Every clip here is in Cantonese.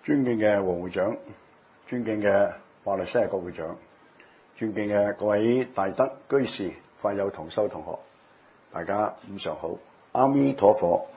尊敬嘅黃會長，尊敬嘅馬來西亞國會長，尊敬嘅各位大德居士、法友同修同學，大家午上好，阿彌陀佛。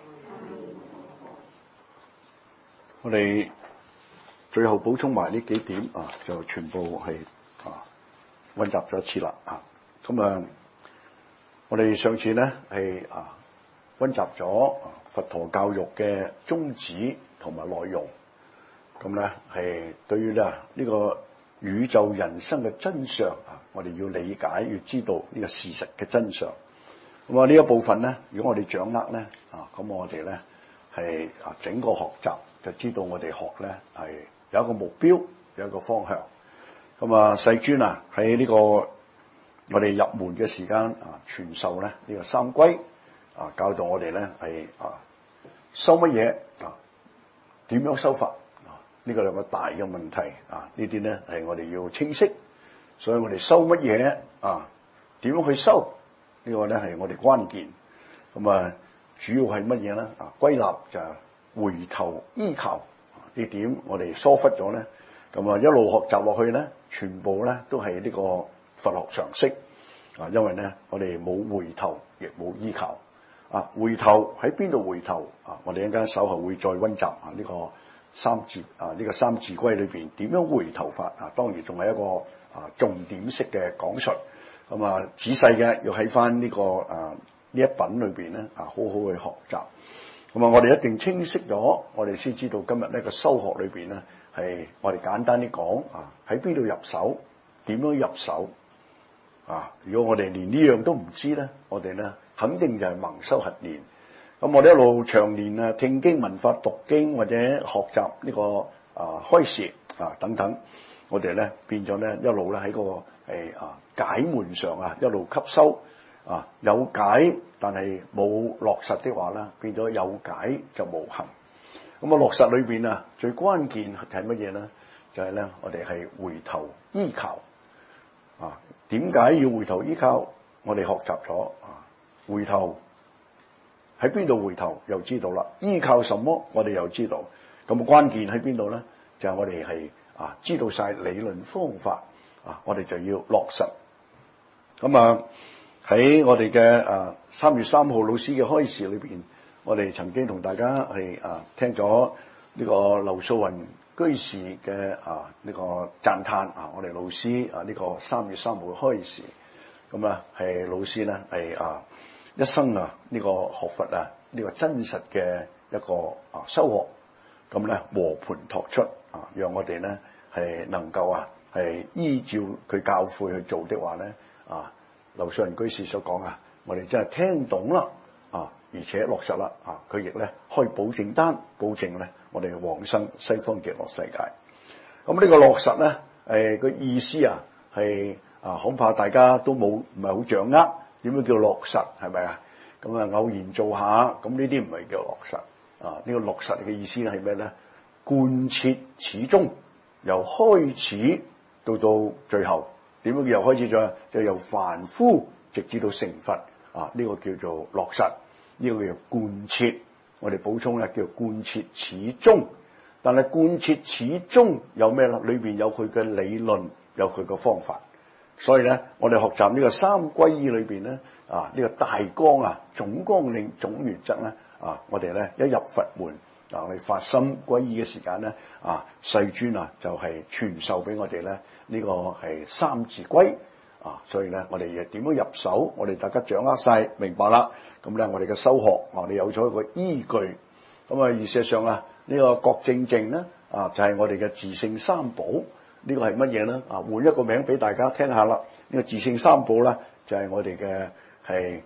我哋最後補充埋呢幾點就全部係溫習咗一次啦咁我哋上次咧係溫習咗佛陀教育嘅宗旨同埋內容。咁咧係對於呢個宇宙人生嘅真相我哋要理解，要知道呢個事實嘅真相。咁呢一部分咧，如果我哋掌握咧咁我哋咧係整個學習就知道我哋學咧係有一個目標，有一個方向。咁世尊喺呢個我哋入門嘅時間傳授咧呢個三歸教導我哋咧係修乜嘢點樣修法。呢個兩個大嘅問題呢啲咧係我哋要清晰，所以我哋修乜嘢點樣去修？呢個咧係我哋關鍵。咁主要係乜嘢咧？歸納就係回頭依靠呢點，我哋疏忽咗咧。咁一路學習落去咧，全部咧都係呢個佛學常識因為咧我哋冇回頭，亦冇依靠回頭喺邊度回頭我哋一陣間稍後會再溫習呢個三字呢個三字歸裏邊點樣回頭法當然仲係一個重點式嘅講述。咁仔細嘅要喺翻呢個呢一品裏邊咧好好去學習。咁我哋一定清晰咗，我哋先知道今日呢個修學裏邊咧係我哋簡單啲講喺邊度入手，點樣入手如果我哋連呢樣都唔知咧，我哋咧肯定就係盲修瞎練。咁我哋一路長年聽經聞法、讀經或者學習呢個開示等等，我哋咧變咗咧一路咧喺個解門上一路吸收有解，但係冇落實的話咧，變咗有解就無行。咁落實裏邊最關鍵係乜嘢咧？就係咧我哋係回頭依靠點解要回頭依靠？我哋學習咗回頭。喺邊度回頭又知道啦，依靠什麼我哋又知道。咁關鍵喺邊度咧？就係我哋係知道晒理論方法我哋就要落實。咁喺我哋嘅3月3號老師嘅開示裏邊，我哋曾經同大家係聽咗呢個劉素雲居士嘅呢個讚歎我哋老師呢個3月3號開示。咁係老師咧係一生呢個學佛呢個真實嘅一個收穫，咁咧和盤托出讓我哋咧係能夠係依照佢教誨去做的話咧劉素雲居士所講我哋真係聽懂啦而且落實啦佢亦咧開保證單，保證咧我哋往生西方極樂世界。咁呢個落實咧個意思係恐怕大家都唔係好掌握。點樣叫落實係咪咁偶然做下，咁呢啲唔係叫落實呢個落實嘅意思係咩咧？貫徹始終，由開始到最後。點樣叫由開始咗？就由凡夫直至到成佛呢個叫做落實，呢個叫做貫徹。我哋補充咧叫貫徹始終。但係貫徹始終有咩啦？裏邊有佢嘅理論，有佢嘅方法。所以咧，我哋學習呢個三歸依裏邊咧，呢個大綱總綱領、總原則咧，我哋咧一入佛門，我哋發心歸依嘅時間咧，世尊就係傳授俾我哋咧，呢個係三字歸所以咧，我哋亦點樣入手，我哋大家掌握晒，明白啦。咁咧，我哋嘅修學，我哋有咗一個依據。咁而事實上呢個覺正淨咧，就係我哋嘅自性三寶。呢個係乜嘢咧？換一個名俾大家聽下啦。呢個自性三寶咧，就係我哋嘅係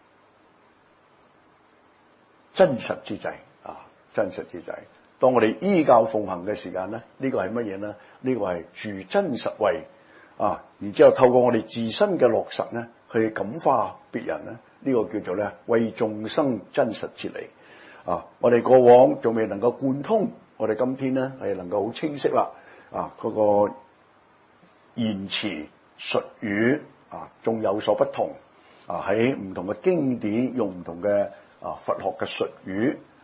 真實之際真實之際。當我哋依教奉行嘅時間咧，呢個係乜嘢咧？呢個係住真實位然之後透過我哋自身嘅落實咧，去感化別人咧，呢個叫做咧為眾生真實之理我哋過往仲未能夠貫通，我哋今天咧係能夠好清晰啦。嗰個言辭術語仲有所不同喺唔同嘅經典用唔同嘅佛學嘅術語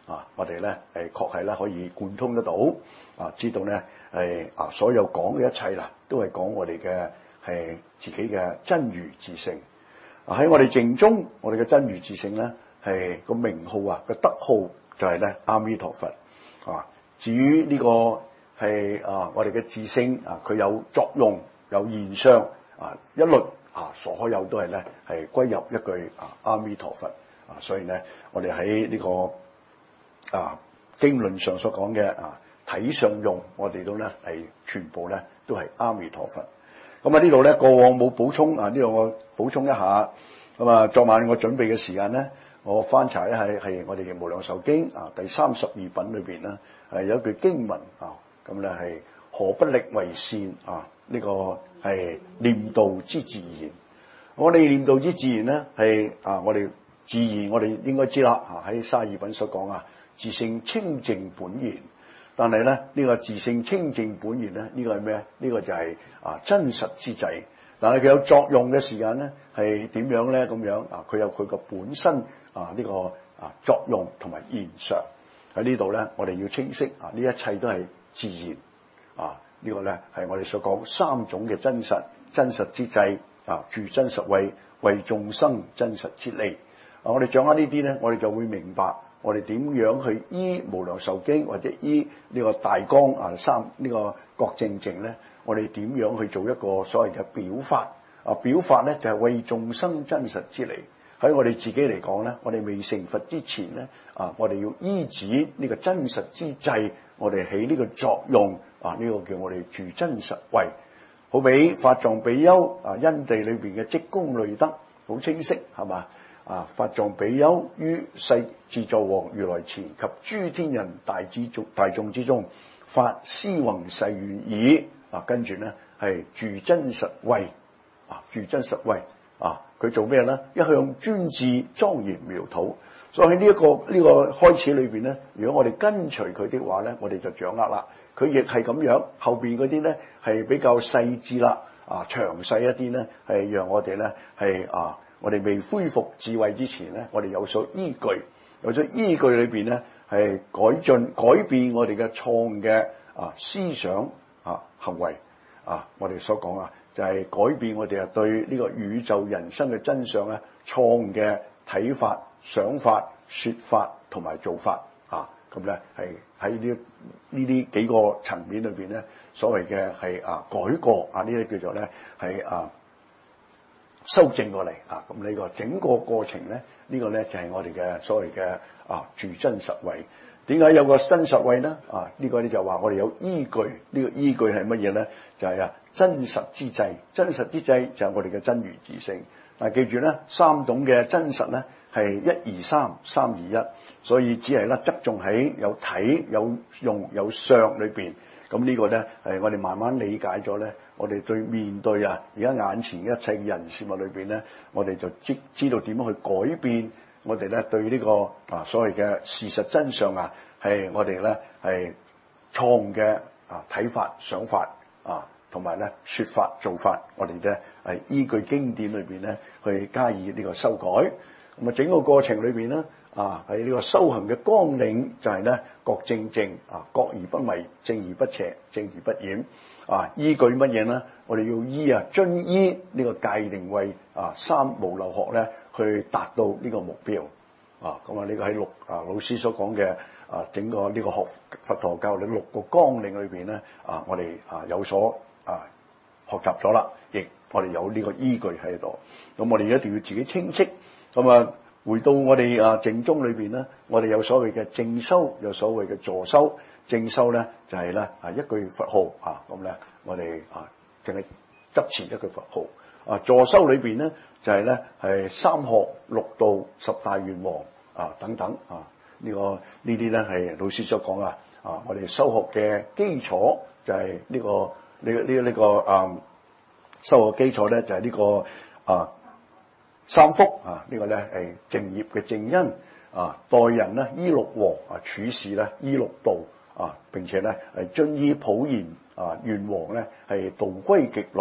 我哋咧確係咧可以貫通得到知道咧所有講嘅一切啦，都係講我哋嘅係自己嘅真如自性。喺我哋淨中，我哋嘅真如自性咧係個名號個德號就係咧阿彌陀佛至於呢個係我哋嘅自性佢有作用有現象一律所有都係咧係歸入一句阿彌陀佛所以咧我哋喺呢個經論上所講嘅體相用，我哋都咧係全部咧都係阿彌陀佛。咁呢度咧過往冇補充呢度我補充一下。咁昨晚我準備嘅時間咧，我翻查咧係我哋嘅無量壽經第32品裏邊咧有一句經文咁咧係何不力為善呢個係念道之自然。我哋念道之自然咧係我哋自然我哋應該知啦喺32品所講自性清淨本然。但係咧呢個自性清淨本然咧呢個係咩？呢個就係真實之際。但係佢有作用嘅時間咧係點樣咧？咁樣佢有佢個本身呢個作用同埋現象喺呢度咧，我哋要清晰呢一切都係自然呢個咧係我哋所講三種嘅真實，真實之際住真實位，為眾生真實之利。我哋掌握呢啲咧，我哋就會明白我哋點樣去依無量壽經或者依呢個大綱三呢個覺正淨咧。我哋點樣去做一個所謂嘅表法表法咧就係為眾生真實之利。喺我哋自己嚟講咧，我哋未成佛之前咧我哋要依止呢個真實之際，我哋起呢個作用呢個叫我哋住真實位。好比法藏比丘因地裏邊嘅積功累德好清晰係嘛法藏比丘於世自在王如來前及諸天人大眾之中發施宏誓願已跟住咧係住真實位住真實位佢做咩咧？一向專志莊嚴苗土。所以喺呢個開始裏邊咧，如果我哋跟隨佢的話咧，我哋就掌握啦。佢亦係咁樣，後邊嗰啲咧係比較細緻啦詳細一啲咧，係讓我哋咧係我哋未恢復智慧之前咧，我哋有所依據，有咗依據裏邊咧係改變我哋嘅錯誤嘅思想行為我哋所講就係改變我哋對呢個宇宙人生嘅真相咧錯誤嘅睇法、想法、說法同埋做法咁咧係喺呢啲幾個層面裏邊咧，所謂嘅係改過呢啲叫做咧係修正過嚟咁呢個整個過程咧呢個咧就係我哋嘅所謂嘅住真實位。點解有個真實位呢？呢個咧就話我哋有依據，呢個依據係乜嘢咧？就係真實之際，真實之際就係我哋嘅真如自性。但記住咧，三種嘅真實咧係一而三，三而一，所以只係咧側重喺有體、有用、有相裏邊。咁呢個咧係我哋慢慢理解咗咧，我哋對面對而家眼前一切嘅人事物裏邊咧，我哋就知道點樣去改變。我哋咧對呢個所謂嘅事實真相係我哋咧係錯誤嘅睇法、想法同埋咧說法、做法，我哋咧係依據經典裏邊咧去加以呢個修改。咁整個過程裏邊咧喺呢個修行嘅綱領就係咧覺正淨覺而不迷，正而不邪，正而不染依據乜嘢咧？我哋要依遵依呢個界定為三無漏學咧去達到呢個目標咁呢個喺老師所講嘅整個呢個佛陀教嘅6個綱領裏邊咧我哋有所學習咗啦，亦我哋有呢個依據喺度。咁我哋一定要自己清晰。咁回到我哋淨宗裏邊咧，我哋有所謂嘅正修，有所謂嘅助修。正修咧就係咧一句佛號咁咧我哋淨係執持一句佛號。助修裏邊咧就係咧係三學六道十大願王等等呢啲咧係老師所講我哋修學嘅基礎就係呢個修學基礎咧就係呢個三福呢個咧係正業嘅正因待人咧依六和處事咧依六道並且咧係遵依普賢願王咧係道歸極樂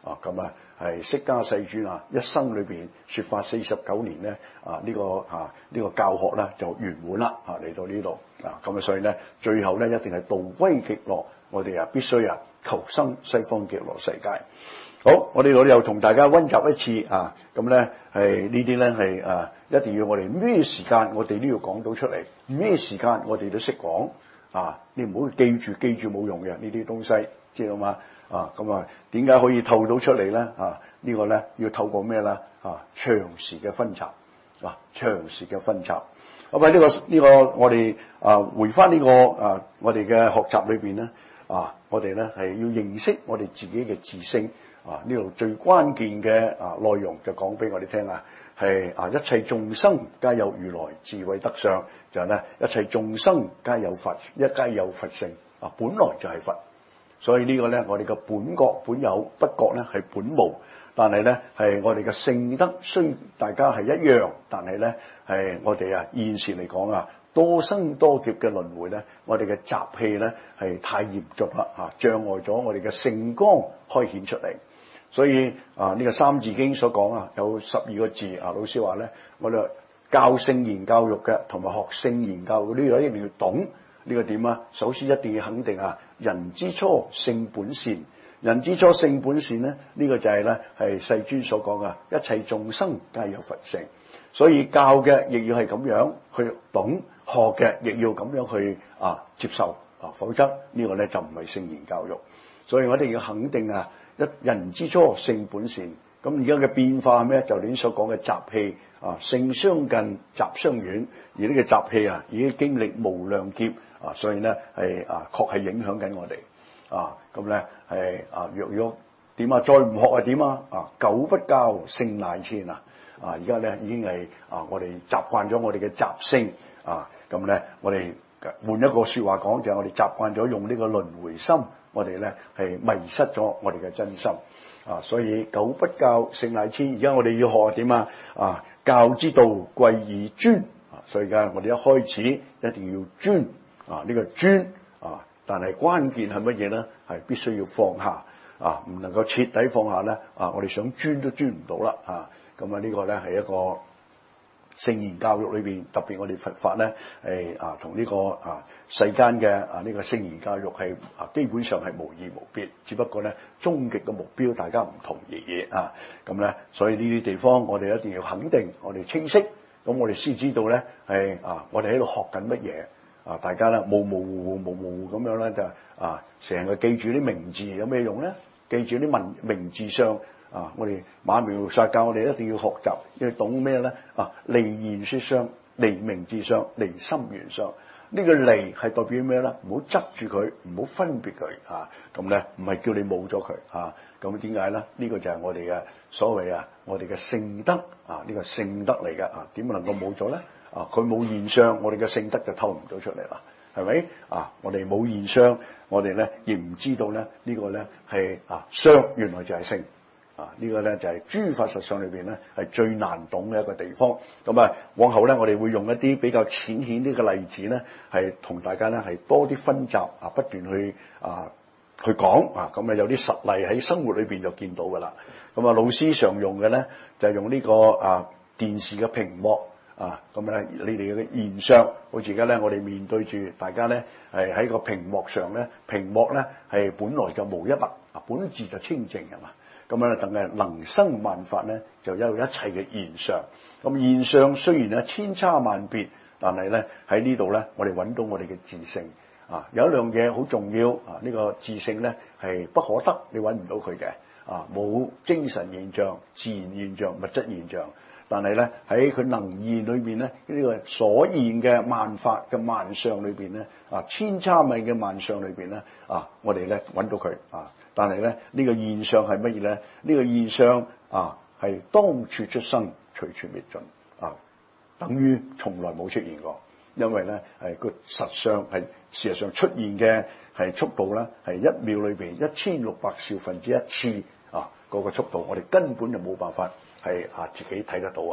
咁啊係釋迦世尊一生裏邊說法49年咧呢個教學咧就圓滿啦嚟到呢度咁所以咧最後咧一定係道歸極樂，我哋必須求生西方極樂世界。好，我哋又同大家溫習一次咁咧係呢啲咧係一定要我哋咩時間我哋都要講到出嚟，咩時間我哋都識講你唔好記住冇用嘅呢啲東西，知道嗎？咁點解可以透到出嚟咧？呢個咧要透過咩咧？長時嘅分集長時嘅分集。咁喺呢個我哋回翻呢個我哋嘅學習裏邊咧我哋咧係要認識我哋自己嘅自性呢度最關鍵嘅內容就講俾我哋聽係一切眾生皆有如來智慧德相，就係咧一切眾生皆有佛性本來就係佛。所以呢個咧我哋嘅本覺本有，不覺咧係本無，但係咧係我哋嘅性德雖大家係一樣，但係咧係我哋現時嚟講多生多劫嘅輪迴咧，我哋嘅習氣咧係太嚴重啦障礙咗我哋嘅聖光開顯出嚟。所以呢個三字經所講有12個字老師話咧，我哋教聖言教育嘅同埋學聖言教育呢個一定要懂呢個點首先一定要肯定人之初性本善，人之初性本善咧呢個就係咧係世尊所講一切眾生皆有佛性。所以教嘅亦要係咁樣去懂，學嘅亦要咁樣去接受否則呢個咧就唔係聖言教育。所以我哋要肯定人之初性本善。咁而家嘅變化咩？就你所講嘅習氣性相近習相遠，而呢個習氣已經經歷無量劫所以咧係確係影響緊我哋咁咧係若點再唔學點久不教性乃遷而家咧已經係我哋習慣咗我哋嘅習性咁咧我哋換一個說話講就係我哋習慣咗用呢個輪迴心，我哋咧係迷失咗我哋嘅真心所以久不教性乃遷。而家我哋要學點教之道貴以專所以而家我哋一開始一定要專呢個專但係關鍵係乜嘢咧？係必須要放下唔能夠徹底放下咧我哋想專都專唔到啦咁呢個咧係一個聖言教育裏邊，特別我哋佛法咧係同呢個世間嘅呢個聖言教育係基本上係無異無別，只不過咧終極嘅目標大家唔同而已咁咧，所以呢啲地方我哋一定要肯定，我哋清晰，咁我哋先知道咧係我哋喺度學緊乜嘢大家咧模模糊糊咁樣咧就成日記住啲名字有咩用咧？記住啲名字上我哋馬苗薩教我哋一定要學習，要懂咩咧？離言說相，離名字相，離心緣相。呢個離係代表咩咧？唔好執住佢，唔好分別佢咁咧唔係叫你冇咗佢咁點解咧？呢個就係我哋嘅所謂我哋嘅聖德呢個聖德嚟嘅點能夠冇咗咧？佢冇現象，我哋嘅聖德就透唔到出嚟啦，係咪我哋冇現象，我哋咧亦唔知道咧呢個咧係相，原來就係聖呢個咧就係諸法實相裏邊咧係最難懂嘅一個地方。咁往後咧我哋會用一啲比較淺顯啲嘅例子咧，係同大家咧係多啲分集不斷去講咁有啲實例喺生活裏邊就見到噶啦。咁老師常用嘅咧就係用呢個電視嘅屏幕咁咧你哋嘅現象，好似而家咧我哋面對住大家咧係喺個屏幕上咧，屏幕咧係本來就無一物本自就清淨係嘛。咁樣等係能生萬法咧，就有一切嘅現象。咁現象雖然千差萬別，但係咧喺呢度咧，我哋揾到我哋嘅自性有一樣嘢好重要呢個自性咧係不可得，你揾唔到佢嘅冇精神現象、自然現象、物質現象。但係咧喺佢能現裏邊咧，呢個所現嘅萬法嘅萬象裏邊咧千差萬嘅萬象裏邊咧我哋咧揾到佢但係咧呢個現象係乜嘢咧？呢個現象係當處出生，隨處滅盡等於從來冇出現過。因為咧係個實相係事實上出現嘅係速度咧係1秒裏邊1600兆分之一次嗰個速度，我哋根本就冇辦法係自己睇得到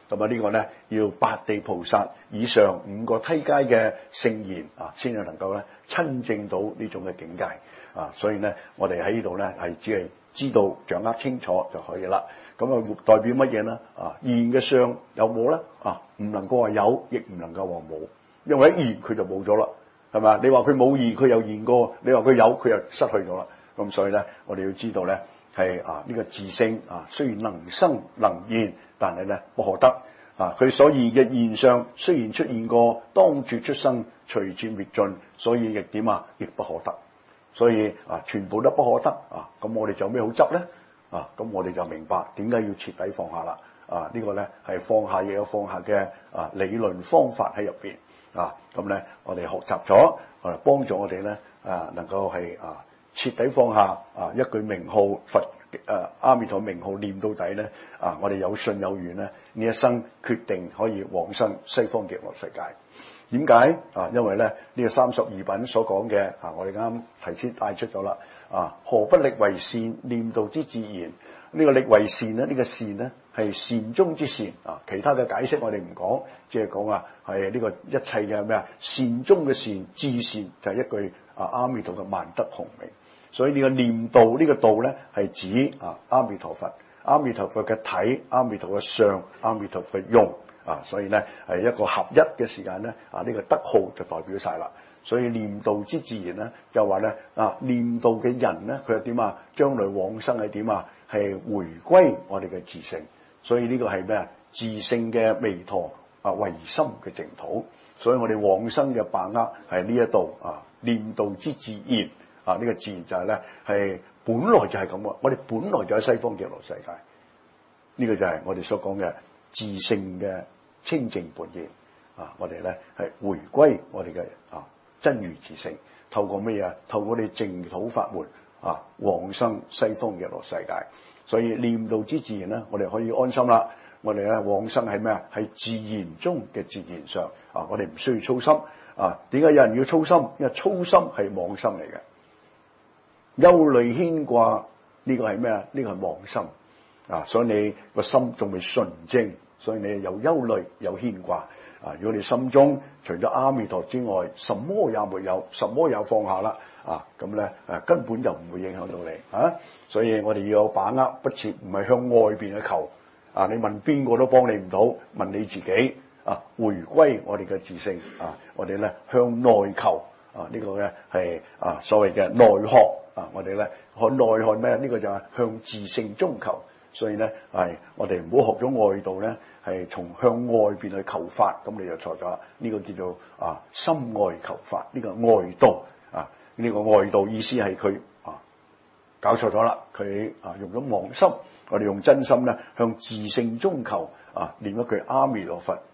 咁啊呢個咧要八地菩薩以上5個梯階嘅聖賢先至能夠咧親證到呢種嘅境界所以咧我哋喺呢度咧係只係知道掌握清楚就可以啦。咁代表乜嘢咧？現嘅相有冇咧？唔能夠話有，亦唔能夠話冇，因為一現佢就冇咗啦，係咪？你話佢冇現，佢又現過；你話佢有，佢又失去咗啦。咁所以咧，我哋要知道咧係呢個自性雖然能生能現，但係咧不可得佢所現嘅現象雖然出現過，當處出生，隨漸滅盡，所以亦點亦不可得。所以全部都不可得咁我哋就有咩好執咧？咁我哋就明白點解要徹底放下啦。呢個咧係放下嘢有放下嘅理論方法喺入邊咁咧我哋學習咗幫助我哋咧能夠係徹底放下一句名號佛阿彌陀名號念到底咧我哋有信有緣咧呢一生決定可以往生西方極樂世界。點解因為咧呢個32品所講嘅我哋啱提先帶出咗啦何不力為善，念道之自然。呢個力為善咧，呢個善咧係善中之善其他嘅解釋我哋唔講，即係講係呢個一切嘅咩善中嘅善，至善就係一句阿彌陀嘅萬德洪名。所以呢個念道呢個道咧係指阿彌陀佛，阿彌陀佛嘅體，阿彌陀嘅相，阿彌陀佛嘅用所以咧係一個合一嘅時間咧呢個德號就代表晒啦。所以念道之自然咧就話咧念道嘅人咧佢係點將來往生係點係回歸我哋嘅自性。所以呢個係咩自性嘅彌陀唯心嘅淨土。所以我哋往生嘅把握係呢一度念道之自然呢個自然就係咧係本來就係咁我哋本來就喺西方極樂世界。呢個就係我哋所講嘅自性嘅清淨本然我哋咧係回歸我哋嘅真如自性，透過咩透過我哋淨土法門往生西方極樂世界。所以念道之自然咧我哋可以安心啦。我哋咧往生係咩係自然中嘅自然上我哋唔需要操心點解有人要操心？因為操心係妄心嚟嘅。憂慮牽掛呢個係咩呢個係妄心所以你個心仲未純正，所以你有憂慮有牽掛如果你心中除咗阿彌陀之外什麼也沒有，什麼也放下啦咁咧根本就唔會影響到你所以我哋要有把握，不切唔係向外邊去求你問邊個都幫你唔到，問你自己回歸我哋嘅自性我哋咧向內求呢個咧係所謂嘅內學我哋咧學內學咩？呢個就係向自性中求。所以咧係我哋唔好學咗外道咧係從向外邊去求法，咁你就錯咗啦。呢個叫做心外求法，呢個外道呢個外道意思係佢搞錯咗啦。佢用咗妄心，我哋用真心咧向自性中求念一句阿彌陀佛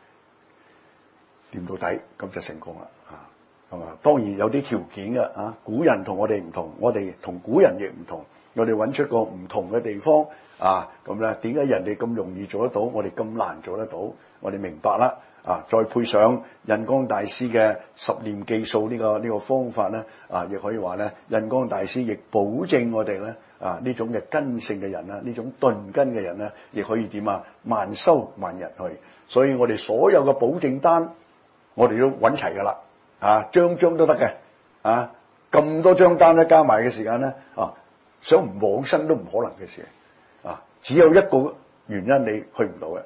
念到底，咁就成功啦係嘛？當然有啲條件嘅古人同我哋唔同，我哋同古人亦唔同，我哋揾出個唔同嘅地方咁咧，點解人哋咁容易做得到，我哋咁難做得到？我哋明白啦再配上印光大師嘅十念記數呢個方法咧亦可以話咧，印光大師亦保證我哋咧呢種嘅根性嘅人啦，呢種頓根嘅人咧，亦可以點萬修萬日去。所以我哋所有嘅保證單，我哋都揾齊噶啦張張都得嘅咁多張單咧加埋嘅時間咧想唔往生都唔可能嘅事只有一個原因你去唔到嘅，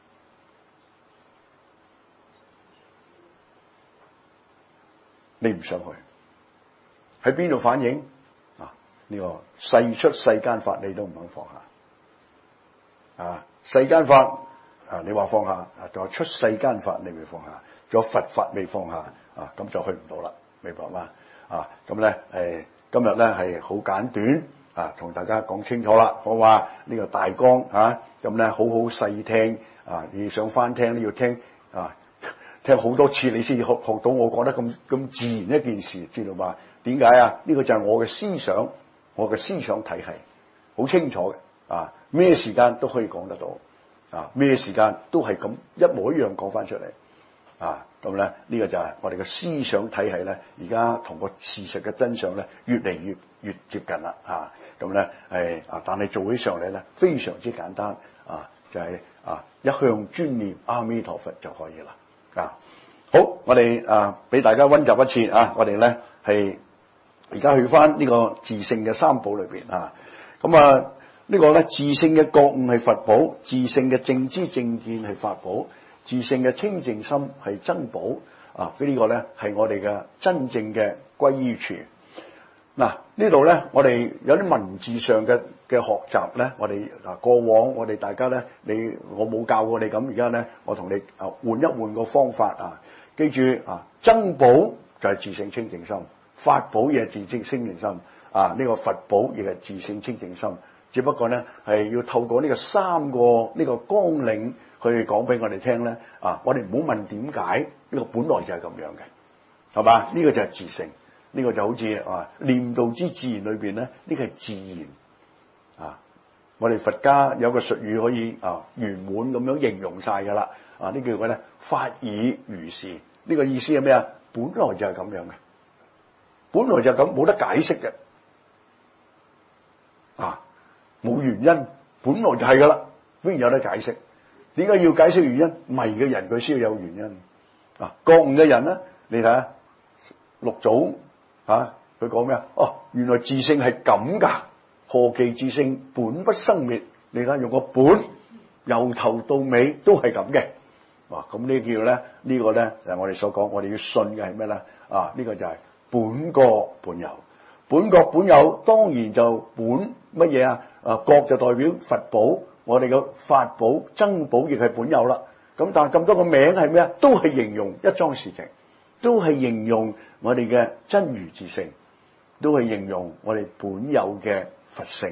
你唔想去，喺邊度反映呢個世出世間法你都唔肯放下世間法你話放下仲有出世間法你未放下，仲有佛法未放下咁就去唔到啦，明白嗎？咁咧今日咧係好簡短同大家講清楚啦，好嘛？呢個大綱咁咧好好細聽你想翻聽都要聽聽好多次你先至學到我講得咁自然一件事，知道嘛？點解呢個就係我嘅思想，我嘅思想體系好清楚嘅咩時間都可以講得到咩時間都係咁一模一樣講翻出嚟咁咧呢個就係我哋嘅思想體系咧，而家同個事實嘅真相咧越嚟越接近啦咁咧但係做起上嚟咧非常之簡單就係一向專念阿彌陀佛就可以啦。好，我哋俾大家溫習一次我哋咧係而家去翻呢個自性嘅三寶裏邊呢個咧自性嘅覺悟係佛寶，自性嘅正知正見係法寶，自性嘅清淨心係僧寶呢個咧係我哋嘅真正嘅歸依處。呢度咧我哋有啲文字上嘅學習咧，我哋過往我哋大家咧我冇教過你咁，而家咧我同你換一換個方法記住僧寶就係自性清淨心，法寶亦係自性清淨心呢個佛寶亦係自性清淨心，只不過咧係要透過呢個三個呢個綱領去講俾我哋聽咧我哋唔好問點解，呢個本來就係咁樣嘅，係嘛？呢個就係自性，呢個就好似念道之自然裏邊咧，呢個係自然我哋佛家有個術語可以圓滿咁樣形容晒噶啦呢叫咩咧？法爾如是，呢個意思係咩啊？本來就係咁樣嘅，本來就係咁，冇得解釋嘅冇原因，本來就係噶啦，邊有得解釋？點解要解釋原因？迷嘅人佢先要有原因覺悟嘅人咧，你睇下六祖佢講咩原來自性係咁噶，何其自性本不生滅。你睇下用個本，由頭到尾都係咁嘅。咁呢叫咧呢個咧就係我哋所講，我哋要信嘅係咩咧？呢個就係本覺本有，本覺本有，當然就本乜嘢覺就代表佛寶，我哋嘅法寶、僧寶亦係本有啦。咁但係咁多個名係咩？都係形容一樁事情，都係形容我哋嘅真如自性，都係形容我哋本有嘅佛性。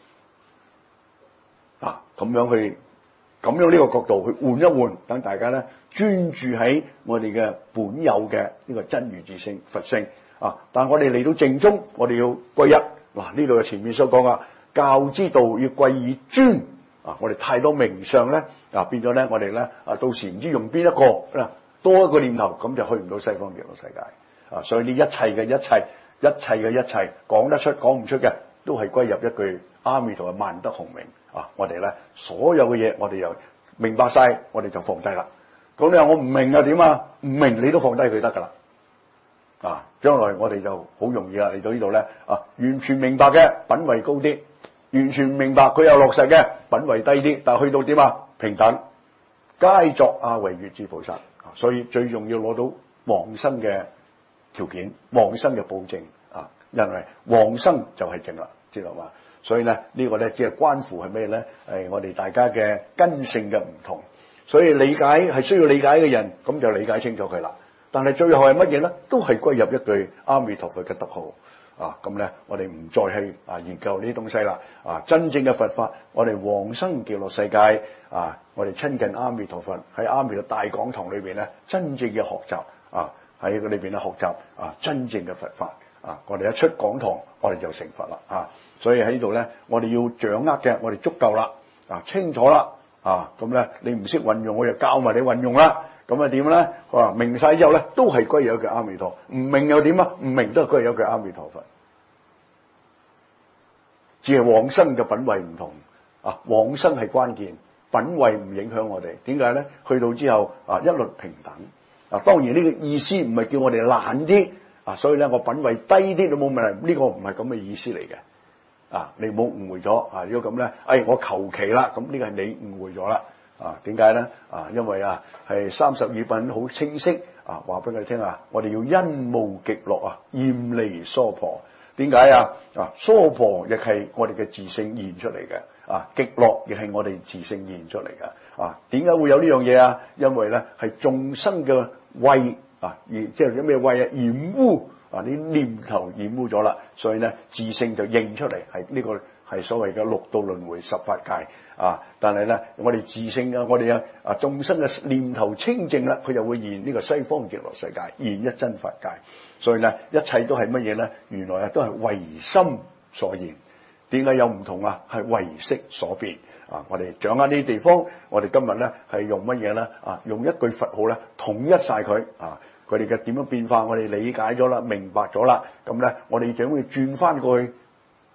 咁樣呢個角度去換一換，等大家咧專注喺我哋嘅本有嘅呢個真如自性佛性但係我哋嚟到正宗，我哋要歸一。呢度嘅前面所講教之道要歸以尊我哋太多名相咧變咗咧，我哋咧到時唔知用邊一個多一個念頭，咁就去唔到西方極樂世界所以呢一切嘅一切，一切嘅一切，講得出講唔出嘅，都係歸入一句阿彌陀嘅萬德洪名我哋咧所有嘅嘢，我哋又明白晒，我哋就放低啦。咁你話我唔明點唔明你都放低佢得噶啦將來我哋就好容易啦，嚟到呢度咧完全明白嘅品位高啲，完全明白佢有落實嘅品位低啲，但係去到點平等，皆作唯願之菩薩所以最重要攞到往生嘅條件，往生嘅保證因為往生就係正啦，知道嘛？所以咧呢個咧只係關乎係咩咧？我哋大家嘅根性嘅唔同，所以理解係需要理解嘅人，咁就理解清楚佢啦。但係最後係乜嘢咧？都係歸入一句阿彌陀佛嘅德號咁咧我哋唔再去研究呢啲東西啦真正嘅佛法，我哋往生極樂世界我哋親近阿彌陀佛，喺阿彌陀大講堂裏邊咧，真正嘅學習喺個裏邊咧學習真正嘅佛法我哋一出講堂，我哋就成佛啦所以喺呢度咧，我哋要掌握嘅，我哋足夠啦清楚啦咁咧你唔識運用，我就教埋你運用啦。咁點咧？明晒之後咧，都係歸有一句阿彌陀；唔明又點唔明都係歸有一句阿彌陀佛。只係往生嘅品位唔同往生係關鍵，品位唔影響我哋。點解咧？去到之後一律平等當然呢個意思唔係叫我哋懶啲所以咧我品位低啲都冇問題。呢個唔係咁嘅意思嚟嘅你唔好誤會咗如果咁咧，我求其啦，咁呢個係你誤會咗啦點解咧？因為係32品好清晰話俾佢哋聽我哋要因慕極樂厭離娑婆。點解娑婆亦係我哋嘅自性現出嚟嘅極樂亦係我哋自性現出嚟嘅點解會有呢樣嘢因為咧係眾生嘅慧而即係有咩慧染污啲念頭染污咗啦，所以咧自性就認出嚟，係呢個係所謂嘅六道輪迴十法界但係咧我哋自性我哋眾生嘅念頭清淨啦，佢就會現呢個西方極樂世界，現一真法界。所以咧一切都係乜嘢咧？原來都係唯心所現。點解有唔同係唯識所變我哋掌握呢啲地方，我哋今日咧係用乜嘢咧用一句佛號咧統一晒佢佢哋嘅點樣變化，我哋理解咗啦，明白咗啦。咁咧我哋就會轉翻過去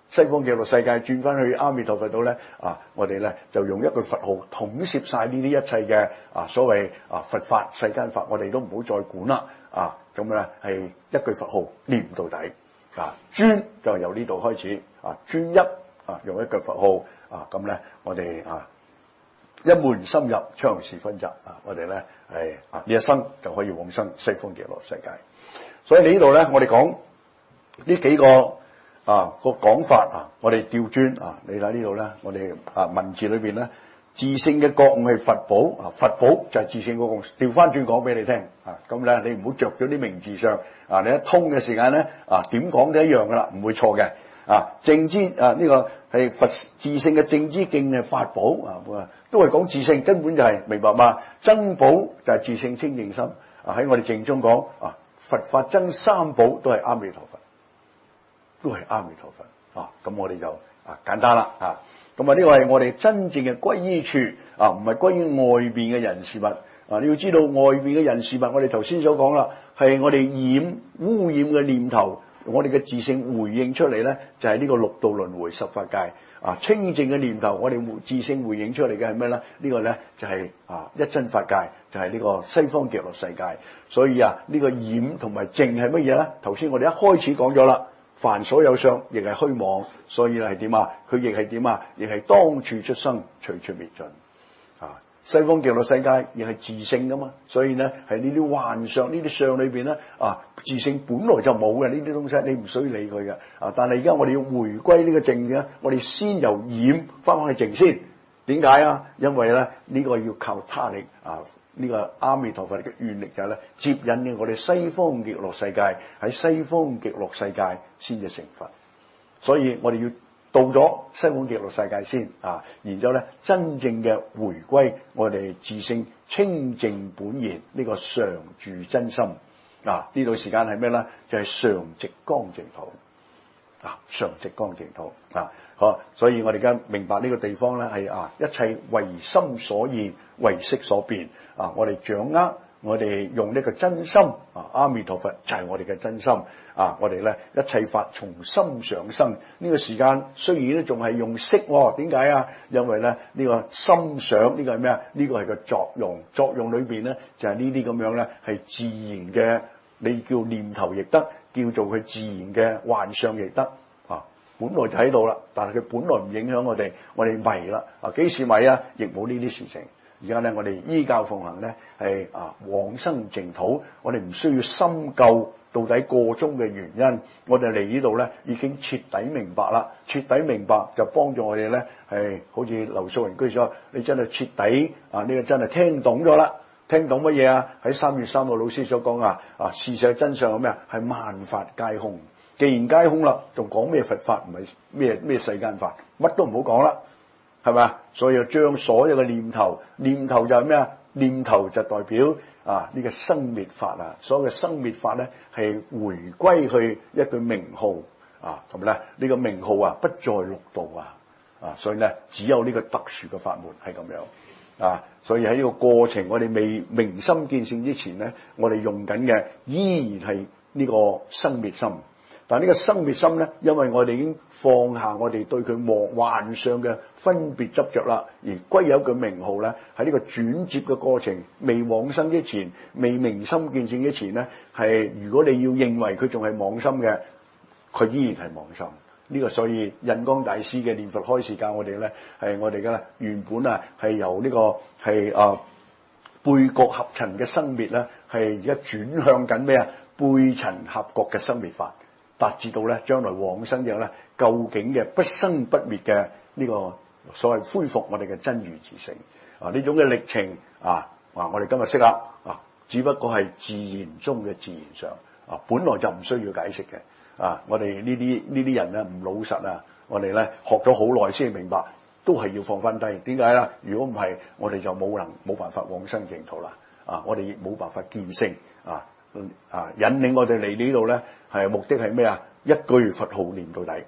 西方極樂世界轉翻去阿彌陀佛度咧，我哋咧就用一句佛號統攝晒呢啲一切嘅所謂佛法世間法，我哋都唔好再管啦。咁咧係一句佛號念到底。專就由呢度開始。專一用一句佛號。咁咧我哋一門深入，長時分集。我哋咧係呢一生就可以往生西方極樂世界。所以呢度咧，我哋講呢幾個個講法我哋調轉你睇呢度咧，我哋文字裏邊咧，自性嘅覺悟係佛寶佛寶就係自性覺悟。調翻轉講俾你聽咁咧，你唔好着咗啲名字上你一通嘅時間咧點講都一樣噶啦，唔會錯嘅正知呢個係佛自性嘅正知境嘅法寶都係講自性，根本就係明白嘛。僧寶就係自性清淨心喺我哋淨中講佛法僧三寶都係阿彌陀佛，都係阿彌陀佛咁我哋就簡單啦咁呢個係我哋真正嘅歸依處唔係歸於外邊嘅人事物你要知道外邊嘅人事物，我哋頭先所講啦，係我哋污染嘅念頭，我哋嘅自性回應出嚟咧，就係呢個六道輪迴十法界清淨嘅念頭，我哋自性回應出嚟嘅係咩咧？呢個咧就係一真法界，就係呢個西方極樂世界。所以呢個染同埋淨係乜嘢咧？頭先我哋一開始講咗啦，凡所有相亦係虛妄，所以係點佢亦係點亦係當處出生，隨處滅盡西方極樂世界亦係自性噶嘛，所以咧係呢啲幻相呢啲相裏邊咧自性本來就冇嘅呢啲東西，你唔需要理佢嘅但係而家我哋要回歸呢個淨嘅，我哋先由染翻去淨先。點解因為咧呢個要靠他力呢個阿彌陀佛嘅願力就係咧接引嘅我哋西方極樂世界，喺西方極樂世界先至成佛，所以我哋要到咗西方極樂世界先然之後咧真正嘅回歸我哋自性清淨本然呢個常住真心呢度時間係咩咧？就係常寂光淨土常寂光淨土好，所以我哋而家明白呢個地方咧係一切唯心所現，唯識所變我哋掌握，我哋用呢個真心阿彌陀佛就係我哋嘅真心我哋咧一切法從心上生。呢個時間雖然咧仲係用識點解因為咧呢個心想呢個係咩呢個係個作用，作用裏邊咧就係呢啲咁樣咧係自然嘅，你叫念頭亦得，叫做佢自然嘅幻象亦得本來就喺度啦，但係佢本來唔影響我哋迷啦幾時迷亦冇呢啲事情。而家咧我哋依教奉行咧係往生淨土，我哋唔需要深究到底個中嘅原因，我哋嚟呢度咧已經徹底明白啦，徹底明白就幫助我哋咧係好似劉素雲居士話，你真係徹底呢個真係聽懂咗啦。聽懂乜嘢喺3月3號老師所講事實真相係咩係萬法皆空。既然皆空啦，仲講咩佛法？唔係咩世間法，乜都唔好講啦，係咪？所以就將所有嘅念頭就係咩念頭就代表呢個生滅法所有嘅生滅法咧係回歸去一句名號咁咧呢個名號不在六道所以咧只有呢個特殊嘅法門係咁樣所以喺呢個過程，我哋未明心見性之前咧，我哋用緊嘅依然係呢個生滅心。但呢個生滅心咧，因為我哋已經放下我哋對佢幻象嘅分別執着啦，而歸有一句名號咧，喺呢個轉接嘅過程，未往生之前，未明心見性之前咧，係如果你要認為佢仲係妄心嘅，佢依然係妄心。呢個所以印光大師嘅念佛開示教我哋咧，係我哋嘅原本係由呢個係背覺合塵嘅生滅咧，係而家轉向緊咩背塵合覺嘅生滅法。達至到咧，將來往生之後咧，究竟嘅不生不滅嘅呢個所謂恢復我哋嘅真如自性呢種嘅歷程我哋今日識啦只不過係自然中嘅自然上本來就唔需要解釋嘅我哋呢啲人唔老實我哋咧學咗好耐先明白，都係要放翻低。點解咧？如果唔係，我哋就冇辦法往生淨土啦我哋亦冇辦法見性引領我哋嚟呢度咧，係目的係咩一句佛號念到底，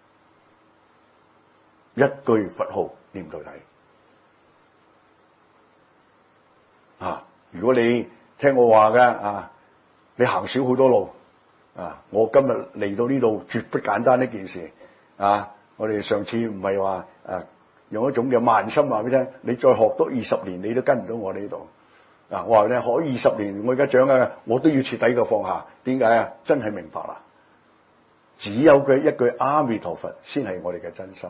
一句佛號念到底如果你聽我話嘅你行少好多路我今日嚟到呢度絕不簡單一件事我哋上次唔係話用一種嘅慢心話俾你聽，你再學多20年，你都跟唔到我呢度。我話咧學20年，我而家長嘅，我都要徹底嘅放下。點解啊？真係明白啦。只有佢一句阿彌陀佛，先係我哋嘅真心。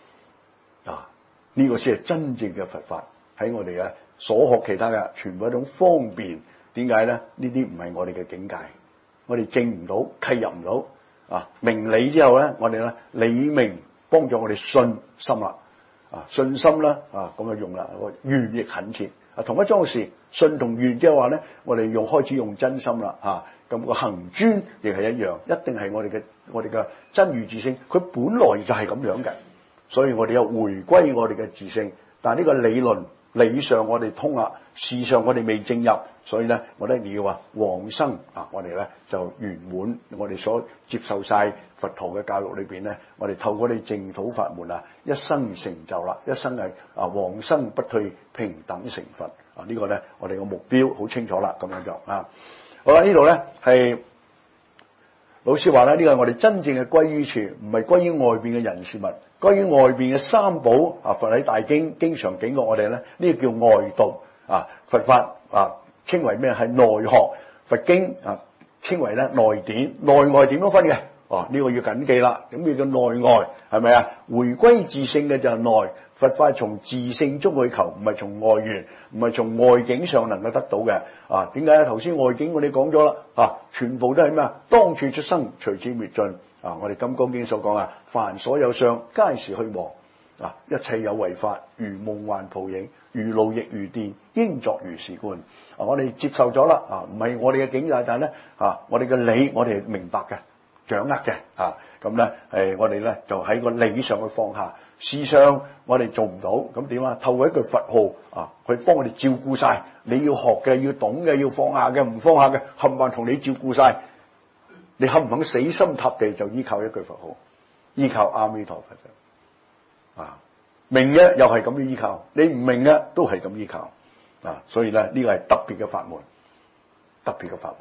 呢個先係真正嘅佛法。喺我哋嘅所學其他嘅，全部一種方便。點解咧？呢啲唔係我哋嘅境界，我哋證唔到，契入唔到。明理之後咧，我哋咧理明幫助我哋信心啦。信心啦，咁就用啦，願亦懇切。同一樁事，信同願即係話咧，我哋開始用真心啦。咁個行專亦係一樣，一定係我哋嘅真如自性，佢本來就係咁樣嘅。所以我哋又回歸我哋嘅自性，但係呢個理上我哋通啦，事上我哋未正入，所以咧我哋要話往生我哋咧就圓滿，我哋所接受晒佛陀嘅教育裏邊咧，我哋透過你淨土法門一生成就啦，一生係往生不退，平等成佛呢個咧我哋個目標好清楚啦，咁樣就好啦。呢度咧係老師話咧，呢個係我哋真正嘅歸於處，唔係歸於外邊嘅人事物。關於外邊嘅三寶佛喺大經經常警告我哋咧，呢個叫外道佛法稱為咩？係內學。佛經稱為咧內典，內外點都分嘅。呢個要緊記啦。咁叫做內外，係咪啊？回歸自性嘅就係內。佛法從自性中去求，唔係從外緣，唔係從外境上能夠得到嘅。點解？頭先外境我哋講咗啦，全部都係咩？當處出生，隨之滅盡。我哋《金剛經》所講凡所有相，皆是虛妄。一切有為法，如夢幻泡影，如露亦如電，應作如是觀。我哋接受咗啦，唔係我哋嘅境界，但係咧我哋嘅理，我哋係明白嘅，掌握嘅。咁咧我哋咧就喺個理上去放下，事上我哋做唔到，咁點啊？透過一句佛號去幫我哋照顧晒你要學嘅、要懂嘅、要放下嘅、唔放下嘅，冚唪唥同你照顧晒。你肯唔肯死心塌地就依靠一句佛號，依靠阿彌陀佛啫？明嘅又係咁樣依靠，你唔明嘅都係咁依靠。所以咧呢個係特別嘅法門，特別嘅法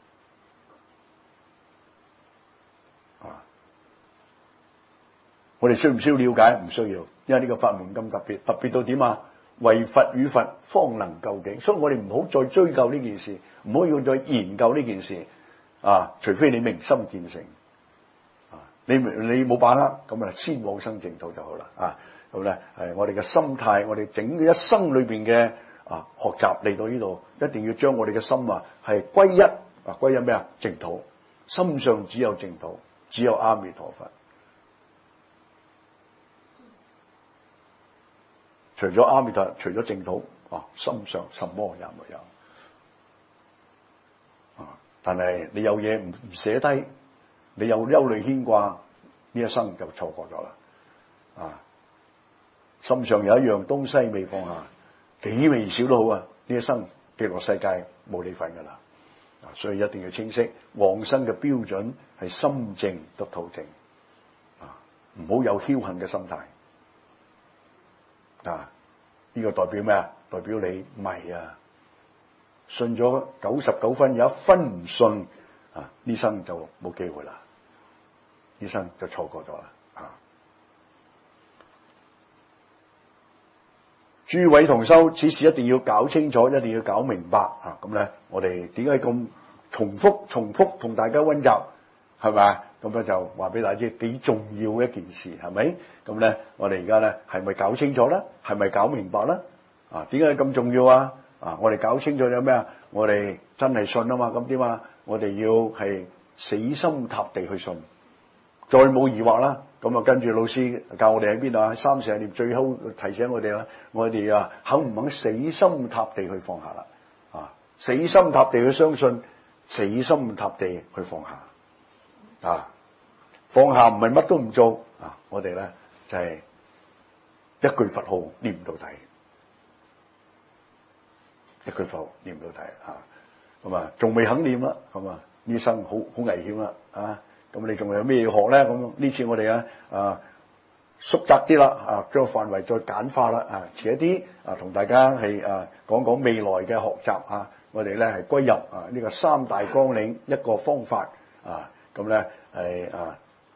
門。我哋需唔需要了解？唔需要，因為呢個法門咁特別，特別到點啊？為佛與佛方能究竟，所以我哋唔好再追究呢件事，唔好要再研究呢件事。除非你明心見性，你冇把握，咁先往生淨土就好啦。咁咧我哋嘅心態，我哋整個一生裏邊嘅學習嚟到呢度，一定要將我哋嘅心係歸一，歸一咩啊？淨土，心上只有淨土，只有阿彌陀佛。除咗阿彌陀，除咗淨土，心上什麼也沒有。但係你有嘢唔捨低，你有憂慮牽掛，呢一生就錯過咗啦。心上有一樣東西未放下，幾微小都好呢一生極樂世界冇你份噶啦。所以一定要清晰，往生嘅標準係心淨得土淨。唔好有僥倖嘅心態。呢個代表咩啊？代表你迷信咗99分，有1分唔信呢生就冇機會啦，呢生就錯過咗啦。諸位同修，此事一定要搞清楚，一定要搞明白。咁咧，我哋點解咁重複同大家溫習，係咪？咁咧就話俾大家知幾重要嘅一件事，係咪？咁咧，我哋而家咧係咪搞清楚咧？係咪搞明白咧？點解咁重要啊？我哋搞清楚有咩啊？我哋真係信啊嘛，咁點啊？我哋要係死心塌地去信，再冇疑惑啦。咁跟住老師教我哋喺邊度啊？3、4念最後提醒我哋啦，我哋肯唔肯死心塌地去放下啦？死心塌地去相信，死心塌地去放下。放下唔係乜都唔做我哋咧就係一句佛號念唔到底。一句佛念唔到底咁仲未肯念啦，咁呢生好危險啦咁你仲有咩要學咧？咁呢次我哋縮窄啲啦將範圍再簡化啦遲一啲同大家係講講未來嘅學習我哋咧係歸入呢個3大綱領一個方法咁咧係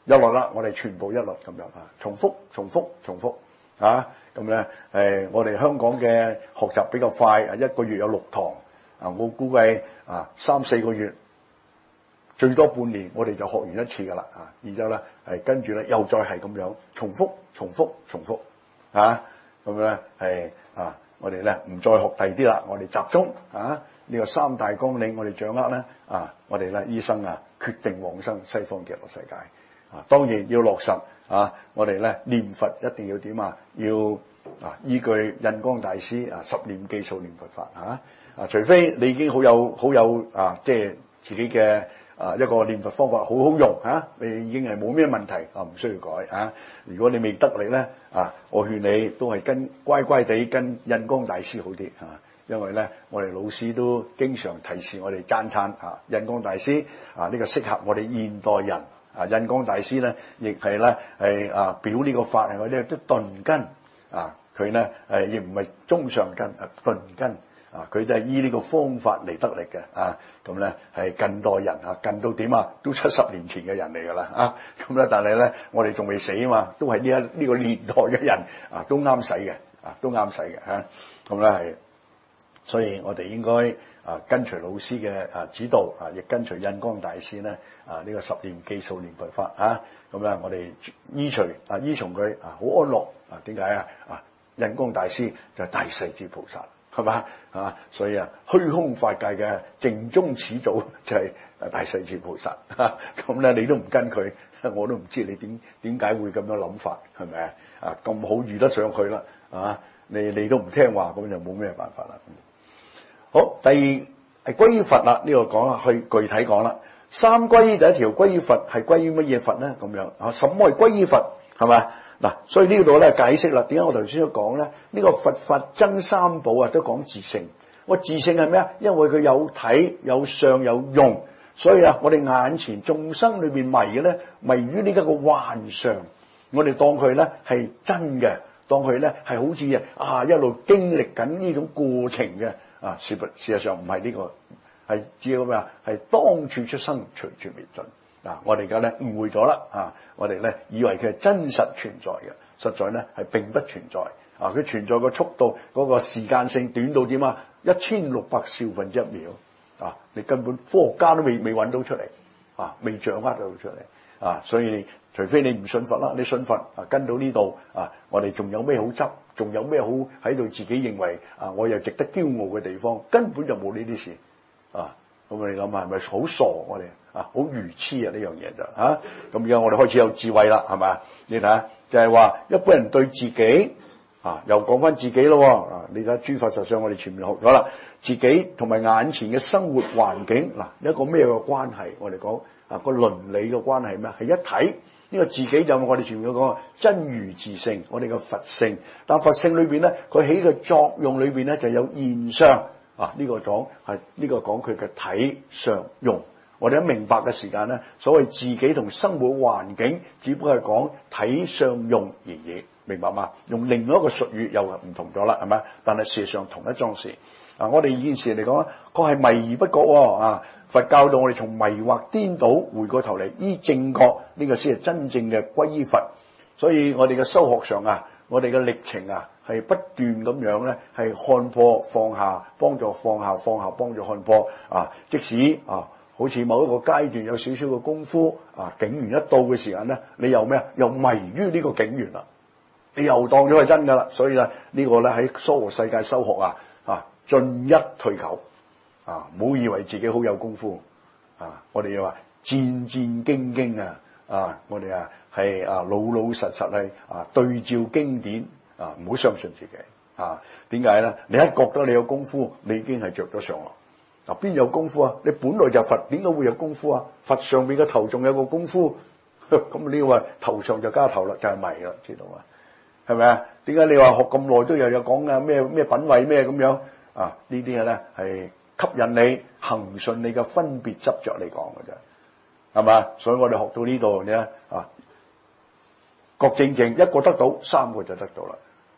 一律啦，我哋全部一律咁樣啊，重複啊，咁咧我哋香港嘅學習比較快啊，一個月有6堂啊，我估計啊3-4個月，最多半年我哋就學完一次噶啦啊，然之後咧跟住咧又再係咁樣重複啊，咁咧我哋咧唔再學第二啲啦，我哋集中啊呢個3大綱領我哋掌握咧啊，我哋咧醫生啊決定往生西方極樂世界啊，當然要落實啊，我哋咧念佛一定要點啊，要依據印光大師十念記數念佛法除非你已經好有即係自己嘅一個念佛方法好好用你已經係冇咩問題唔需要改如果你未得力咧我勸你都係乖乖地跟印光大師好啲因為咧我哋老師都經常提示我哋讚歎印光大師呢個適合我哋現代人印光大師咧亦係咧表呢個法係我哋啲頓根佢咧亦唔係中上根頓根佢都係依呢個方法嚟得力嘅咁咧係近代人近到點都70年前嘅人嚟㗎啦咁咧但係咧我哋仲未死嘛，都係呢個年代嘅人都啱使嘅咁咧係，所以我哋應該跟隨老師嘅指導亦跟隨印光大師咧呢個10念記數念佛法咁咧我哋依從佢好安樂點解印光大師就係大勢至菩薩係嘛所以虛空法界嘅正宗始祖就係大勢至菩薩咁咧你都唔跟佢，我都唔知你點解會咁樣諗法係咪咁好遇得上佢啦你都唔聽話，咁就冇咩辦法啦。好，第二係歸於佛啦，呢個講啦，去具體講啦。三歸依第一條歸於佛係歸於乜嘢佛咧？咁樣什麼係歸於佛係咪嗱？所以呢度咧解釋啦，點解我頭先都講咧？呢個佛法真三寶都講自性。我自性係咩？因為佢有體有相有用，所以我哋眼前眾生裏邊迷嘅咧，迷於呢個幻象，我哋當佢咧係真嘅，當佢咧係好似一路經歷緊呢種過程嘅事實上唔係呢個，係只係咩係當處出生，隨處滅盡我哋而家咧誤會咗啦我哋咧以為佢係真實存在嘅，實在咧係並不存在佢存在個速度嗰個時間性短到點1600兆分之一秒你根本科學家都未揾到出嚟未掌握到出嚟所以你除非你唔信佛啦，你信佛跟到呢度我哋仲有咩好執，仲有咩好喺度自己認為我又值得驕傲嘅地方，根本就冇呢啲事咁你諗下係咪好傻我哋好愚痴呢樣嘢就咁而家我哋開始有智慧啦係咪你睇下就係話一般人對自己又講翻自己咯你睇下諸法實相我哋前面學咗啦，自己同埋眼前嘅生活環境一個咩嘅關係，我哋講個倫理嘅關係咩係一體。呢個自己就我哋前面講真如自性，我哋嘅佛性，但佛性裏邊咧佢起嘅作用裏邊咧就有現相呢個講係呢個講佢嘅體相用。我哋一明白嘅時間咧，所謂自己同生活環境只不過係講體相用而已，明白嗎？用另外一個術語又唔同咗啦，係咪？但係事實上同一樁事我哋現時嚟講確係迷而不覺佛教導我哋從迷惑顛倒回過頭嚟依正覺，呢個先係真正嘅歸依佛。所以我哋嘅修學上我哋嘅歷程係不斷咁樣咧係看破放下，幫助放下，放下幫助看破即使好似某一個階段有少少嘅功夫境緣一到嘅時間咧，你又咩又迷於呢個境緣啦，你又當咗係真噶啦。所以呢個咧喺娑婆世界修學進一退求唔好以為自己好有功夫我哋又話戰戰兢兢我哋係老老實實係對照經典唔好相信自己點解咧？你一覺得你有功夫，你已經係着咗上咯邊有功夫你本來就佛，點解會有功夫佛上邊嘅頭仲有個功夫咁你話頭上就加頭啦，就係迷啦，知道嘛？係咪點解你話學咁耐都有講咩品位咩咁樣呢啲嘢咧係吸引你恆順你嘅分別執着嚟講嘅啫，係嘛？所以我哋學到呢度覺正正一個得到，三個就得到啦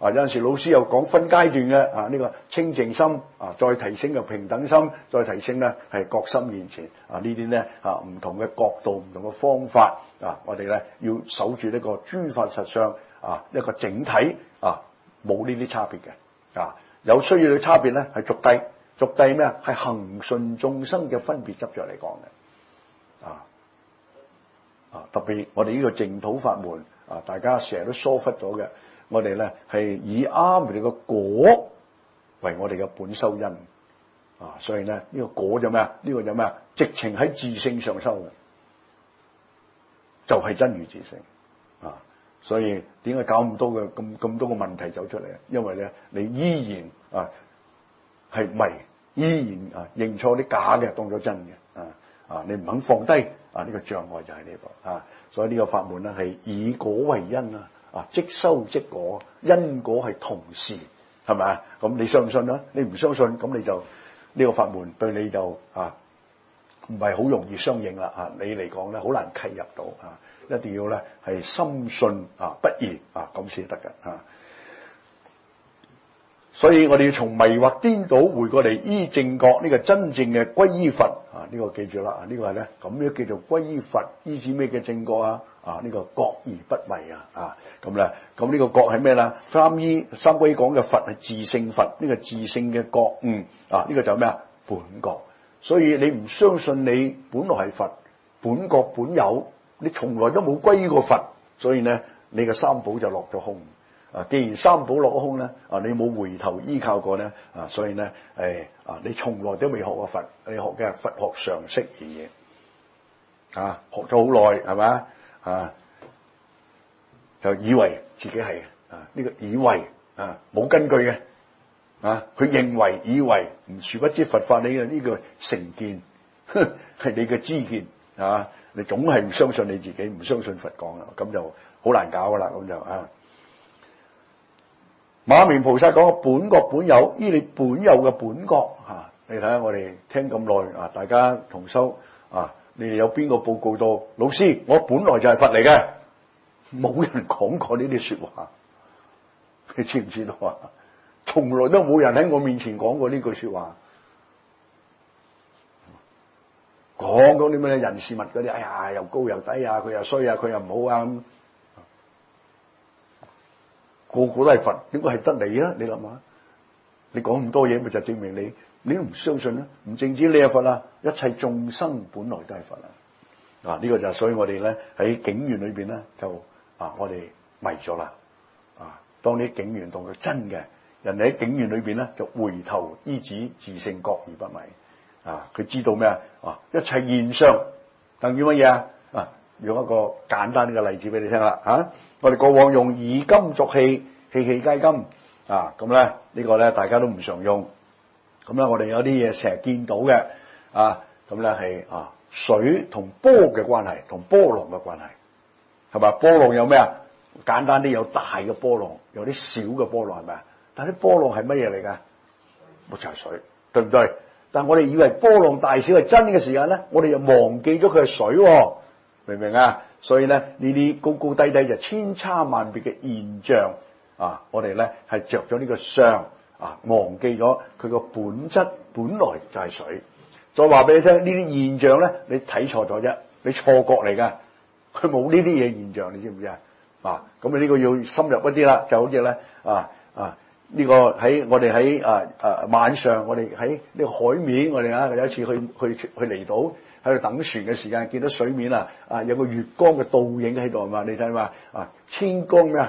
有陣時老師又講分階段嘅呢個清淨心再提升嘅平等心，再提升咧係覺心現前呢啲咧唔同嘅角度、唔同嘅方法我哋咧要守住呢個諸法實相一個整體冇呢啲差別嘅有需要嘅差別咧係逐諦咩係恆順眾生嘅分別執着嚟講嘅特別我哋呢個淨土法門大家成日都疏忽咗嘅。我哋咧係以阿彌陀嘅果為我哋嘅本修因所以咧呢個果就咩呢個就咩直情喺自性上修嘅，就係真如自性所以點解搞咁多嘅咁多個問題走出嚟？因為咧你依然係迷，依然認錯啲假嘅當咗真嘅你唔肯放低呢個障礙就喺呢度所以呢個法門咧係以果為因即修即果，因果係同時，係咪咁你相唔信啊？你唔相信，咁你就呢個法門對你就唔係好容易相應啦你嚟講咧好難契入到一定要咧係深信不疑咁先得嘅所以我哋要從迷惑顛倒回過嚟依正覺呢個真正嘅歸依佛呢個記住啦呢個係咧咁樣叫做歸依佛，依止咩嘅正覺呢個覺而不迷咁咧咁呢個覺係咩啦？三歸依講嘅佛係自性佛，呢個自性嘅覺悟呢個就係咩本覺。所以你唔相信你本來係佛，本覺本有，你從來都冇歸依過佛，所以咧你嘅三寶就落咗空既然三寶落咗空咧你冇回頭依靠過咧所以咧你從來都未學過佛，你學嘅係佛學常識而已學咗好耐係咪就以為自己係呢個以為冇根據嘅佢認為以為唔殊不知佛法你嘅呢個成見係你嘅知見你總係唔相信你自己，唔相信佛講咁就好難搞噶啦咁就馬明菩薩講本覺本有，依你本有嘅本覺你睇下我哋聽咁耐大家同修你哋有邊個報告到老師我本來就係佛嚟嘅？冇人講過呢啲說話，你知唔知道從來都冇人喺我面前講過呢句說話，講啲咩人事物嗰啲，哎呀又高又低佢又衰佢又唔好個個都係佛，點解係得你啊？你諗下，你講咁多嘢，咪就證明你都唔相信啦。唔淨止你係佛一切眾生本來都係佛呢個就係所以我哋咧喺境緣裏邊咧就我哋迷咗啦當啲境緣當佢真嘅，人哋喺境緣裏邊咧就回頭依止自性覺而不迷佢知道咩一切現象等於乜嘢用一個簡單啲嘅例子俾你聽啦我哋過往用以金作器，器器皆金咁咧呢個咧大家都唔常用，咁咧我哋有啲嘢成日見到嘅咁咧係水同波嘅關係，同波浪嘅關係係咪？波浪有咩簡單啲有大嘅波浪，有啲小嘅波浪係咪？但係啲波浪係乜嘢嚟㗎？冇就係水，對唔對？但係我哋以為波浪大小係真嘅時間咧，我哋又忘記咗佢係水明唔明所以咧呢啲高高低低就千差萬別嘅現象我哋咧係着咗呢個相忘記咗佢個本質本來就係水。再話俾你聽，呢啲現象咧你睇錯咗啫，你錯覺嚟㗎，佢冇呢啲嘢現象，你知唔知咁呢個要深入一啲啦，就好似咧呢個喺我哋喺晚上，我哋喺呢個海面，我哋有一次去離島喺度等船嘅時間，見到水面有個月光嘅倒影喺度係嘛？你睇嘛千光咩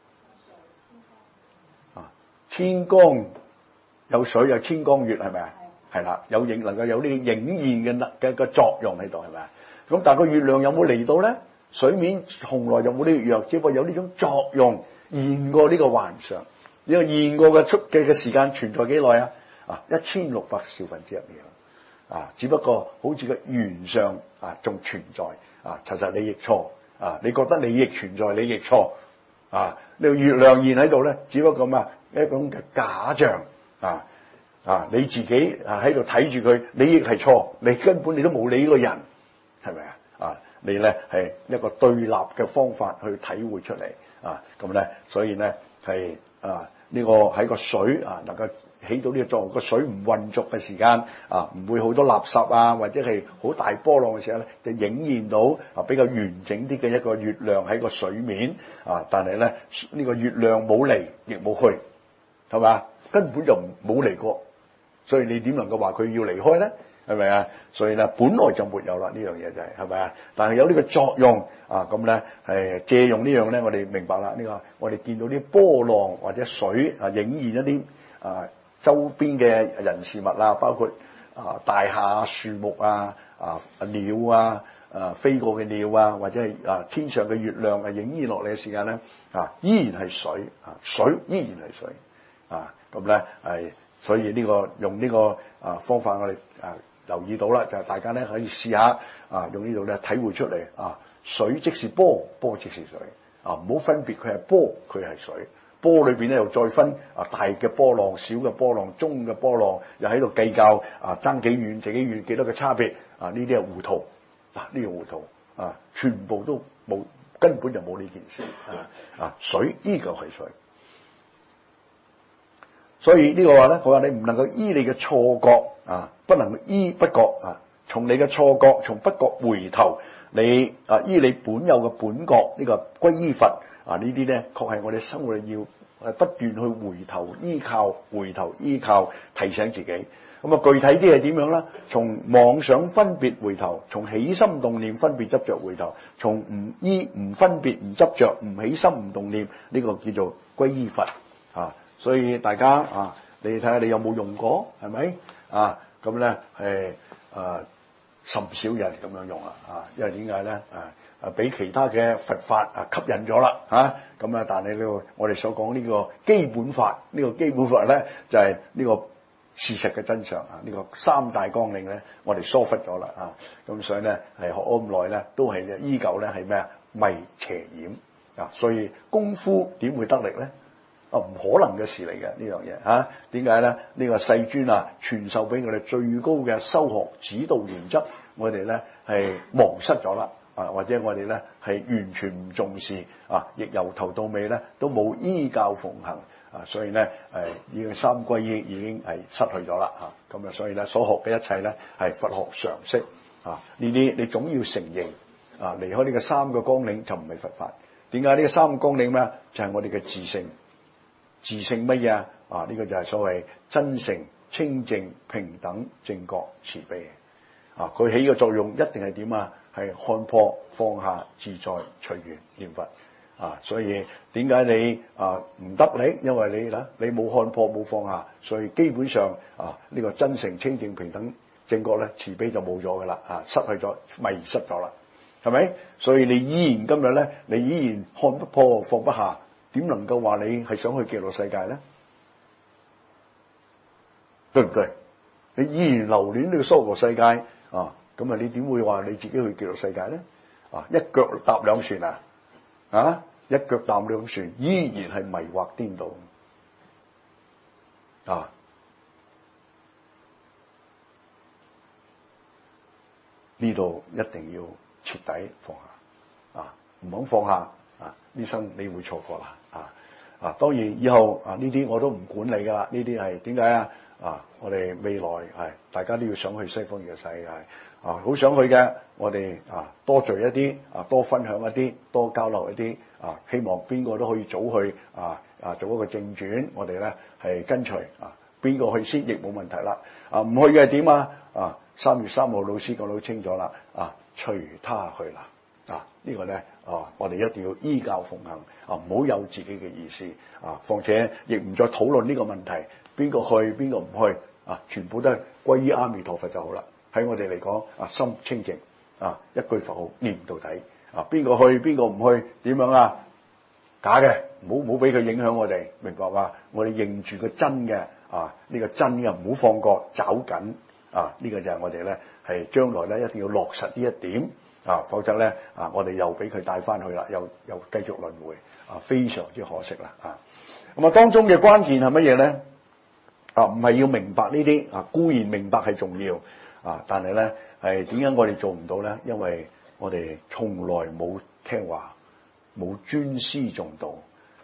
千光有水有千光月係咪係啦，有影能夠有呢個影現嘅作用喺度係咪咁但係個月亮有冇嚟到咧？水面從來就冇呢個月，只不過有呢種作用現過呢個幻象。呢個現過嘅出嘅時間存在幾耐1600兆分之一秒只不過好似個緣上仲存在其實你亦錯你覺得你亦存在，你亦錯呢個月亮現喺度咧，只不過一種嘅假象你自己喺度睇住佢，你亦係錯，你根本你都冇你呢個人，係咪你咧係一個對立嘅方法去體會出嚟咁咧，所以咧係呢個喺個水能夠起到呢個作用，個水唔混濁嘅時間唔會好多垃圾或者係好大波浪嘅時候咧，就影現到比較完整啲嘅一個月亮喺個水面但係咧呢個月亮冇嚟亦冇去，係咪？根本就冇嚟過，所以你點能夠話佢要離開咧？係咪啊？所以咧本來就沒有啦，呢樣嘢就係咪啊？但係有呢個作用咁咧係借用呢樣咧，我哋明白啦。呢個我哋見到啲波浪或者水影現一啲周邊嘅人事物包括大廈、樹木鳥飛過嘅鳥或者係天上嘅月亮影現落嚟嘅時間咧依然係水水依然係水咁咧係，所以呢個用呢個方法我哋留意到啦，就係大家咧可以試下用呢度咧體會出嚟水即是波，波即是水唔好分別佢係波佢係水。波裏邊咧又再分大嘅波浪、小嘅波浪、中嘅波浪，又喺度計較爭幾遠、幾遠、幾多嘅差別呢啲係糊塗呢個糊塗全部都冇，根本就冇呢件事水依舊係水。所以呢個話咧，佢話你唔能夠依你嘅錯覺不能依不覺從你嘅錯覺，從不覺回頭，你依你本有嘅本覺呢個歸依佛呢啲咧，確係我哋生活要不斷去回頭依靠，提醒自己。咁具體啲係點樣咧？從妄想分別回頭，從起心動念分別執着回頭，從唔依唔分別唔執着唔起心唔動念，呢個叫做歸依佛所以大家你睇下你有冇用過係咪咁咧係甚少人咁樣用因為點解咧俾其他嘅佛法吸引咗啦咁但係呢個我哋所講呢個基本法，呢個基本法咧就係呢個事實嘅真相呢個三大綱領咧我哋疏忽咗啦咁所以咧係學咗咁耐咧都係依舊咧係咩迷邪掩所以功夫點會得力咧？唔可能嘅事嚟嘅呢樣嘢點解咧？呢個世尊傳授俾我哋最高嘅修學指導原則，我哋咧係忘失咗啦或者我哋咧係完全唔重視亦由頭到尾咧都冇依教奉行所以咧呢個三歸依已經係失去咗啦咁所以咧所學嘅一切咧係佛學常識呢啲你總要承認離開呢個三個綱領就唔係佛法。點解呢個三個綱領咩？就係我哋嘅自性。自性乜嘢呢個就係所謂真誠、清淨、平等、正覺、慈悲佢起嘅作用一定係點係看破、放下、自在、隨緣念佛所以點解你唔得力？因為你冇看破冇放下，所以基本上呢個真誠、清淨、平等、正覺咧慈悲就冇咗噶啦失去咗，迷失咗啦，係咪？所以你依然今日咧，你依然看不破放不下，點能夠話你係想去極樂世界咧？對唔對？你依然留戀呢個娑婆世界咁你點會話你自己去極樂世界咧？一腳踏兩船一腳踏兩船，依然係迷惑顛倒呢度一定要徹底放下唔肯放下呢生你會錯過啦當然以後呢啲我都唔管你噶啦，呢啲係點解我哋未來係大家都要想去西方嘅世界好想去嘅，我哋多聚一啲多分享一啲，多交流一啲希望邊個都可以早去做一個正轉，我哋咧係跟隨邊個去先亦冇問題啦唔去嘅係點3月3號老師講到清楚啦隨他去啦呢個咧我哋一定要依教奉行唔好有自己嘅意思況且亦唔再討論呢個問題，邊個去邊個唔去全部都係歸依阿彌陀佛就好啦。喺我哋嚟講心清淨一句佛號念到底邊個去邊個唔去點樣假嘅唔好俾佢影響我哋，明白嘛？我哋認住個真嘅呢個真嘅唔好放過找緊呢個就係我哋咧係將來咧一定要落實呢一點否則咧我哋又俾佢帶翻去啦，又繼續輪迴非常之可惜啦咁當中嘅關鍵係乜嘢咧？唔係要明白呢啲固然明白係重要但係咧係點解我哋做唔到咧？因為我哋從來冇聽話，冇尊師重道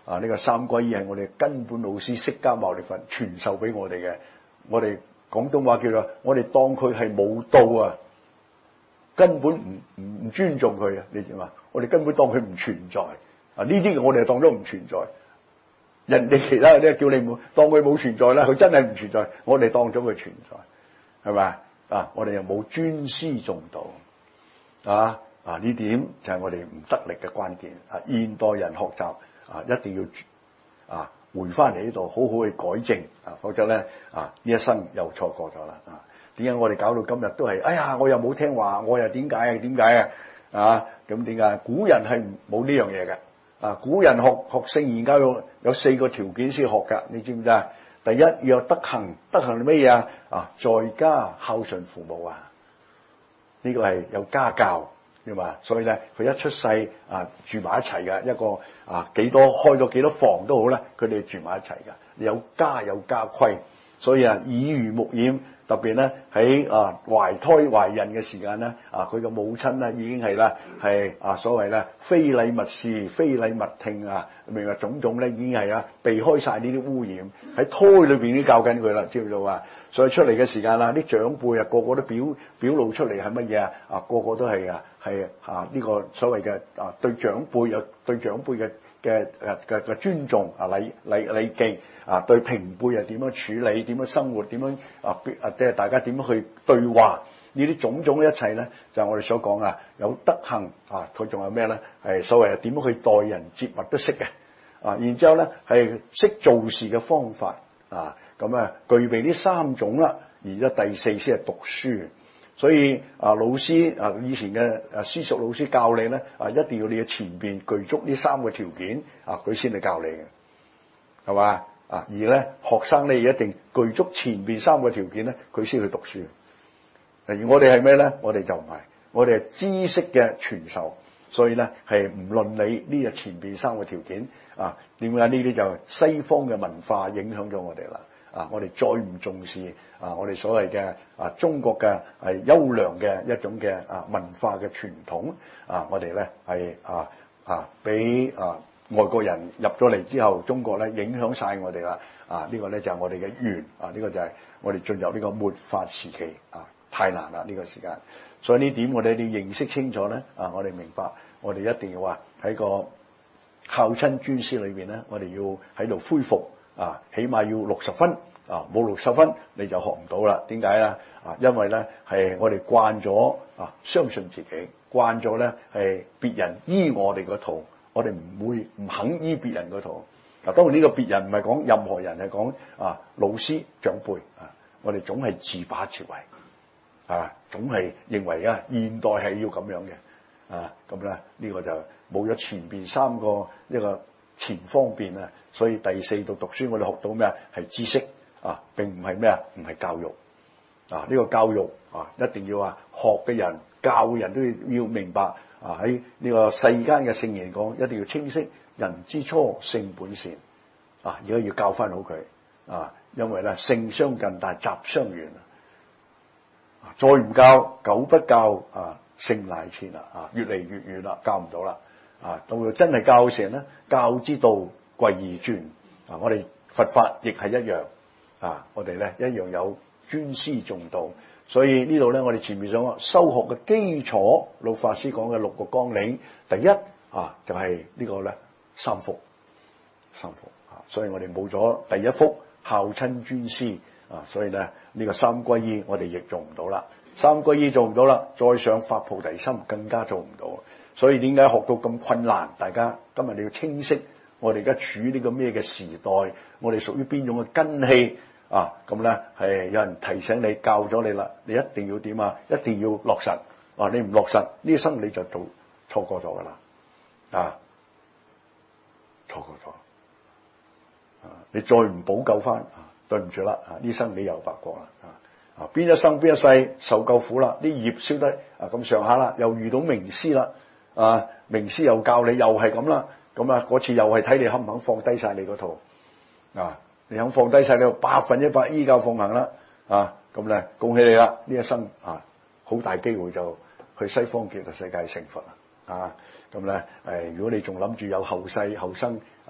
呢個三歸依係我哋根本老師釋迦牟尼佛傳授俾我哋嘅。我哋廣東話叫做我哋當佢係冇到啊，根本唔尊重佢啊！你知嘛？我哋根本當佢唔存在啊！呢啲我哋當咗唔存在。人哋其他嗰啲叫你冇當佢冇存在啦，佢真係唔存在。我哋當咗佢存在，係咪啊？我哋又冇尊師重道啊！呢點就係我哋唔得力嘅關鍵啊！現代人學習啊，一定要回翻嚟呢度，好好去改正啊，否則咧呢一生又錯過咗啦啊！點解我哋搞到今日都係？哎呀，我又冇聽話，我又點解啊？咁點解？古人係冇呢樣嘢嘅啊！古人學聖賢教育有4個條件先學㗎，你知唔知啊？第一要有德行，德行係乜嘢啊？在家孝順父母啊！呢個係有家教。所以咧，佢一出世住埋一齊嘅一個幾多開咗幾多房都好啦，佢哋住埋一齊嘅，有家有家規，所以耳濡目染，特別咧喺懷胎懷孕嘅時間咧，佢嘅母親咧已經係啦係所謂咧非禮勿視非禮勿聽明白種種咧已經係避開晒呢啲污染，喺胎裏邊已經教緊佢啦，知唔知道啊？所以出嚟嘅時間啲長輩個個都表露出嚟係乜嘢個個都係呢個所謂嘅對長輩有對長輩嘅尊重禮敬對平輩又點樣處理，點樣生活，點樣即係大家點樣去對話，呢啲種種一切咧就係我哋所講有德行佢仲有咩咧係所謂點樣去待人接物都識嘅然之後咧係識做事嘅方法咁具備呢3種啦，而家第4先係讀書。所以老師以前嘅私塾老師教你咧一定要你嘅前邊具足呢3個條件佢先嚟教你嘅，係嘛而咧學生咧一定具足前邊3個條件咧，佢先去讀書。而我哋係咩咧？我哋就唔係，我哋係知識嘅傳授，所以咧係唔論你呢前邊3個條件點解呢啲就西方嘅文化影響咗我哋啦。我哋再唔重視我哋所謂嘅中國嘅係優良嘅一種嘅文化嘅傳統我哋咧係俾外國人入咗嚟之後，中國咧影響晒我哋啦呢個咧就係我哋嘅緣呢個就係我哋進入呢個末法時期太難啦呢個時間。所以呢點我哋要認識清楚咧我哋明白，我哋一定要喺個孝親尊師裏邊咧，我哋要喺度恢復起碼要60分冇60分你就學唔到啦。點解咧？因為咧係我哋慣咗相信自己，慣咗咧係別人依我哋個套，我哋唔肯依別人個套。當然呢個別人唔係講任何人，係講老師長輩我哋總係自把自為總係認為現代係要咁樣嘅咁咧呢個就冇咗前邊3個一個前方便所以第4度讀書我哋學到咩係知識並唔係咩唔係教育呢個教育一定要學嘅人教人都要明白喺呢個世間嘅聖言講，一定要清晰人之初性本善而家要教翻好佢因為咧性相近但係習相遠再唔教久不教性乃遷啦越嚟越遠啦，教唔到啦到真係教成咧，教之道貴而尊我哋佛法亦係一樣我哋咧一樣有尊師重道。所以呢度咧我哋前面所修學嘅基礎，老法師講嘅6個綱領，第一就係呢個咧三福所以我哋冇咗第一福孝親尊師所以咧呢個三歸依我哋亦做唔到啦，三歸依做唔到啦，再上發菩提心更加做唔到。所以點解學到咁困難？大家今日你要清晰，我哋而家處於呢個咩嘅時代，我哋屬於邊種嘅根器咁咧係有人提醒你教咗你啦，你一定要點一定要落實你唔落實呢一生你就做錯過咗噶啦錯過咗你再唔補救翻對唔住啦呢生你又白過啦邊一生邊一世受夠苦啦，啲業燒得咁上下啦，又遇到名師啦名師又教你又係咁啦，咁嗰次又係睇你肯唔肯放低晒你嗰套你肯放低晒你100%依教奉行啦咁咧恭喜你啦，呢一生好大機會就去西方極樂世界成佛啦咁咧如果你仲諗住有後生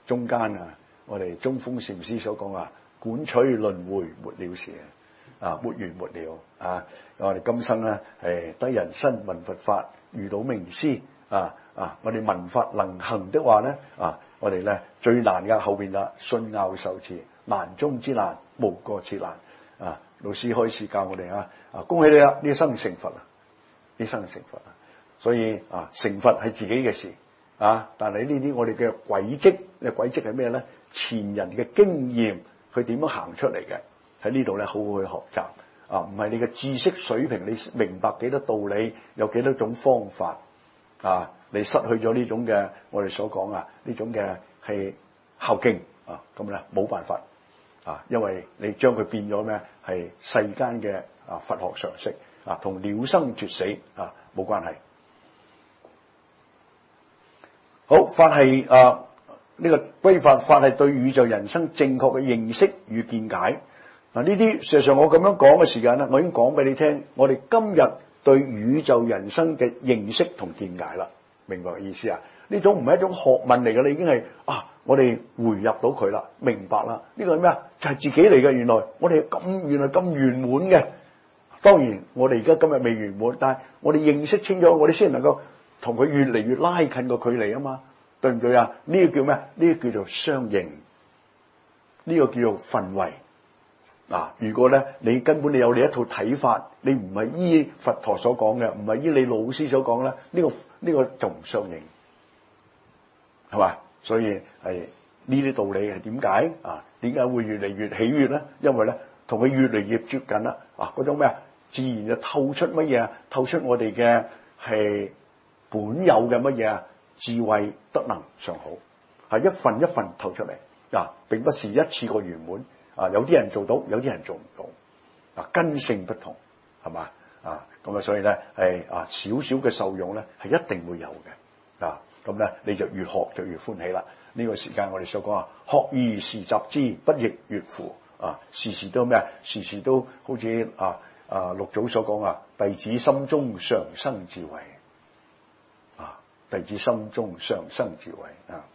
中間我哋中鋒禪師所講管取輪迴沒了時沒完沒了我哋今生係得人身聞佛法，遇到名師我哋聞法能行的話咧我哋咧最難嘅後邊信拗受持，難中之難，無過之難老師開始教我哋恭喜你啦！呢生成佛呢生成佛所以成佛係自己嘅事但係呢啲我哋嘅軌跡係咩咧？前人嘅經驗，佢點樣行出嚟嘅？喺呢度咧好好去學習唔係你嘅知識水平，你明白幾多道理，有幾多種方法你失去咗呢種嘅我哋所講呢種嘅係孝敬咁咧冇辦法因為你將佢變咗咩？係世間嘅佛學常識同了生絕死冇關係。好，法係呢個歸法係對宇宙人生正確嘅認識與見解呢啲事實上我咁樣講嘅時間咧，我已經講俾你聽，我哋今日對宇宙人生嘅認識同見解啦，明白意思呢種唔係一種學問嚟嘅，你已經係我哋回入到佢啦，明白啦。呢個係咩就係自己嚟嘅。原來我哋原來咁圓滿嘅。當然我哋而家今日未圓滿，但係我哋認識清楚，我哋先能夠同佢越嚟越拉近個距離嘛，對唔對呢個叫咩？呢個叫做相應，呢個叫做分位如果咧你根本你有你一套睇法，你唔係依佛陀所講嘅，唔係依你老師所講咧，呢個就唔相應，係嘛？所以係呢啲道理係點解點解會越嚟越喜悅咧？因為咧同佢越嚟越接近啦嗰種咩自然就透出乜嘢透出我哋嘅係本有嘅乜嘢智慧德能上好，係一份一份透出嚟並不是一次過圓滿有啲人做到，有啲人做唔到根性不同，係嘛咁所以咧係少少嘅受用咧係一定會有嘅咁咧你就越學就越歡喜啦。呢個時間我哋所講學而時習之，不亦說乎時時都咩時時都好似六祖所講弟子心中常生智慧弟子心中常生智慧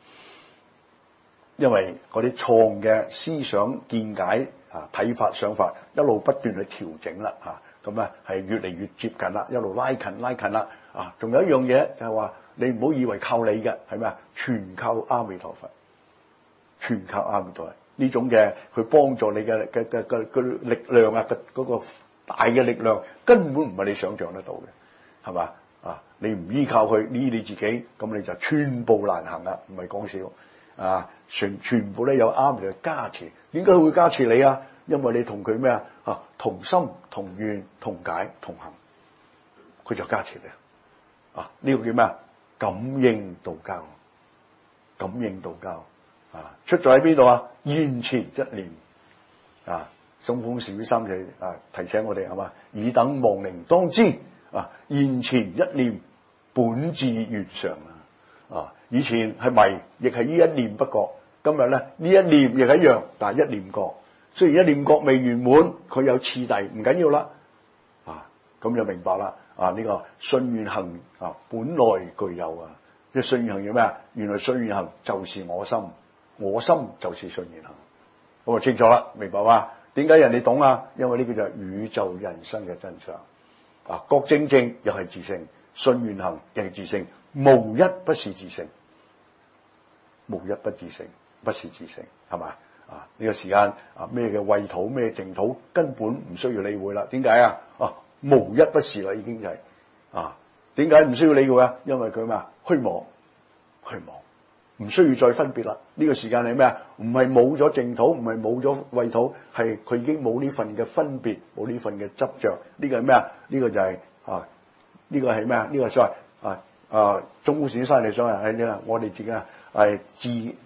因為嗰啲錯誤嘅思想見解睇法想法一路不斷去調整啦咁咧係越嚟越接近啦，一路拉近啦仲有一樣嘢就係話你唔好以為靠你嘅係咩全靠阿彌陀佛，全靠阿彌陀佛呢種嘅佢幫助你嘅力量嗰個大嘅力量根本唔係你想象得到嘅，係嘛你唔依靠佢依你自己，咁你就寸步難行啦，唔係講笑全部咧有阿彌陀佛加持。點解佢會加持你因為你同佢咩同心同願同解同行，佢就加持你呢個叫咩感應道交，感應道交出在喺邊度現前一念中鋒禪師三就提醒我哋係嘛，爾等亡靈當知現前一念本自圓常以前係迷，亦係呢一念不覺。今日咧呢一念亦係一樣，但係一念覺。雖然一念覺未圓滿，佢有次第，唔緊要啦咁就明白啦呢個信願行本來具有即係信願行要咩原來信願行就是我心，我心就是信願行。咁清楚啦，明白嘛？點解人哋懂因為呢個就係宇宙人生嘅真相覺正正又係自性，信願行亦係自性，無一不是自性，無一不自性，不是自性，係嘛呢個時間咩嘅穢土咩淨土根本唔需要理會啦。點解無一不是啦，已經就係點解唔需要理會因為佢咩虛妄，唔需要再分別啦。呢個時間係咩唔係冇咗淨土，唔係冇咗穢土，係佢已經冇呢份嘅分別，冇呢份嘅執着。呢個係咩呢個就係呢個係咩呢個所謂中觀禪師嚟所謂係呢我哋自己係自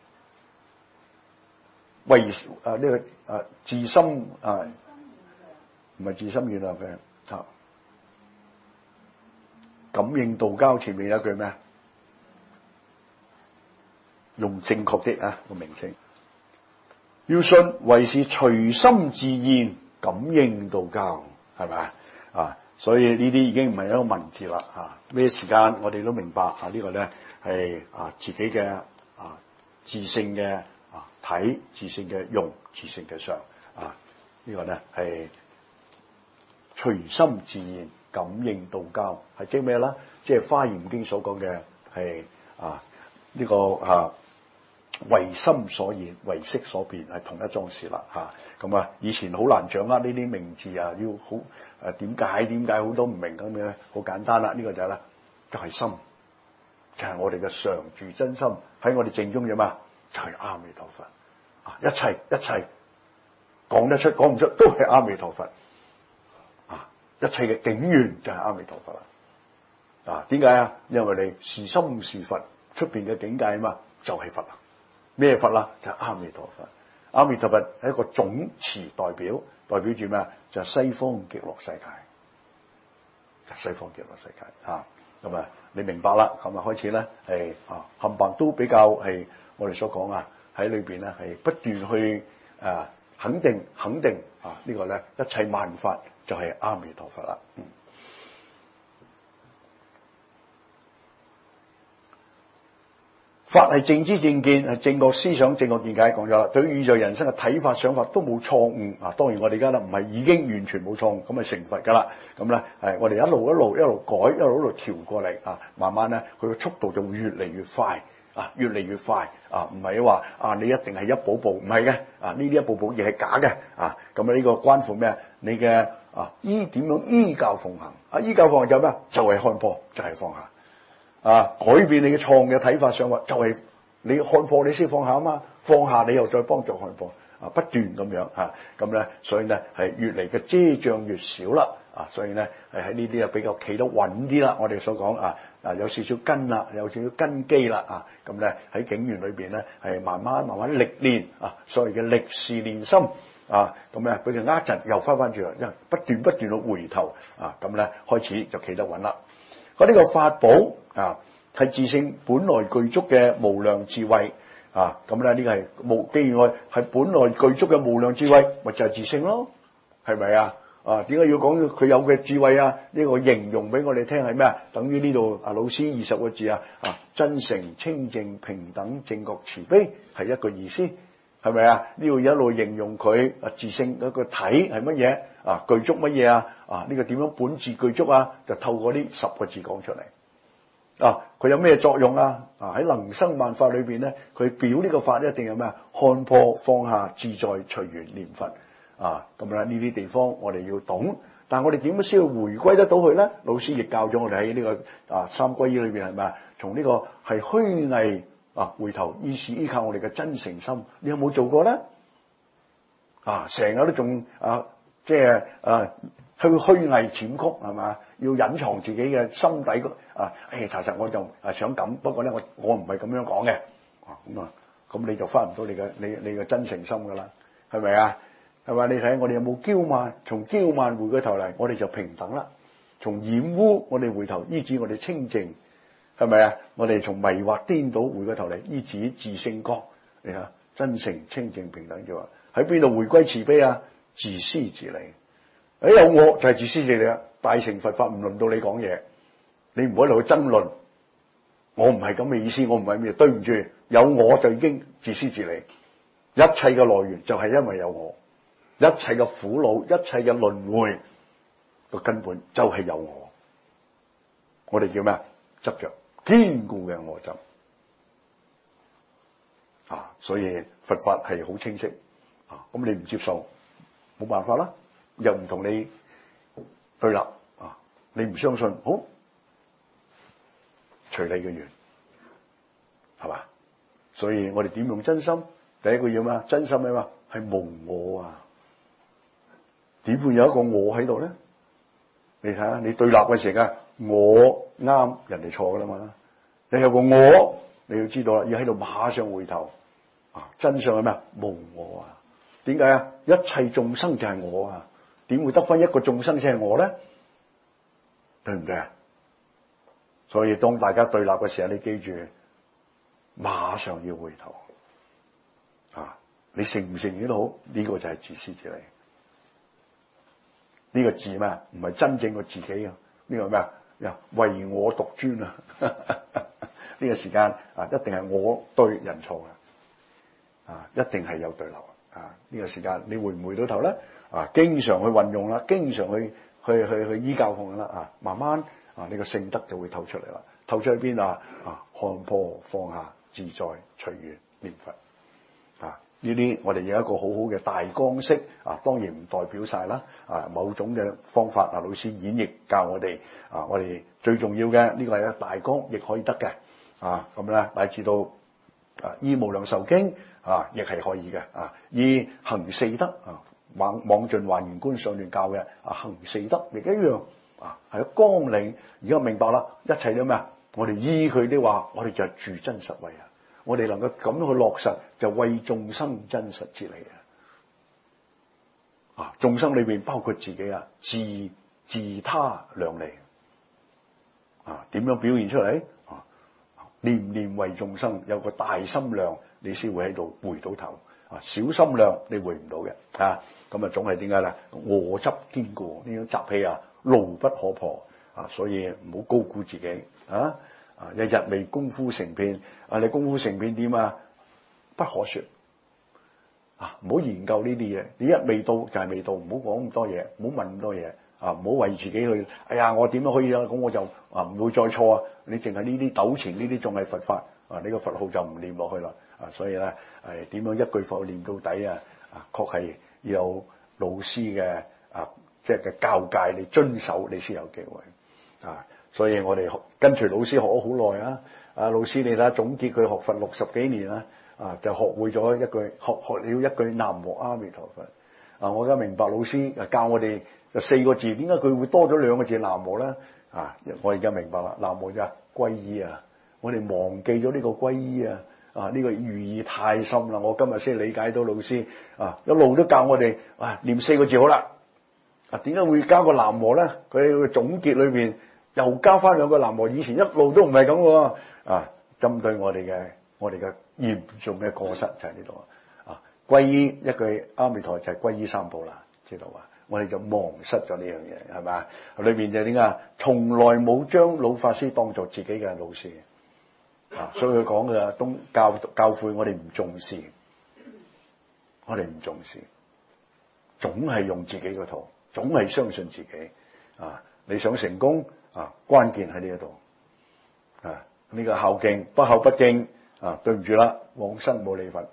為呢個自心唔係自心遠慮嘅感應道交前面有一句咩用正確的個名稱，要信為是隨心自現感應道交，係咪所以呢啲已經唔係一個文字啦咩時間我哋都明白呢個咧係自己嘅自性嘅體、自性嘅用、自性嘅相呢個咧係隨心自然感應道交，係即咩啦？即係《華嚴經》所講嘅係呢個為心所現，為識所變，係同一樁事啦咁以前好難掌握呢啲名字要好點解好多唔明咁樣，好簡單啦。呢個就係啦，就係心，就係我哋嘅常住真心喺我哋正中啫嘛，就係阿彌陀佛一切講得出講唔出都係阿彌陀佛一切嘅境緣就係阿彌陀佛啦點解因為你是心是佛，出邊嘅境界嘛，就係佛啦。咩佛啦？就係阿彌陀佛。阿彌陀佛係一個總詞代表住咩？就係西方極樂世界。西方極樂世界咁你明白啦。咁開始咧係冚唪都比較係我哋所講喺裏邊咧係不斷去肯定呢個咧一切萬法就係阿彌陀佛啦。法係正知正見，係正確思想、正確見解，講咗啦。對於宇宙人生嘅睇法、想法都冇錯誤當然我哋而家咧唔係已經完全冇錯誤，咁成佛噶啦。咁咧我哋一路改，一路調過嚟慢慢咧佢嘅速度就會越嚟越快越嚟越快唔係話你一定係一步步，唔係嘅呢啲一步步亦係假嘅咁呢個關乎咩？你嘅點樣依教奉行依教奉行就咩？就係看破，就係放下。改變你嘅錯誤嘅睇法想法，就係你看破你先放下嘛，放下你又再幫助看破不斷咁樣咁咧，所以咧係越嚟嘅遮障越少啦所以咧係喺呢啲比較企得穩啲啦。我哋所講有少少根啦，有少少根基啦咁咧喺境緣裏邊咧係慢慢歷練所謂嘅歷事練心咁咧俾佢呃陣又翻住啦，因為不斷去回頭咁咧開始就企得穩啦。呢個法寶係自性本來具足嘅無量智慧咁咧呢個係既然我係本來具足嘅無量智慧，咪就係自性咯，係咪點解要講佢有嘅智慧呢個形容俾我哋聽係咩等於呢度老師20個字真誠清淨平等正覺慈悲係一個意思，係咪呢度一路形容佢自性嗰個體係乜嘢具足乜嘢呢個點樣本自具足就透過呢10個字講出嚟佢有咩作用喺能生萬法裏邊咧，佢表呢個法一定有咩看破放下自在隨緣念佛咁呢啲地方我哋要懂，但係我哋點樣先要回歸得到佢咧？老師亦教咗我哋喺呢個三歸依裏邊係咪從呢個係虛偽回頭依靠我哋嘅真誠心，你有冇做過咧？成日都仲即係去虛偽潛曲係嘛？要隱藏自己嘅心底查實我就想咁，不過咧我唔係咁樣講嘅咁你就翻唔到你嘅真誠心噶啦，係咪係咪？你睇我哋有冇驕慢？從驕慢回過頭嚟，我哋就平等啦。從染污我哋回頭依止我哋清淨，係咪我哋從迷惑顛倒回過頭嚟依止自性覺，你睇真誠清淨平等就話喺邊度回歸慈悲自私自利。有我就係自私自利大乘佛法唔輪到你講嘢，你唔好喺度去爭論。我唔係咁嘅意思，我唔係咩，對唔住，有我就已經自私自利。一切嘅來源就係因為有我，一切嘅苦惱，一切嘅輪迴個根本就係有我。我哋叫咩？執着堅固嘅我執所以佛法係好清晰咁你唔接受冇辦法啦，又唔同你對立你唔相信，好隨你嘅緣，係嘛？所以我哋點用真心？第一個要咩？真心係嘛？係無我點會有一個我喺度咧？你睇下，你對立嘅時間，我啱，人哋錯噶啦嘛。你有個我，你要知道啦，要喺度馬上回頭真相係咩？無我點解一切眾生就係我點會得翻一個眾生先係我咧？對唔對所以當大家對立嘅時候，你記住，馬上要回頭你承唔承認都好，呢個就係自私自利。呢個字咩？唔係真正嘅自己呢個咩唯我獨尊呢個時間一定係我對人錯嘅。 一定係有對流呢個時間你回唔回到頭咧？經常去運用啦，經常去依教奉啦慢慢你個聖德就會透出嚟啦。透出去邊看破放下自在隨緣念佛呢啲我哋有一個好好嘅大綱式當然唔代表晒啦某種嘅方法老師演繹教我哋我哋最重要嘅呢個係一個大綱亦可以得嘅咁咧乃至到依無量壽經亦係可以嘅依行四德妄盡還原觀上段教嘅行四德亦一樣係個綱領。而家明白啦，一切都咩我哋依佢啲話，我哋就係住真實位我哋能夠咁樣去落實，就為眾生真實之理眾生裏邊包括自己自他兩利點樣表現出嚟念念為眾生，有個大心量，你先會喺度回到頭小心量你回唔到嘅咁總係點解咧？我執堅固呢種習氣牢不可破所以唔好高估自己日日未功夫成片你功夫成片點不可說唔好研究呢啲嘢。你一未到就係未到，唔好講咁多嘢，唔好問咁多嘢唔好為自己去我點樣可以咁我就唔會再錯你淨係呢啲糾纏呢啲仲係佛法你個佛號就唔念落去啦所以咧點樣一句佛號念到底確係要有老師嘅即係嘅教誡你遵守，你先有機會所以我哋跟隨老師學咗好耐老師你睇下總結佢學佛60幾年就學會咗一句學了一句南無阿彌陀佛我而家明白老師教我哋4個字，點解佢會多咗2個字南無咧我而家明白啦，南無就係皈依我哋忘記咗呢個皈依呢個寓意太深啦。我今日先理解到老師一路都教我哋念4個字好啦點解會加個南無咧？佢喺個總結裏邊又加翻2個南無，以前一路都唔係咁喎針對我哋嘅嚴重嘅過失就喺呢度皈依一句阿彌陀就係皈依三寶啦，知道我哋就忘失咗呢樣嘢係咪裏邊就點解從來冇將老法師當作自己嘅老師所以佢講嘅都教誨我哋唔重視，總係用自己嘅圖，總係相信自己你想成功關鍵喺呢一度呢個孝敬不孝不敬對唔住啦，往生冇理佛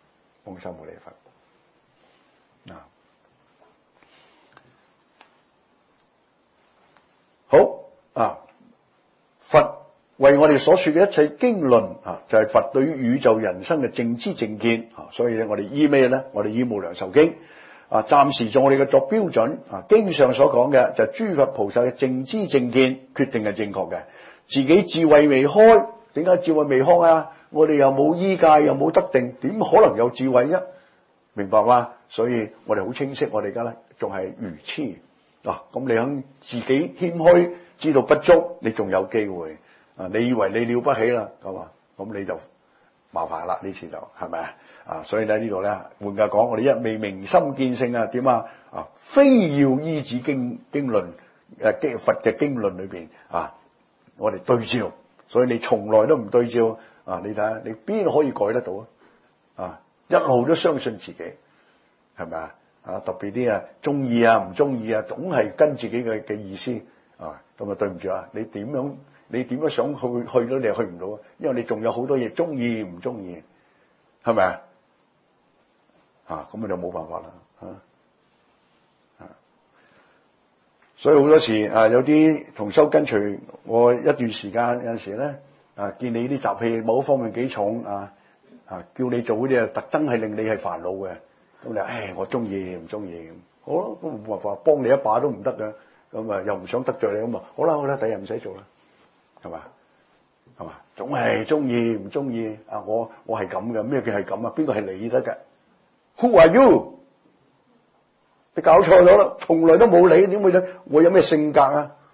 好佛為我哋所說嘅一切經論就係佛對於宇宙人生嘅正知正見所以咧我哋依咩咧？我哋依無量壽經暫時做我哋嘅作標準經上所講嘅就係諸佛菩薩嘅正知正見決定係正確嘅，自己智慧未開，點解智慧未開我哋又冇依戒又冇得定，點可能有智慧啫？明白嗎？所以我哋好清晰，我哋而家咧仲係愚痴咁你肯自己謙虛，知道不足，你仲有機會你以為你了不起啦咁你就麻煩啦，呢次就係咪所以咧呢度咧換句講，我哋一味明心見性點非要依止經論佛嘅經論裏邊我哋對照，所以你從來都唔對照你睇下你邊可以改得到一路都相信自己係咪特別啲中意唔中意總係跟自己嘅意思咁對唔住你點樣想去到你又去唔到因為你仲有好多嘢中意唔中意係咪咁咪就冇辦法啦所以好多時有啲同修跟隨我一段時間，有陣時咧見你啲習氣某一方面幾重叫你做嗰啲特登係令你係煩惱嘅，咁你我中意唔中意好咯，都冇辦法幫你一把都唔得嘅，咁又唔想得罪你咁好啦，第日唔使做啦，係嘛總係中意唔中意我係咁嘅，咩叫係咁邊個係你得嘅 ？Who are you？ 你搞錯咗啦，從來都冇你，點會咧？我有咩性格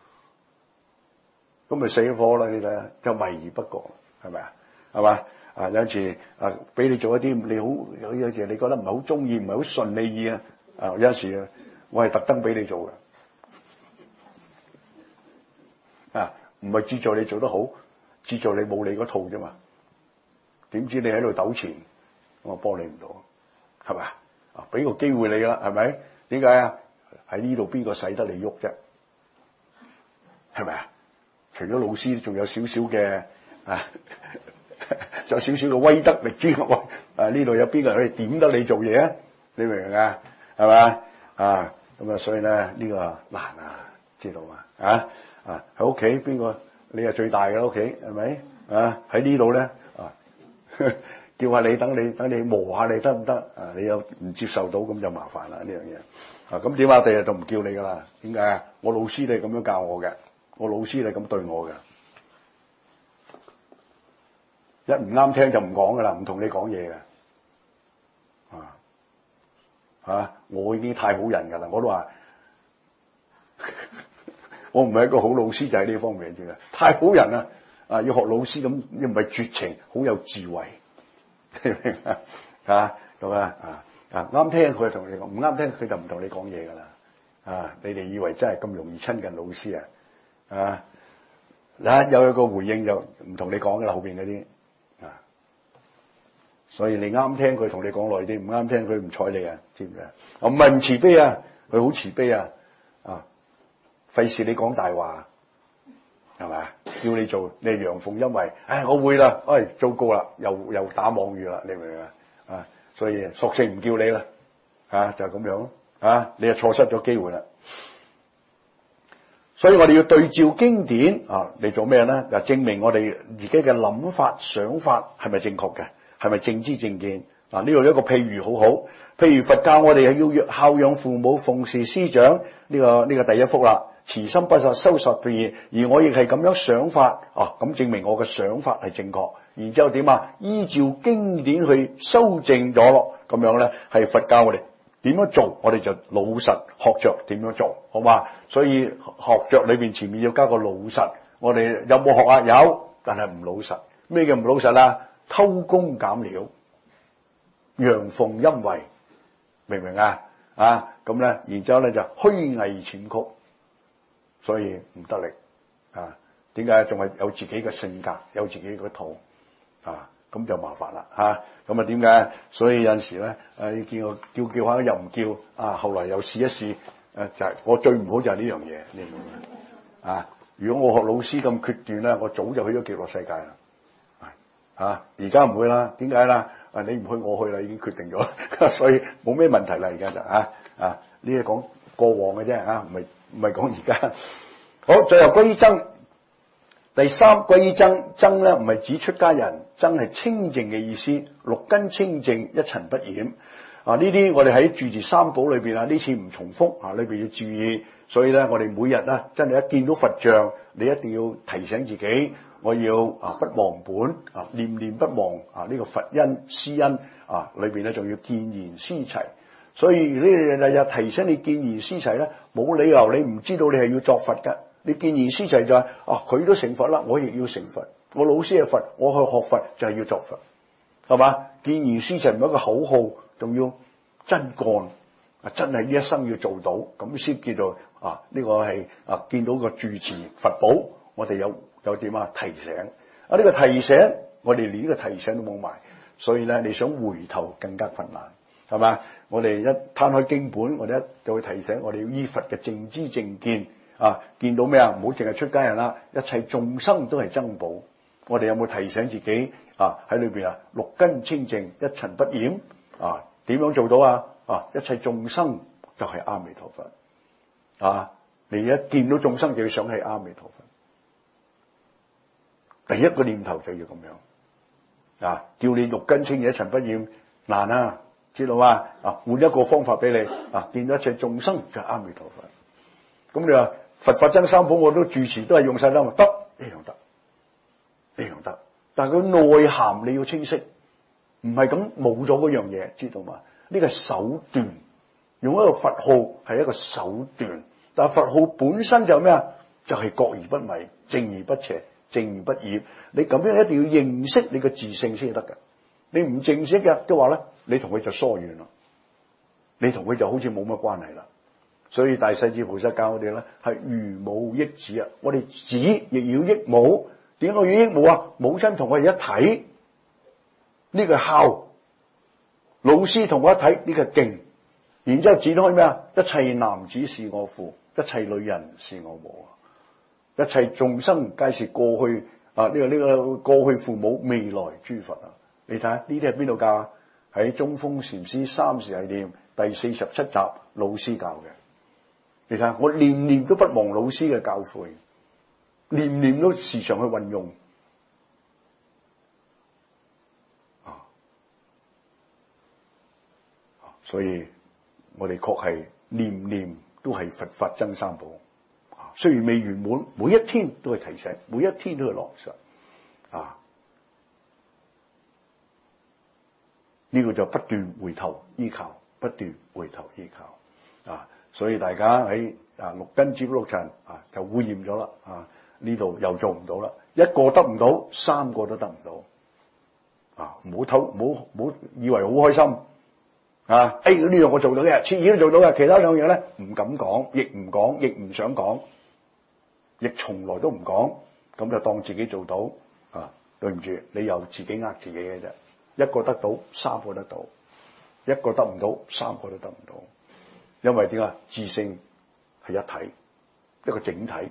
咁咪死火啦！你睇下，就迷而不覺，係咪係嘛？有時俾你做一啲你好有時你覺得唔係好中意，唔係好順你意有時我係特登俾你做嘅唔係資助你做得好，資助你冇你嗰套啫嘛。點知你喺度糾纏我幫你唔到，係咪啊？俾個機會你啦，係咪？點解啊？喺呢度邊個使得你喐啫？係咪啊？除咗老師，仲有少少嘅有少少嘅威德力之外，呢度有邊個人可以點得你做嘢啊？你明唔明啊？係嘛咁啊？所以咧呢個難啊，知道嘛？喺屋企邊個你係最大嘅屋企係咪喺呢度咧叫下你等你磨下你得唔得？你又唔接受到咁就麻煩啦呢樣嘢咁點啊？第日就唔叫你噶啦？點解啊？我老師你咁樣教我嘅，我老師你咁對我嘅，一唔啱聽就唔講噶啦，唔同你講嘢嘅我已經太好人噶啦，我都話我唔係一個好老師，就喺呢方面嘅，太好人啦要學老師咁，又唔係絕情，好有智慧，明唔明啱聽佢同你講，唔啱聽佢就唔同你講嘢噶啦你哋以為真係咁容易親近老師有一個回應就唔同你講噶啦，後邊嗰啲所以你啱聽佢同你講耐啲，唔啱聽佢唔睬你知唔知唔係唔慈悲佢好慈悲費事你講大話係咪叫你做你係陽奉陰違，我會啦，糟糕啦，又打網魚啦，你明唔明所以索性唔叫你啦就係咁樣你就錯失咗機會啦。所以我哋要對照經典嚟做咩咧？就證明我哋自己嘅諗法想法係咪正確嘅，係咪正知正見呢度有一個譬如好好，譬如佛教我哋係要孝養父母，奉事師長，呢個第一福啦，慈心不殺，修十善業，而我亦係咁樣想法咁證明我嘅想法係正確，然之後點依照經典去修正咗咯，咁樣咧係佛教我哋點樣做，我哋就老實學着點樣做，好嘛？所以學着裏邊前面要加個老實，我哋有冇學有，但係唔老實。咩叫唔老實偷工減料，陽奉陰違，明唔明咁咧，然之後咧就虛偽淺曲，所以唔得力點解？仲係有自己嘅性格，有自己個套咁就麻煩啦咁點解？所以有陣時咧你見我叫下又唔叫後來又試一試就係我最唔好就係呢樣嘢，你明唔明如果我學老師咁決斷咧，我早就去咗極樂世界啦而家唔會啦，點解啦？你唔去我去啦，已經決定咗，所以冇咩問題啦，而家就呢啲講過往嘅啫唔係講而家。好，最後歸依僧。第三，歸依僧，僧咧唔係指出家人，僧係清淨嘅意思，六根清淨，一塵不染呢啲我哋喺住持三寶裏邊呢次唔重複裏邊要注意。所以咧我哋每日真係一見到佛像，你一定要提醒自己，我要不忘本念念不忘呢個佛恩師恩裏邊咧仲要見賢思齊。所以呢日日提醒你見賢思齊咧，冇理由你唔知道你係要作佛㗎。你見賢思齊就係佢都成佛啦，我亦要成佛。我老師係佛，我去學佛就係要作佛，係嘛？見賢思齊唔係一個口號，仲要真幹真係呢一生要做到，咁先叫做呢個係見到個住持佛寶，我哋有點提醒呢個提醒，我哋連呢個提醒都冇埋，所以咧你想回頭更加困難，係嘛？我哋一攤開經本，我哋就會提醒我哋要依佛嘅正知正見見到咩唔好淨係出家人啦，一切眾生都係僧寶。我哋有冇提醒自己喺裏邊六根清淨，一塵不染點樣做到一切眾生就係阿彌陀佛你一見到眾生就要想起阿彌陀佛，第一個念頭就要咁樣叫你六根清淨，一塵不染難知道嘛？換一個方法俾你見到一切眾生就係阿彌陀佛。咁你話佛法僧三寶我都住持都係用晒啦，得一樣得，但係佢內涵你要清晰，唔係咁冇咗嗰樣嘢，知道嘛？呢個係手段，用一個佛號係一個手段，但係佛號本身就咩就係覺而不迷，正而不邪，正而不染。你咁樣一定要認識你個自性先得㗎。你唔認識嘅話咧，你同佢就疏遠啦，你同佢就好似冇乜關係啦。所以大勢至菩薩教我哋咧係如母憶子我哋子亦要憶母。點解要憶母母親同我哋一體，呢個係孝， 老師同我一睇呢個勁，然之後展開咩啊？一切男子是我父，一切女人是我母，一切眾生皆是過去啊！呢個過去父母，未來諸佛啊！你睇下呢啲係邊度教？喺中鋒禪師三時繫念第47集老師教嘅。你睇下，我念念都不忘老師嘅教誨，念念都時常去運用。所以我哋確係念念都係佛法真三寶。雖然未圓滿，每一天都係提醒，每一天都係落實。呢個就不斷回頭依靠，不斷回頭依靠。所以大家喺六根接六塵就污染咗啦。呢度又做唔到啦，一個得唔到，三個都得唔到。唔好以為好開心。呢樣我做到嘅，次次都做到嘅，其他兩樣咧唔敢講，亦唔講，亦唔想講，亦從來都唔講，咁就當自己做到。對唔住，你又自己呃自己嘅啫。一個得到，三個得到；一個得唔到，三個都得唔到。因為點解？自性係一體，一個整體，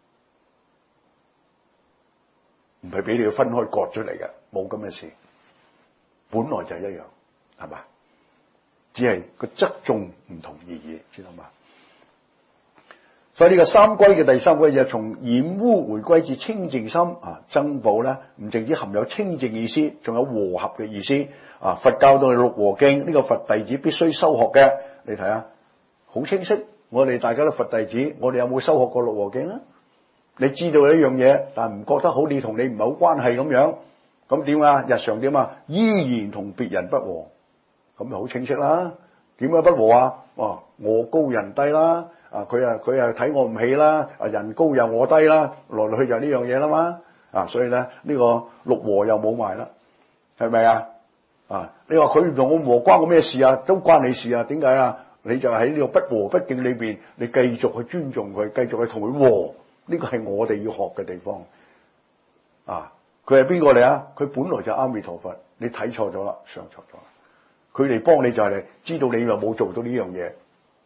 唔係俾你要分開割出嚟嘅，冇咁嘅事。本來就係一樣，係嘛？只係個側重唔同而已，知道嘛？所以呢個三歸嘅第三歸就從染污回歸至清淨心。僧寶咧唔淨止含有清淨意思，仲有和合嘅意思。佛教到係六和經，呢個佛弟子必須修學嘅。你睇下，好清晰。我哋大家都佛弟子，我哋有冇修學過六和經啊？你知道呢樣嘢，但係唔覺得好似同你唔係好關係咁樣，咁點啊？日常點啊？依然同別人不和，咁就好清晰啦。點解不和啊？我高人低啦。佢睇我唔起啦，人高又我低啦，來來去就係呢樣嘢啦嘛。所以咧呢個六和又冇埋啦，係咪啊？你話佢唔同我和，關我咩事啊？都關你事啊？點解啊？你就喺呢個不和不敬裏邊，你繼續去尊重佢，繼續去同佢和，呢個係我哋要學嘅地方。佢係邊個嚟啊？佢本來就阿彌陀佛，你睇錯咗啦，上錯咗啦。佢嚟幫你就係你知道你又冇做到呢樣嘢。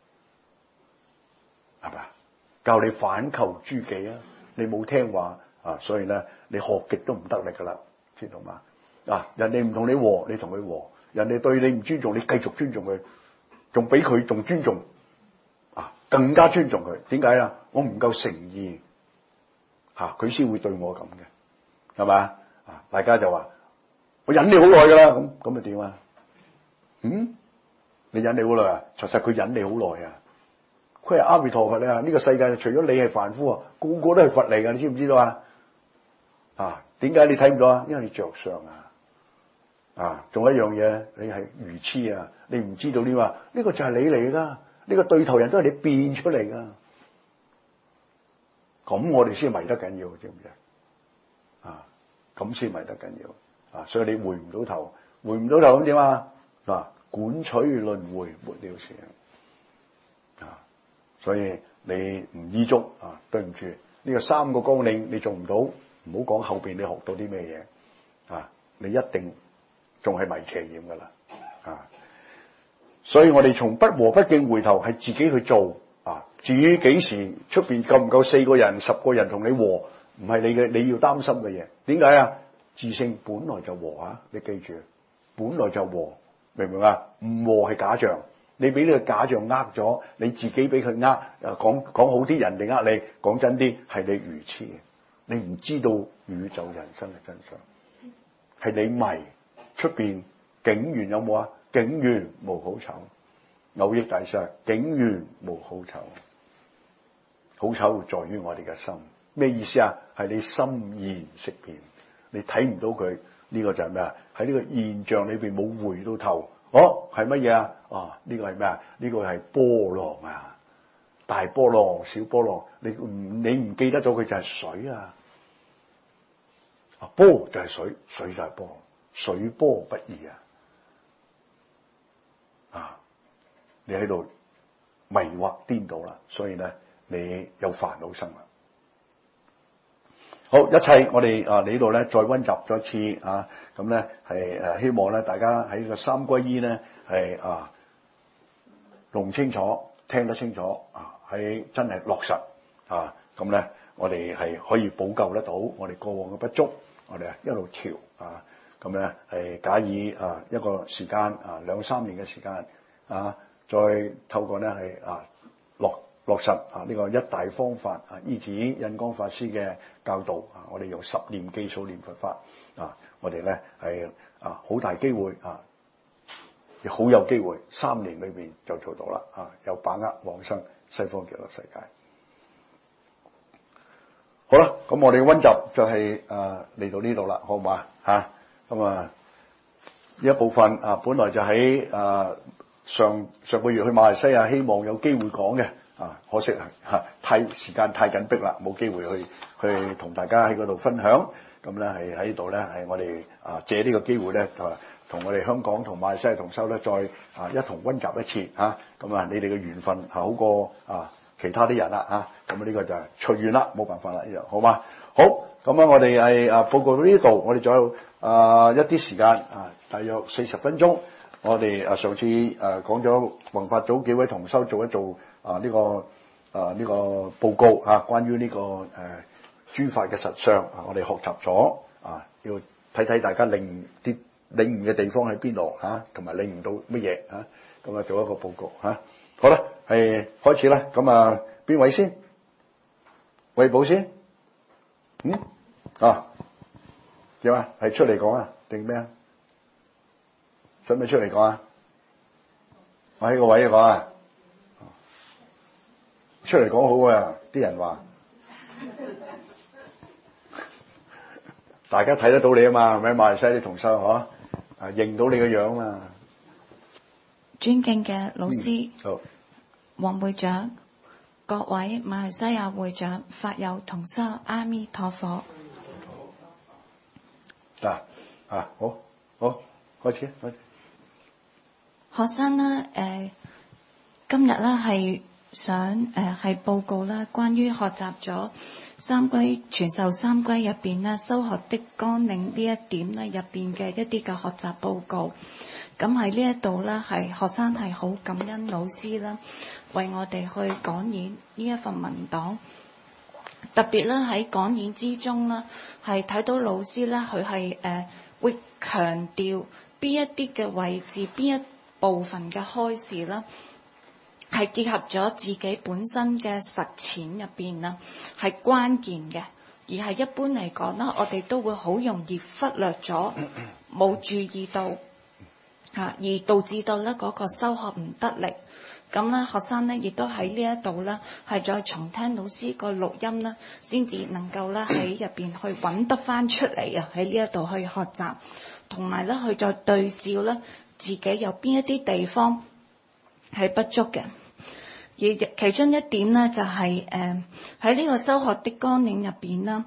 係咪？教你反求諸己啊！你冇聽話所以咧你學極都唔得力噶啦，知道嘛？人哋唔同你和，你同佢和；人哋對你唔尊重，你繼續尊重佢，仲比佢仲尊重更加尊重佢。點解啊？我唔夠誠意佢先會對我咁嘅，係咪？大家就話我忍你好耐噶啦，咁咪點啊？你忍你好耐啊？其實佢忍你好耐啊！佢係阿彌陀佛啊！呢個世界除咗你係凡夫個個都係佛嚟噶，你知唔知道啊？點解你睇唔到啊？因為你着相仲有一樣嘢，你係愚痴啊！你唔知道呢話呢個就係你嚟噶，呢個對頭人都係你變出嚟噶。咁我哋先迷得緊要，知唔知咁先迷得緊要所以你回唔到頭，咁點啊？管取輪迴沒了時。所以你唔依足對唔住呢個三個綱領你做唔到，唔好講後邊你學到啲咩嘢你一定仲係迷邪驗噶啦所以我哋從不和不敬回頭係自己去做至於幾時出邊夠唔夠4個人10個人同你和，唔係你要擔心嘅嘢。點解啊？自性本來就和你記住，本來就和，明唔明啊？唔和係假象。你俾呢個假象呃咗，你自己俾佢講好啲，人哋呃你，講真啲係你愚痴，你唔知道宇宙人生嘅真相，係你迷出邊境緣有冇啊？境緣無好醜，偶益大師境緣無好醜，好醜在於我哋嘅心。咩意思啊？係你心現識變，你睇唔到佢，呢個就係咩啊？喺呢個現象裏邊冇回到頭。係乜嘢啊？呢個係咩啊？呢個係波浪啊！大波浪、小波浪，你唔記得咗佢就係水啊！波就係水，水就係波，水波不異你喺度迷惑顛倒啦，所以咧你有煩惱生啦。 好，一切我哋嚟呢度咧再溫習咗一次啊，咁咧係希望咧大家喺個三歸依咧係弄清楚、聽得清楚啊，喺真係落實啊，咁咧我哋係可以補救得到我哋過往嘅不足，我哋一路調啊，咁咧係假以一個時間2-3年嘅時間啊，再透過咧係落實呢個一大方法依止印光法師嘅教導我哋用10念記數念佛法我哋咧係好大機會亦好有機會3年裏邊就做到啦有把握往生西方極樂世界。好啦，咁我哋溫習就係嚟到呢度啦，好唔好啊？咁呢一部分本來就喺上個月去馬來西亞，希望有機會講嘅。可惜時間太緊迫啦，冇機會去同大家喺嗰度分享。咁咧係喺度咧係我哋借呢個機會咧同我哋香港同馬來西亞同修咧再一同溫習一次咁你哋嘅緣分好過其他啲人啦咁呢個就係隨緣啦，冇辦法啦，呢樣好嘛？好，咁我哋係報告到呢度，我哋仲有一啲時間大約40分鐘。我哋上次講咗宏法組幾位同修做呢個報告關於呢個諸法嘅實相我哋學習咗要睇睇大家領悟嘅地方喺邊度同埋領悟到乜嘢咁做一個報告好啦，係開始啦。咁邊位先？衛寶先？點係出嚟講定咩使唔使出嚟講我喺個位講出嚟講好啲人話大家睇得到你嘛？係咪馬來西亞啲同修認到你個樣嘛？ 尊敬嘅老師， 好， 黃會長，各位馬來西亞會長、法友同修，阿彌陀佛。 好，開始。 學生呢，今日呢係想係報告啦，關於學習咗傳授三歸入邊呢修學的綱領呢一點呢入邊嘅一啲嘅學習報告。咁喺呢一度呢，係學生係好感恩老師啦，為我哋去講演呢一份文檔。特別咧喺講演之中呢，係睇到老師呢，佢係會強調邊一啲嘅位置，邊一部分嘅開示啦，係結合咗自己本身嘅實踐入邊啦，係關鍵嘅。而係一般嚟講啦，我哋都會好容易忽略咗，冇注意到，而導致到咧嗰個修學唔得力。咁咧，學生咧亦都喺呢一度咧，係再重聽老師個錄音啦，先至能夠咧喺入邊去揾得翻出嚟喺呢一度去學習，同埋咧去再對照咧自己有邊一啲地方係不足嘅。而其中一點咧就係喺呢個修學的綱領入邊啦，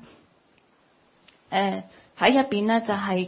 喺入邊咧就係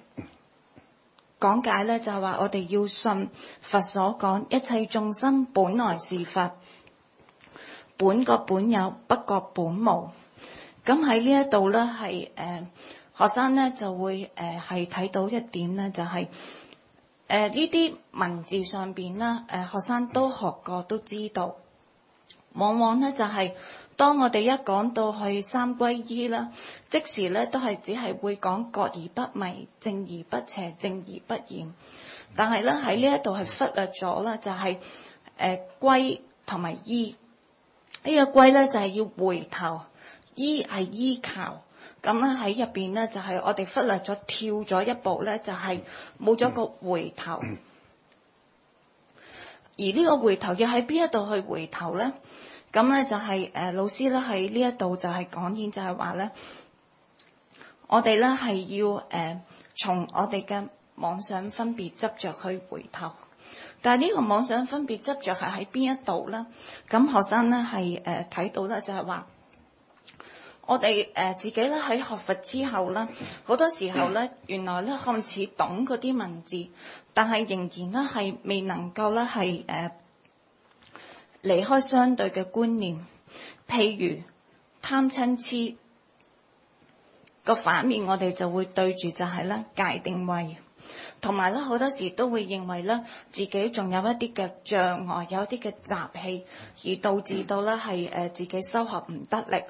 講解咧就係話我哋要信佛所講，一切眾生本來是佛，本覺本有，不覺本無。咁喺呢一度咧係學生咧就會係睇到一點咧就係呢啲文字上邊啦，學生都學過都知道，往往咧就係當我哋一講到去三歸依啦，即時咧都係只係會講覺而不迷，正而不邪，正而不染。但係咧喺呢一度係忽略咗啦，就係歸同埋依。呢個歸咧就係要回頭，依係依靠。咁咧喺入邊咧就係我哋忽略咗，跳咗一步咧就係冇咗個回頭。而呢個回頭要喺邊一度去回頭咧？咁咧就係老師咧喺呢一度就係講演，就係話咧，我哋咧係要從我哋嘅妄想分別執着去回頭。但係呢個妄想分別執着係喺邊一度咧？咁學生咧係睇到咧就係話，我哋自己咧喺學佛之後咧，好多時候咧原來咧看似懂嗰啲文字，但係仍然咧係未能夠咧係離開相對嘅觀念，譬如貪嗔癡， 個反面我哋就會對住就係咧界定位，同埋咧好多時都會認為咧自己仲有一啲嘅障礙，有一啲嘅習氣，而導致到咧係自己修學唔得力。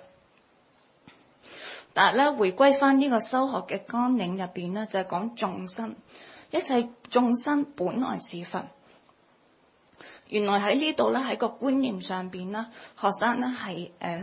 但係咧回歸翻呢個修學嘅綱領入邊咧，就係講眾生，一切眾生本來是佛。原來喺呢度咧喺個觀念上邊咧，學生咧係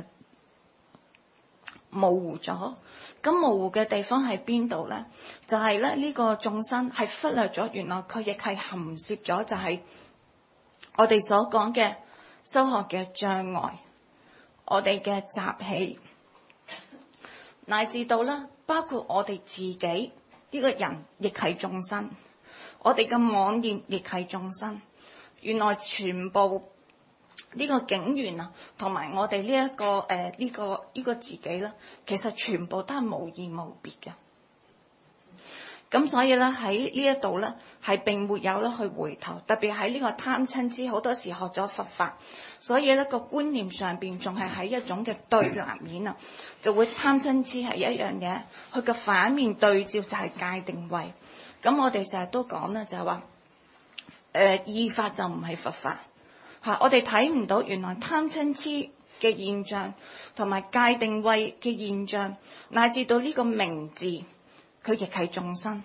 模糊咗。咁模糊嘅地方喺邊度咧？就係咧呢個眾生係忽略咗，原來佢亦係含攝咗，就係我哋所講嘅修學嘅障礙，我哋嘅習氣，乃至到咧包括我哋自己呢個人亦係眾生，我哋嘅妄念亦係眾生。原來全部呢個境緣啊，同埋我哋呢個自己咧，其實全部都係無異無別嘅。咁所以咧喺呢一度咧係並沒有咧去回頭，特別喺呢個貪嗔痴好多時學咗佛法，所以咧個觀念上邊仲係喺一種嘅對立面啊，就會貪嗔痴係一樣嘢，佢嘅反面對照就係界定位。咁我哋成日都講咧就係話，意法就唔係佛法嚇，我哋睇唔到原來貪嗔痴嘅現象，同埋界定位嘅現象，乃至到呢個名字，佢亦係眾生。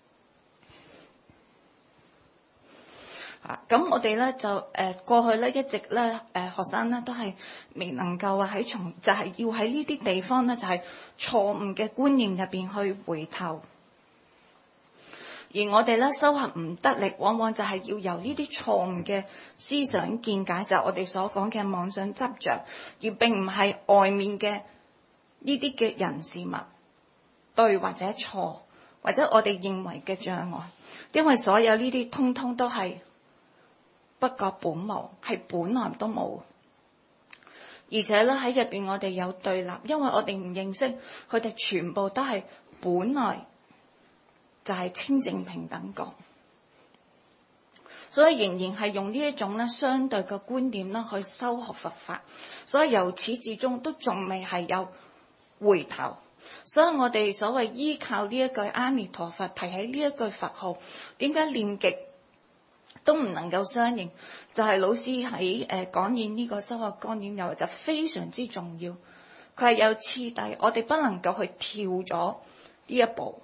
咁我哋咧就過去咧一直咧學生咧都係未能夠喺就係要喺呢啲地方咧就係錯誤嘅觀念入邊去回頭。而我哋咧修行唔得力，往往就係要由呢啲錯誤嘅思想見解，就係我哋所講嘅妄想執着，而並唔係外面嘅呢啲嘅人事物對或者錯，或者我哋認為嘅障礙。因為所有呢啲通通都係不覺本無，係本來都冇。而且咧喺入邊我哋有對立，因為我哋唔認識佢哋全部都係本來就係清淨平等覺，所以仍然係用呢一種咧相對嘅觀點啦去修學佛法，所以由始至終都仲未係有回頭。所以我哋所謂依靠呢一句阿彌陀佛，提起呢一句佛號，點解念極都唔能夠相應？就係老師喺講演呢個修學觀念又就非常之重要，佢係有次第，我哋不能夠去跳咗呢一步。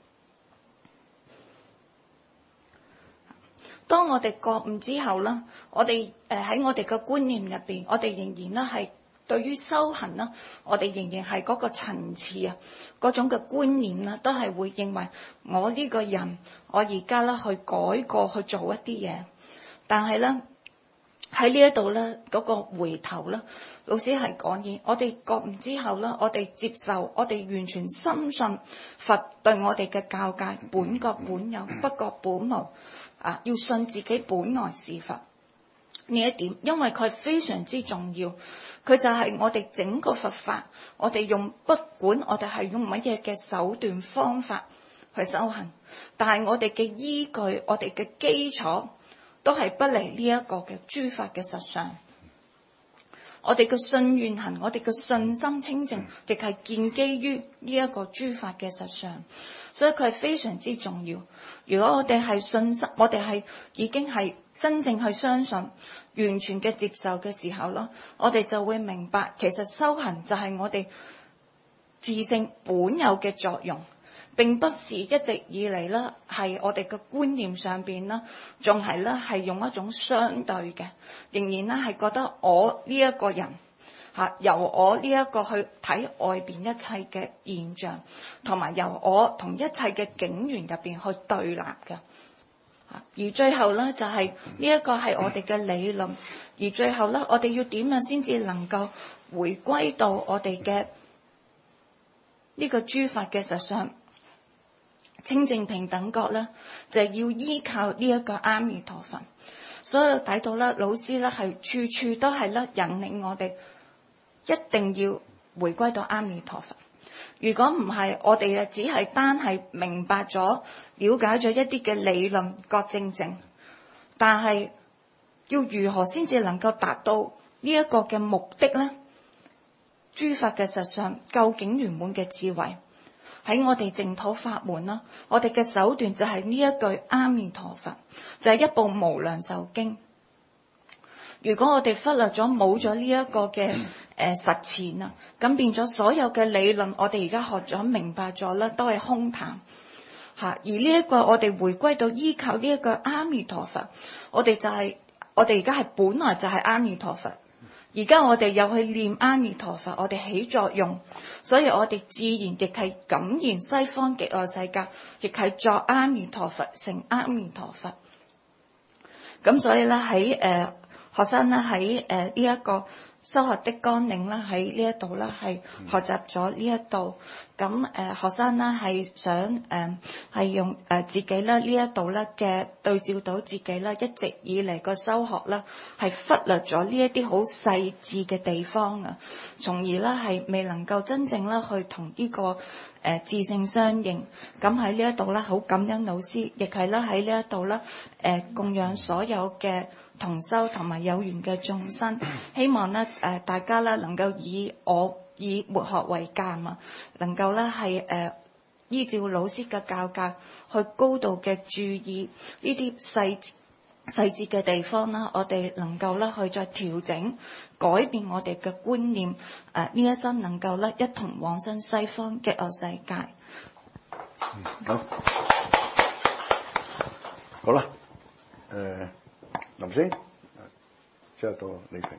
當我哋覺悟之後咧，我哋喺我哋嘅觀念入邊，我哋仍然咧係對於修行啦，我哋仍然係嗰個層次啊，嗰種嘅觀念啦，都係會認為我呢個人，我而家咧去改過去做一啲嘢，但係咧喺呢一度咧嗰個回頭咧，老師係講嘢，我哋覺悟之後咧，我哋接受，我哋完全深信佛對我哋嘅教誡，本覺本有，不覺本無。要信自己本來是佛呢一點，因為佢非常之重要。佢就係我哋整個佛法，我哋用不管我哋係用乜嘢嘅手段方法去修行，但係我哋嘅依據，我哋嘅基礎都係不離呢一個嘅諸法嘅實相。我哋嘅信願行，我哋嘅信心清淨，亦係建基於呢一個諸法嘅實相，所以佢係非常之重要。如果我哋係信心，我哋係已經係真正去相信、完全嘅接受嘅時候咯，我哋就會明白，其實修行就係我哋自性本有嘅作用，並不是一直以嚟咧係我哋嘅觀念上邊啦，仲係咧係用一種相對嘅，仍然咧係覺得我呢一個人由我呢一個去睇外邊一切嘅現象，同埋由我同一切嘅境緣入邊去對立嘅。而最後咧就係呢一個係我哋嘅理論，而最後咧我哋要點樣先至能夠回歸到我哋嘅呢個諸法嘅實相清淨平等覺咧，就係要依靠呢一個阿彌陀佛。所以睇到咧，老師咧係處處都係咧引領我哋一定要回歸到阿彌陀佛。如果唔係，我哋啊只係單係明白咗、了解咗一啲嘅理論、覺正正，但係要如何先至能夠達到呢一個嘅目的咧？諸法嘅實相究竟圓滿嘅智慧， 喺我哋淨土法門啦，我哋嘅手段就係呢一句阿彌陀佛，就係一部無量壽經。如果我哋忽略咗冇咗呢一個嘅實踐啊，咁變咗所有嘅理論，我哋而家學咗明白咗咧，都係空談嚇。而呢一個我哋回歸到依靠呢一個阿彌陀佛，我哋而家係本來就係阿彌陀佛。而家我哋又去念阿彌陀佛，我哋起作用，所以我哋自然亦係感現西方極樂世界，亦係作阿彌陀佛成阿彌陀佛。咁所以咧喺學生咧喺呢一個修學的綱領啦，喺呢一度咧係學習咗呢一度。咁學生咧係想係用自己咧呢一度咧嘅對照到自己咧一直以嚟個修學咧係忽略咗呢一啲好細緻嘅地方啊，從而咧係未能夠真正咧去同呢個自性相應。咁喺呢一度咧好感恩老師，亦係咧喺呢一度咧供養所有嘅同修同埋有緣嘅眾生，希望咧大家咧能夠以末學為鑑啊，能夠咧係依照老師嘅教誡去高度嘅注意呢啲細節嘅地方啦，我哋能夠咧去再調整改變我哋嘅觀念，呢一生能夠咧一同往生西方極樂世界。 好啦，林先，之後到李平。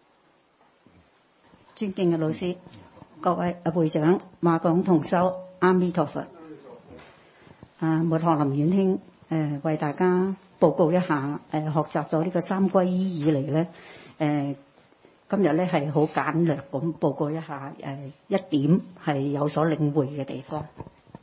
尊敬嘅老師，各位會長、馬港同修，阿彌陀佛。末學林遠兄為大家報告一下，學習咗呢個三皈依以嚟咧，今日咧係好簡略咁報告一下，一點係有所領會嘅地方。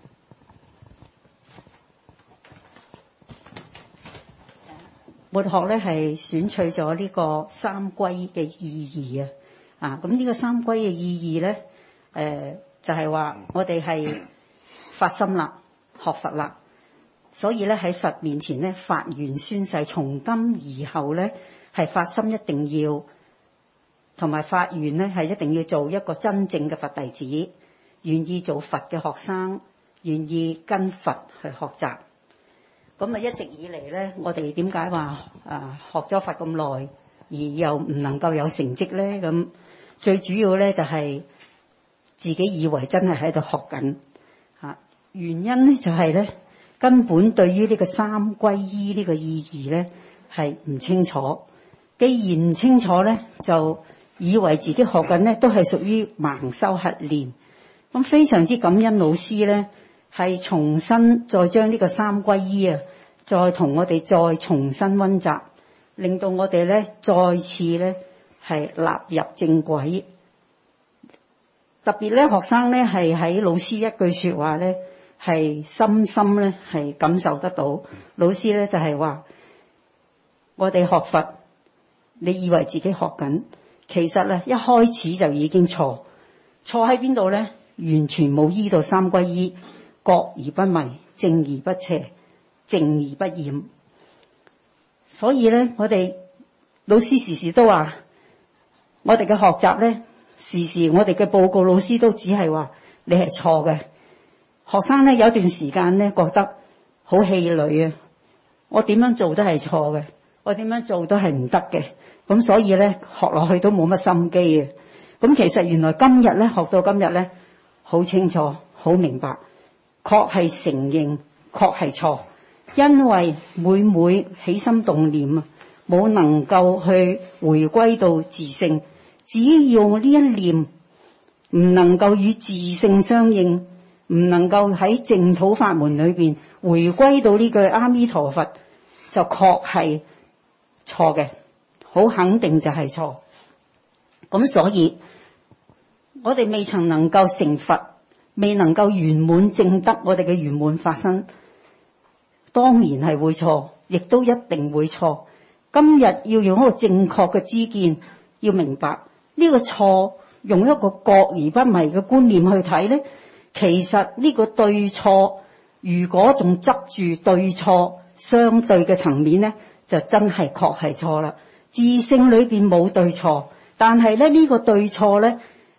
末學咧係選取咗呢個三皈嘅意義啊！咁呢個三皈嘅意義咧，就係話我哋係發心啦，學佛啦，所以咧喺佛面前咧發願宣誓，從今以後咧係發心一定要，同埋發願咧係一定要做一個真正嘅佛弟子，願意做佛嘅學生，願意跟佛去學習。咁一直以嚟咧，我哋點解話學咗佛咁耐，而又唔能夠有成績咧？咁最主要咧就係自己以為真係喺度學緊嚇，原因咧就係咧根本對於呢個三皈依呢個意義咧係唔清楚。既然唔清楚咧，就以為自己學緊咧都係屬於盲修瞎練。咁非常之感恩老師咧，係重新再將呢個三皈依啊，再同我哋再重新溫習，令到我哋咧再次咧係納入正軌。特別咧學生咧係喺老師一句說話咧係深深咧係感受得到。老師咧就係話我哋學佛，你以為自己學緊，其實咧一開始就已經錯喺邊度咧？完全冇依到三皈依，覺而不迷，正而不邪，淨而不染。所以咧我哋老師時時都話我哋嘅學習咧，時時我哋嘅報告老師都只係話你係錯嘅。學生咧有段時間咧覺得好氣餒啊，我點樣做都係錯嘅，我點樣做都係唔得嘅，咁所以咧學落去都冇乜心機嘅。咁其實原來今日咧學到今日咧好清楚好明白，確係承認確係錯，因為每起心動念啊，冇能夠去回歸到自性，只要呢一念唔能夠與自性相應，唔能夠喺淨土法門裏邊回歸到呢句阿彌陀佛，就確係錯嘅，好肯定就係錯。咁所以我哋未曾能夠成佛，未能夠圓滿證得我哋嘅圓滿法身，當然係會錯，亦都一定會錯。今日要用一個正確嘅知見，要明白呢個錯，用一個覺而不迷嘅觀念去睇呢，其實呢個對錯，如果仲執住對錯相對嘅層面呢，就真係確係錯啦。自性裏邊冇對錯，但係咧呢個對錯呢，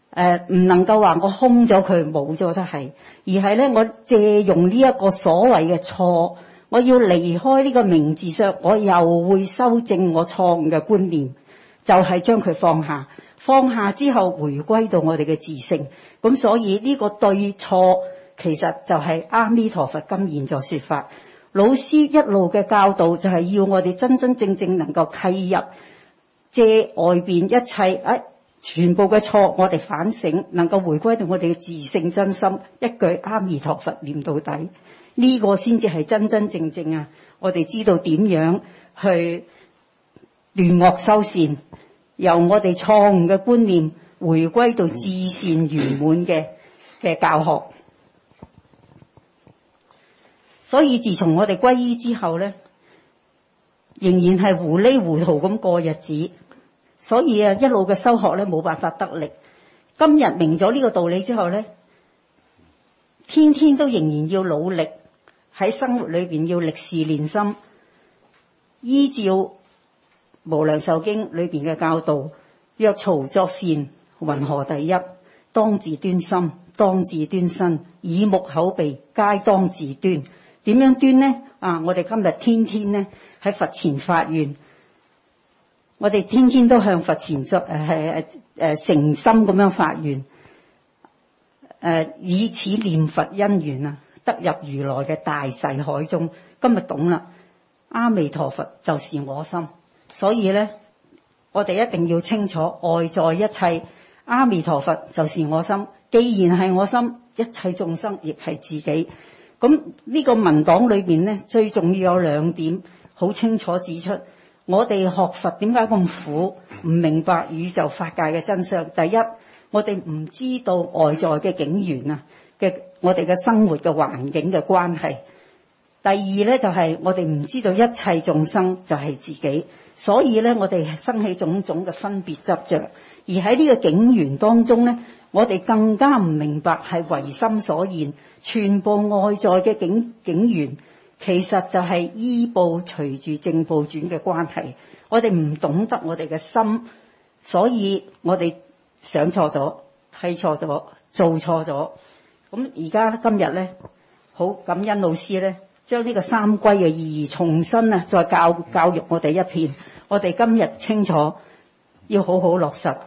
唔能夠話我空咗佢冇咗就係，而係咧我借用呢一個所謂嘅錯，我要離開呢個名字上，我又會修正我錯誤嘅觀念，就係將佢放下。放下之後回歸到我哋嘅自性，咁所以呢個對錯其實就係阿彌陀佛今現在說法。老師一路嘅教導就係要我哋真真正正能夠契入，借外邊一切全部嘅錯我哋反省，能夠回歸到我哋嘅自性真心，一句阿彌陀佛念到底，呢個先至係真真正正啊！我哋知道點樣去斷惡修善，由我哋錯誤嘅觀念回歸到至善圓滿嘅教學。所以自從我哋皈依之後咧，仍然係糊里糊塗咁過日子，所以一路嘅修學咧冇辦法得力。今日明咗呢個道理之後咧，天天都仍然要努力喺生活裏邊要歷事練心，依照無量壽經裏邊嘅教導，若曹作善，云何第一？當自端心，當自端身，耳目口鼻皆當自端。點樣端呢？我哋今日天天呢喺佛前發願，我哋天天都向佛前誠心咁樣發願，以此念佛因緣得入如來嘅大誓海中。今日懂啦，阿彌陀佛就是我心。所以咧，我哋一定要清楚外在一切，阿彌陀佛就是我心。既然係我心，一切眾生亦係自己。咁呢個文檔裏邊咧，最重要有兩點好清楚指出，我哋學佛點解咁苦，唔明白宇宙法界嘅真相。第一，我哋唔知道外在嘅境緣嘅我哋嘅生活嘅環境嘅關係。第二咧，就係我哋唔知道一切眾生就係自己，所以咧我哋生起種種嘅分別執着，而喺呢個境緣當中咧，我哋更加唔明白係唯心所現，全部外在嘅境緣其實就係依報隨住正報轉嘅關係。我哋唔懂得我哋嘅心，所以我哋想錯咗、睇錯咗、做錯咗。咁而家今日咧，好感恩老師咧，將呢個三歸嘅意義重新再教育我哋一遍。我哋今日清楚要好好落實。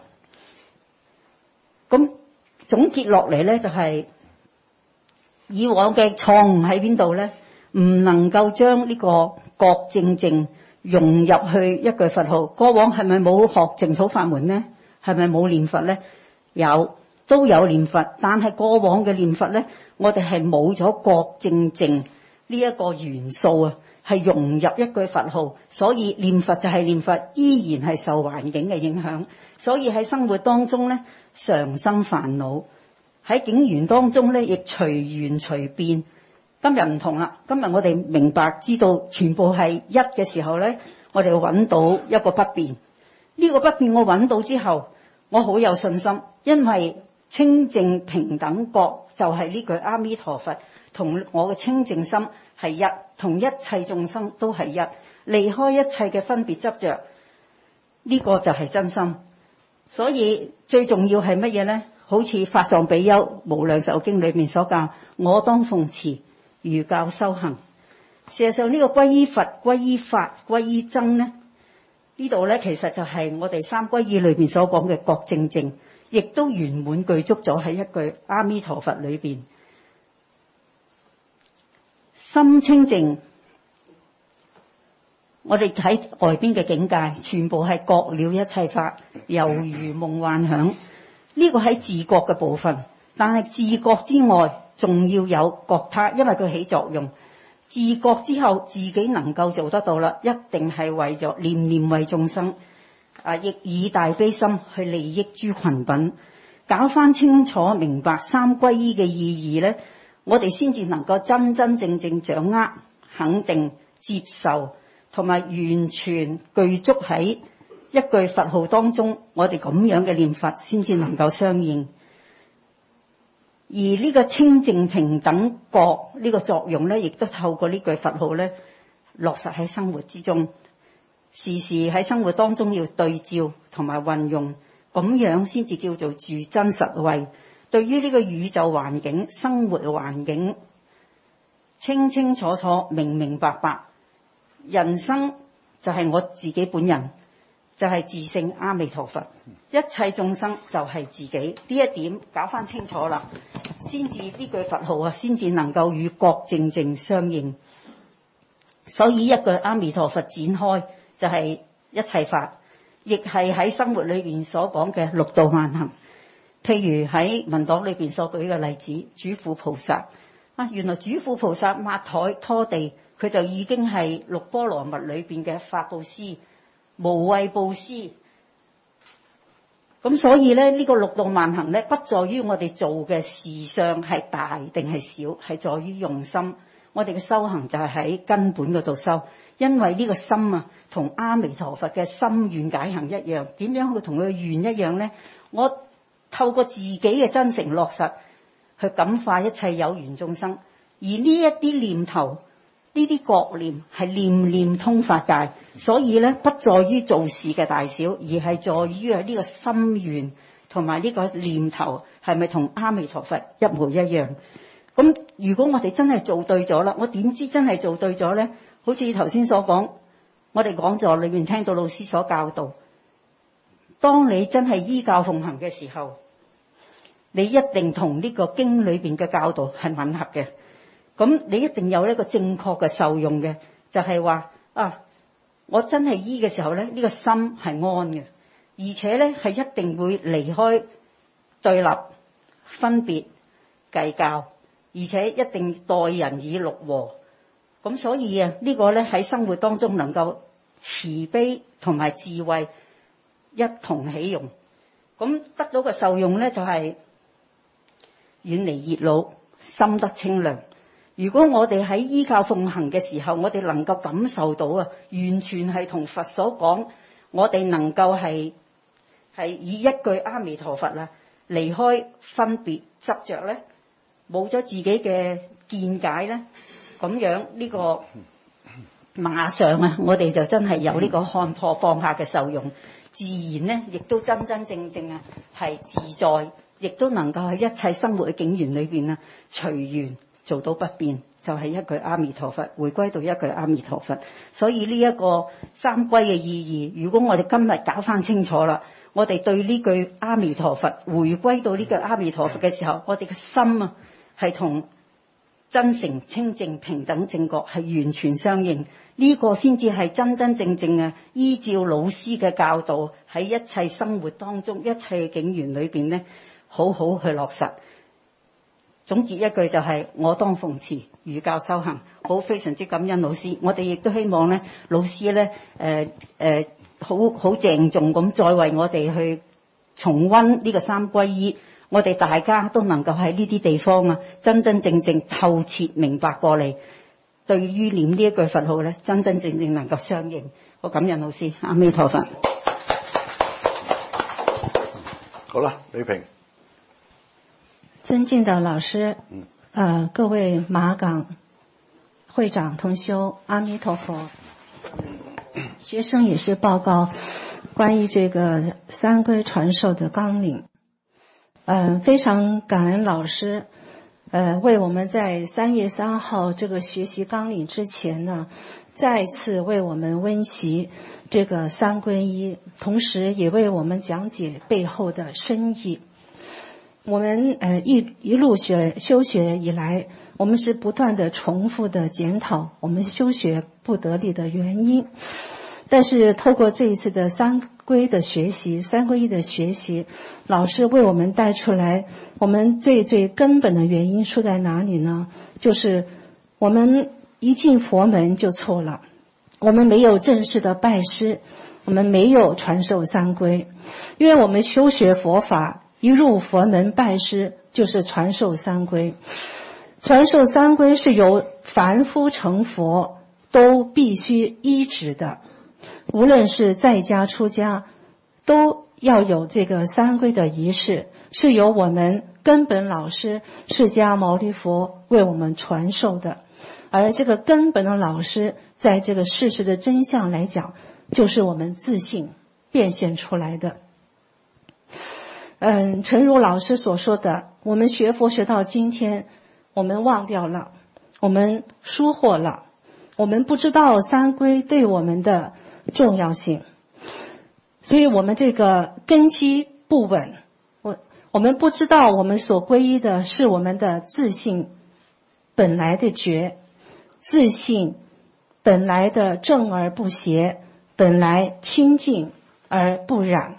咁總結落嚟咧，就係以往嘅錯誤喺邊度咧？唔能夠將呢個覺正正融入去一句佛號。過往係咪冇學淨土法門咧？係咪冇念佛咧？都有念佛，但係過往嘅念佛咧，我哋係冇咗覺正正呢一個元素係融入一句佛號，所以念佛就係念佛，依然係受環境嘅影響。所以喺生活當中咧，常生煩惱；喺境緣當中咧，亦隨緣隨變。今日唔同啦，今日我哋明白知道全部係一嘅時候咧，我哋揾到一個不變。呢個不變我揾到之後，我好有信心，因為清淨平等覺就係呢句阿彌陀佛同我嘅清淨心係一，同一切眾生都係一，離開一切嘅分別執着，呢個就係真心。所以最重要係乜嘢呢？好似法藏比丘無量壽經裏面所教，我當奉持如教修行。事實上呢個歸依佛、歸依法、歸依僧呢度咧，其實就係我哋三歸依裏邊所講嘅覺正正，亦都圓滿具足咗喺一句阿彌陀佛裏邊。心清淨，我哋睇外邊嘅境界，全部係覺了一切法，猶如夢幻響。呢個喺自覺嘅部分，但係自覺之外，仲要有覺他，因為佢起作用。自覺之後，自己能夠做得到啦，一定係為咗念念為眾生，亦以大悲心去利益諸群品，搞翻清楚明白三歸依嘅意義咧，我哋先至能夠真真正正掌握、肯定、接受，同埋完全具足喺一句佛號當中，我哋咁樣嘅念法先至能夠相應。而呢個清淨平等覺呢個作用咧，亦都透過呢句佛號咧落實喺生活之中，時時喺生活當中要對照同埋運用， 咁樣先至叫做住真實位。對於呢個宇宙環境、生活環境清清楚楚、明明白白。人生就係我自己本人，就係自性阿彌陀佛，一切眾生就係自己。呢一點搞翻清楚啦，先至呢句佛號啊，先至能夠與覺正正相應。所以一句阿彌陀佛展開就係一切法，亦係喺生活裏邊所講嘅六度萬行。譬如喺文檔裏邊所舉嘅例子，主父菩薩啊，原來主父菩薩抹台拖地，佢就已經係六波羅蜜裏邊嘅法布施、無畏布施。咁所以咧，呢個六度萬行咧，不在於我哋做嘅事上係大定係少，係在於用心。我哋嘅修行就係喺根本嗰度修，因為呢個心啊，同阿彌陀佛嘅心願解行一樣。點樣去同佢嘅願一樣咧？我透過自己嘅真誠落實，去感化一切有緣眾生。而呢一啲念頭，呢啲覺念係念念通法界，所以咧不在於做事嘅大小，而係在於呢個心願同埋呢個念頭係咪同阿彌陀佛一模一樣。咁如果我哋真係做對咗啦，我點知真係做對咗咧？好似頭先所講，我哋講座裏面聽到老師所教導，當你真係依教奉行嘅時候，你一定同呢個經裏邊嘅教導係吻合嘅。咁你一定有一個正確嘅受用嘅，就係話啊，我真係醫嘅時候咧，呢個心係安嘅，而且咧係一定會離開對立、分別、計較，而且一定待人以六和。咁所以啊，呢個咧喺生活當中能夠慈悲同埋智慧一同起用，咁得到嘅受用咧就係遠離熱惱，心得清涼。如果我哋喺依教奉行嘅時候，我哋能夠感受到啊，完全係同佛所講，我哋能夠係以一句阿彌陀佛啦，離開分別執着咧，冇咗自己嘅見解咧，咁樣呢個馬上啊，我哋就真係有呢個看破放下嘅受用，自然咧亦都真真正正啊係自在，亦都能夠喺一切生活嘅境緣裏邊啊隨緣。做到不變，就係一句阿彌陀佛，回歸到一句阿彌陀佛。所以呢一個三歸嘅意義，如果我哋今日搞翻清楚啦，我哋對呢句阿彌陀佛回歸到呢句阿彌陀佛嘅時候，我哋嘅心啊係同真誠清淨平等正覺係完全相應。呢個先至係真真正正啊依照老師嘅教導，喺一切生活當中一切嘅境緣裏邊咧，好好去落實。總結一句就係我當奉持如教修行，好非常之感恩老師。我哋亦都希望咧，老師咧好鄭重咁再為我哋去重溫呢個三歸依，我哋大家都能夠喺呢啲地方啊真真正正透徹明白過嚟，對於念呢一句佛號咧真真正正能夠相應。好感恩老師，阿彌陀佛。 好啦，李平。 尊敬的老師，各位馬港會長同修，阿彌陀佛。學生也是報告關於這個三歸傳授的綱領。非常感恩老師，為我們在3月3號這個學習綱領之前呢，再次為我們溫習這個三歸依，同時也為我們講解背後的深意。我們一路修學以來，我們是不斷的重複的檢討我們修學不得力的原因。但是透過這一次的三歸的學習，三歸依的學習，老師為我們帶出來，我們最最根本的原因出在哪裡呢？就是我們一進佛門就錯了，我們沒有正式的拜師，我們沒有傳授三歸，因為我們修學佛法。一入佛門拜師就是傳授三歸，傳授三歸是由凡夫成佛都必須依止的，無論是在家出家，都要有這個三歸的儀式，是由我們根本老師釋迦牟尼佛為我們傳授的。而這個根本的老師，在這個事實的真相來講，就是我們自性變現出來的。 诚如老师所说的，我们学佛学到今天，我们忘掉了，我们疏忽了，我们不知道三皈对我们的重要性，所以我们这个根基不稳，我们不知道我们所皈依的是我们的自性本来的觉，自性本来的正而不邪，本来清净而不染。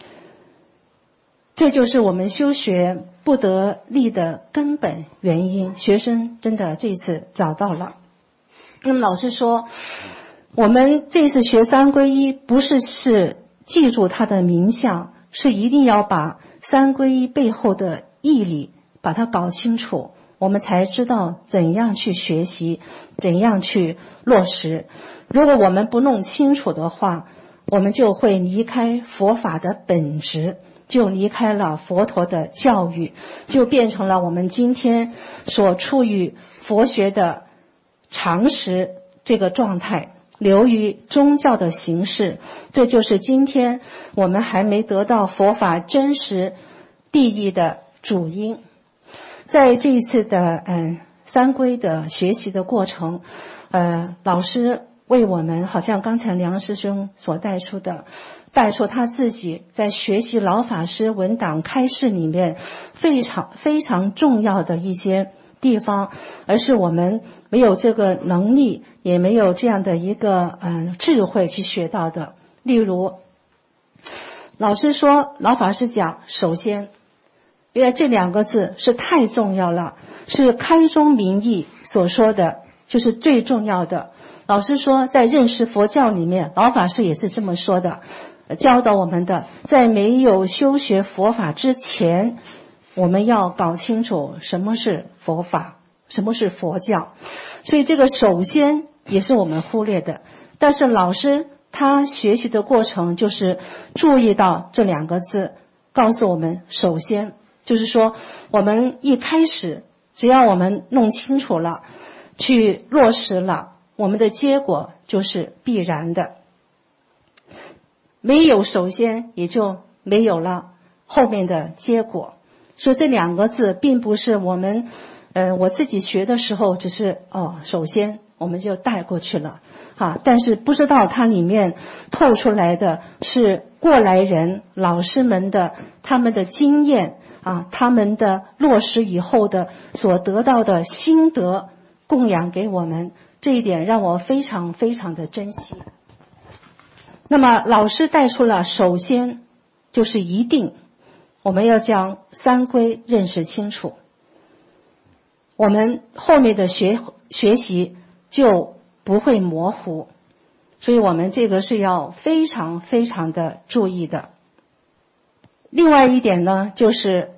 这就是我们修学不得力的根本原因，学生真的这次找到了。那么老师说，我们这次学三皈依不是记住它的名相，是一定要把三皈依背后的义理把它搞清楚，我们才知道怎样去学习，怎样去落实。如果我们不弄清楚的话，我们就会离开佛法的本质，就离开了佛陀的教育，就变成了我们今天所处于佛学的常识这个状态，流于宗教的形式。这就是今天我们还没得到佛法真实地义的主因。在这一次的三皈的学习的过程，老师为我们，好像刚才梁师兄所带出他自己在学习老法师文档开示里面非常非常重要的一些地方，而是我们没有这个能力，也没有这样的一个智慧去学到的。例如老师说，老法师讲首先，因为这两个字是太重要了，是开宗明义所说的，就是最重要的。老师说在认识佛教里面，老法师也是这么说的，教导我们的，在没有修学佛法之前，我们要搞清楚什么是佛法，什么是佛教。所以这个首先也是我们忽略的，但是老师他学习的过程就是注意到这两个字，告诉我们首先，就是说我们一开始只要我们弄清楚了，去落实了，我们的结果就是必然的。没有首先，也就没有了后面的结果。所以这两个字并不是我们我自己学的时候只是首先我们就带过去了但是不知道它里面透出来的是过来人老师们的他们的经验他们的落实以后的所得到的心得供养给我们，这一点让我非常非常的珍惜。那么老师带出了首先就是一定我们要将三皈认识清楚，我们后面的学习就不会模糊，所以我们这个是要非常非常的注意的。另外一点呢，就是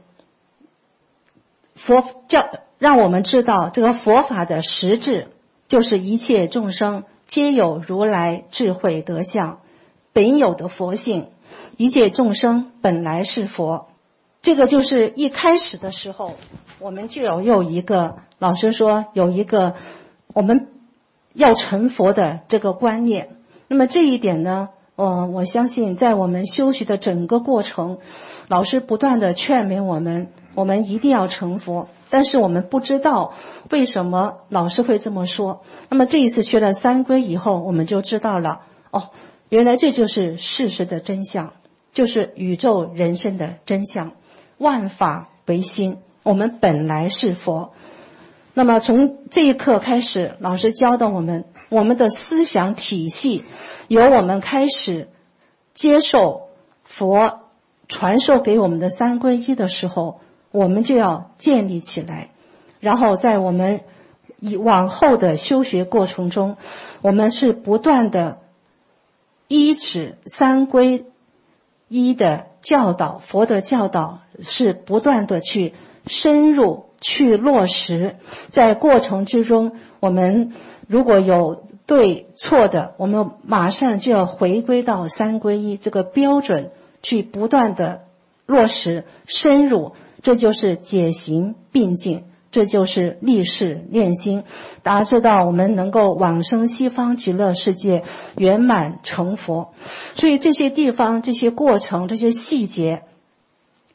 佛教让我们知道这个佛法的实质，就是一切众生皆有如来智慧德相，本有的佛性，一切众生本来是佛。这个就是一开始的时候我们就有一个，老师说有一个我们要成佛的这个观念。那么这一点呢，我相信在我们修习的整个过程，老师不断的劝勉我们一定要成佛，但是我们不知道为什么老师会这么说。那么这一次学了三皈以后，我们就知道了，原来这就是事实的真相，就是宇宙人生的真相，万法唯心，我们本来是佛。那么从这一刻开始，老师教导我们，我们的思想体系由我们开始接受佛传授给我们的三皈依的时候，我们就要建立起来，然后在我们往后的修学过程中，我们是不断的依止三皈依的教导，佛的教导是不断的去深入去落实。在过程之中，我们如果有对错的，我们马上就要回归到三皈依这个标准，去不断的落实深入，这就是解行并进，这就是立誓练心，达至到我们能够往生西方极乐世界，圆满成佛。所以这些地方，这些过程，这些细节，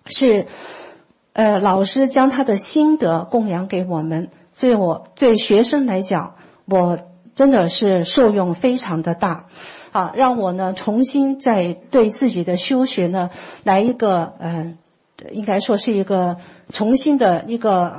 是老师将他的心得供养给我们，所以我对学生来讲，我真的是受用非常的大啊，让我呢重新再对自己的修学呢来一个应该说是一个重新的一个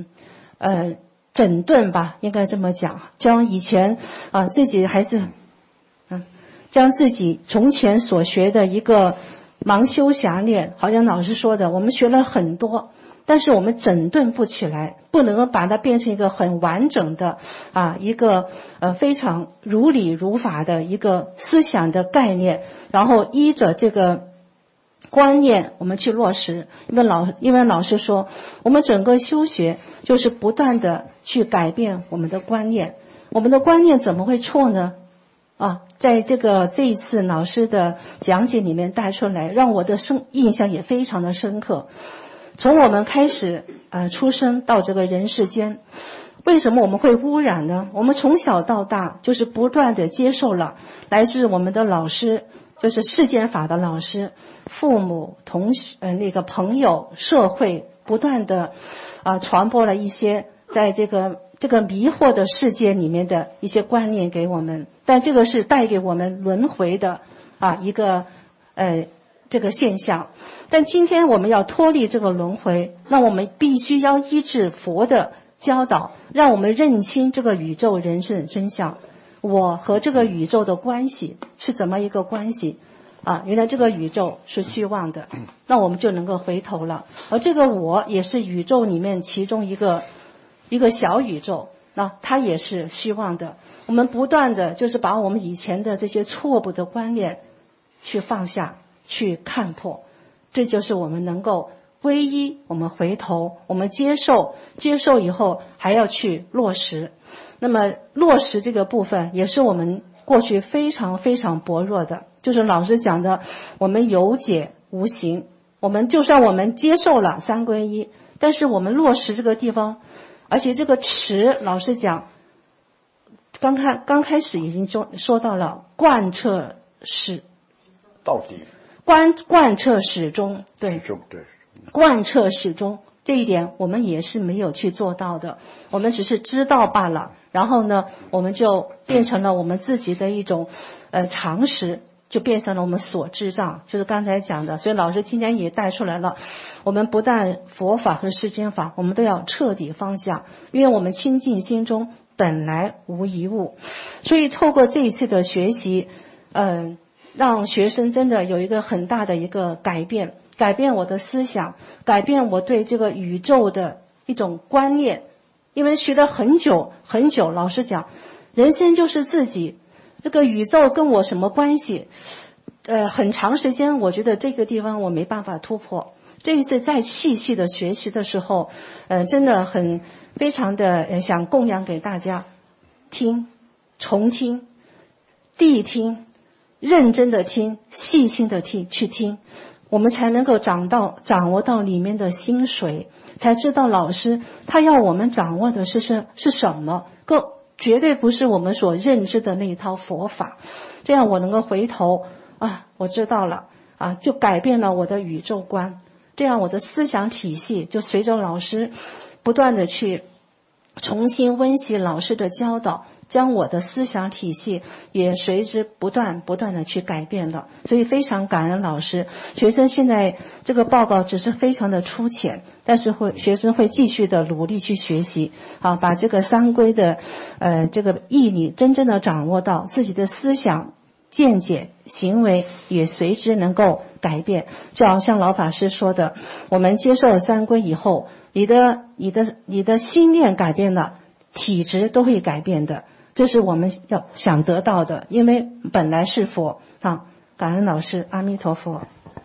整顿吧，应该这么讲，将以前自己还是将自己从前所学的一个盲修狭练，好像老师说的，我们学了很多，但是我们整顿不起来，不能够把它变成一个很完整的一个非常如理如法的一个思想的概念，然后依着这个观念我们去落实。因为老师说，我们整个修学就是不断的去改变我们的观念，我们的观念怎么会错呢？在这一次老师的讲解里面带出来，让我的印象也非常的深刻。从我们开始出生到这个人世间，为什么我们会污染呢？我们从小到大就是不断的接受了来自我们的老师，就是世间法的老师、父母、同学、朋友、社会，不断的传播了一些在这个迷惑的世界里面的一些观念给我们，但这个是带给我们轮回的一个这个现象。但今天我们要脱离这个轮回，那我们必须要依治佛的教导，让我们认清这个宇宙人生的真相，我和这个宇宙的关系是怎么一个关系原来这个宇宙是虚妄的，那我们就能够回头了。而这个我也是宇宙里面其中一个小宇宙，那它也是虚妄的。我们不断的就是把我们以前的这些错误的观念去放下，去看破，这就是我们能够皈依，我们回头，我们接受以后还要去落实。那么落实这个部分也是我们过去非常非常薄弱的，就是老师讲的，我们有解无行，我们就算我们接受了三皈依，但是我们落实这个地方，而且这个持，老师讲刚开始已经说到了贯彻始到底， 贯彻始终，对，贯彻始终，这一点我们也是没有去做到的，我们只是知道罢了。然后呢，我们就变成了我们自己的一种常识，就变成了我们所知障，就是刚才讲的。所以老师今天也带出来了，我们不但佛法和世间法，我们都要彻底放下，因为我们清净心中本来无一物。所以透过这一次的学习，让学生真的有一个很大的一个改变我的思想，改变我对这个宇宙的一种观念。因为学了很久很久，老实讲，人生就是自己，这个宇宙跟我什么关系？很长时间我觉得这个地方我没办法突破。这一次再细细的学习的时候，真的非常的想供养给大家，听，重听，谛听，认真的听，细心的去听，我们才能够掌握到里面的精髓，才知道老师他要我们掌握的是什么，绝对不是我们所认知的那一套佛法。这样我能够回头我知道了就改变了我的宇宙观，这样我的思想体系就随着老师不断的去重新温习老师的教导，将我的思想体系也随之不断的去改变了。所以非常感恩老师。学生现在这个报告只是非常的粗浅，但是学生会继续的努力去学习把这个三皈的这个义理真正的掌握到，自己的思想见解行为也随之能够改变。就好像老法师说的，我们接受了三皈以后，你的心念改变了，体质都会改变的，这是我们要想得到的，因为本来是佛感恩老师，阿弥陀佛。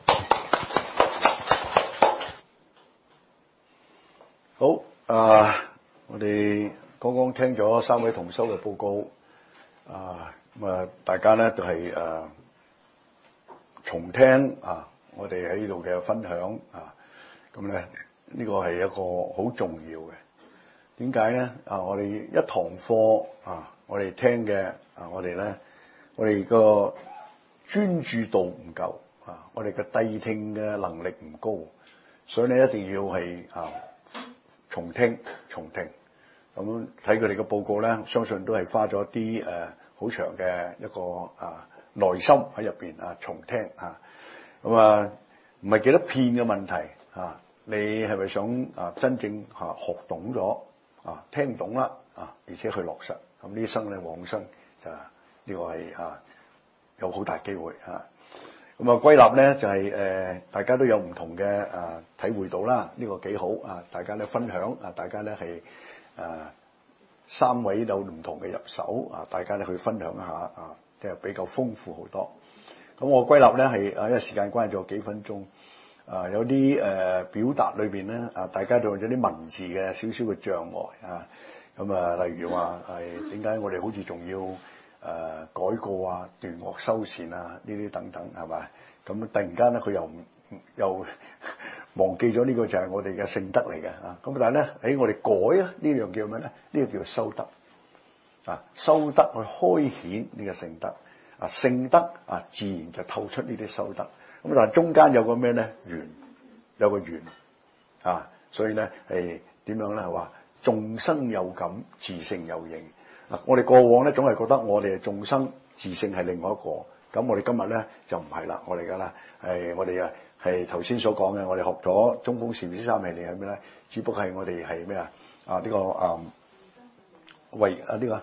好我哋剛剛聽咗三位同修嘅報告大家呢都係重聽我哋喺呢度嘅分享咁咧呢個係一個好重要嘅。點解咧？我哋一堂課我哋聽嘅我哋個專注度唔夠我哋嘅諦聽嘅能力唔高， 所以咧一定要係重聽。咁睇佢哋嘅報告咧，相信都係花咗啲好長嘅一個耐心喺入邊重聽咁唔係幾多片嘅問題你係咪想真正學懂咗聽懂啦而且去落實咁呢生咧往生就呢個係有好大機會咁歸納咧就係大家都有唔同嘅體會到啦，呢個幾好大家咧分享大家咧係三位有唔同嘅入手大家咧去分享一下即係比較豐富好多。咁我歸納咧係因為時間關係咗幾分鐘有啲表達裏邊咧大家都有啲文字嘅少少嘅障礙咁例如話係點解我哋好似仲要改過斷惡修善呢啲等等係咪？咁突然間咧佢又忘記咗呢個就係我哋嘅聖德嚟嘅咁但係咧喺我哋改呢樣叫咩咧？呢個叫做修德修德去開顯呢個聖德聖德自然就透出呢啲修德。咁但係中間有個咩咧？緣有個緣所以咧係點樣咧？係話眾生有感，自性有應。我哋過往咧總係覺得我哋係眾生，自性係另外一個。咁我哋今日咧就唔係啦，我哋噶啦我哋係頭先所講嘅，我哋學咗中峰禪師三昧嚟係咩咧？只不過係我哋係咩呢個為呢個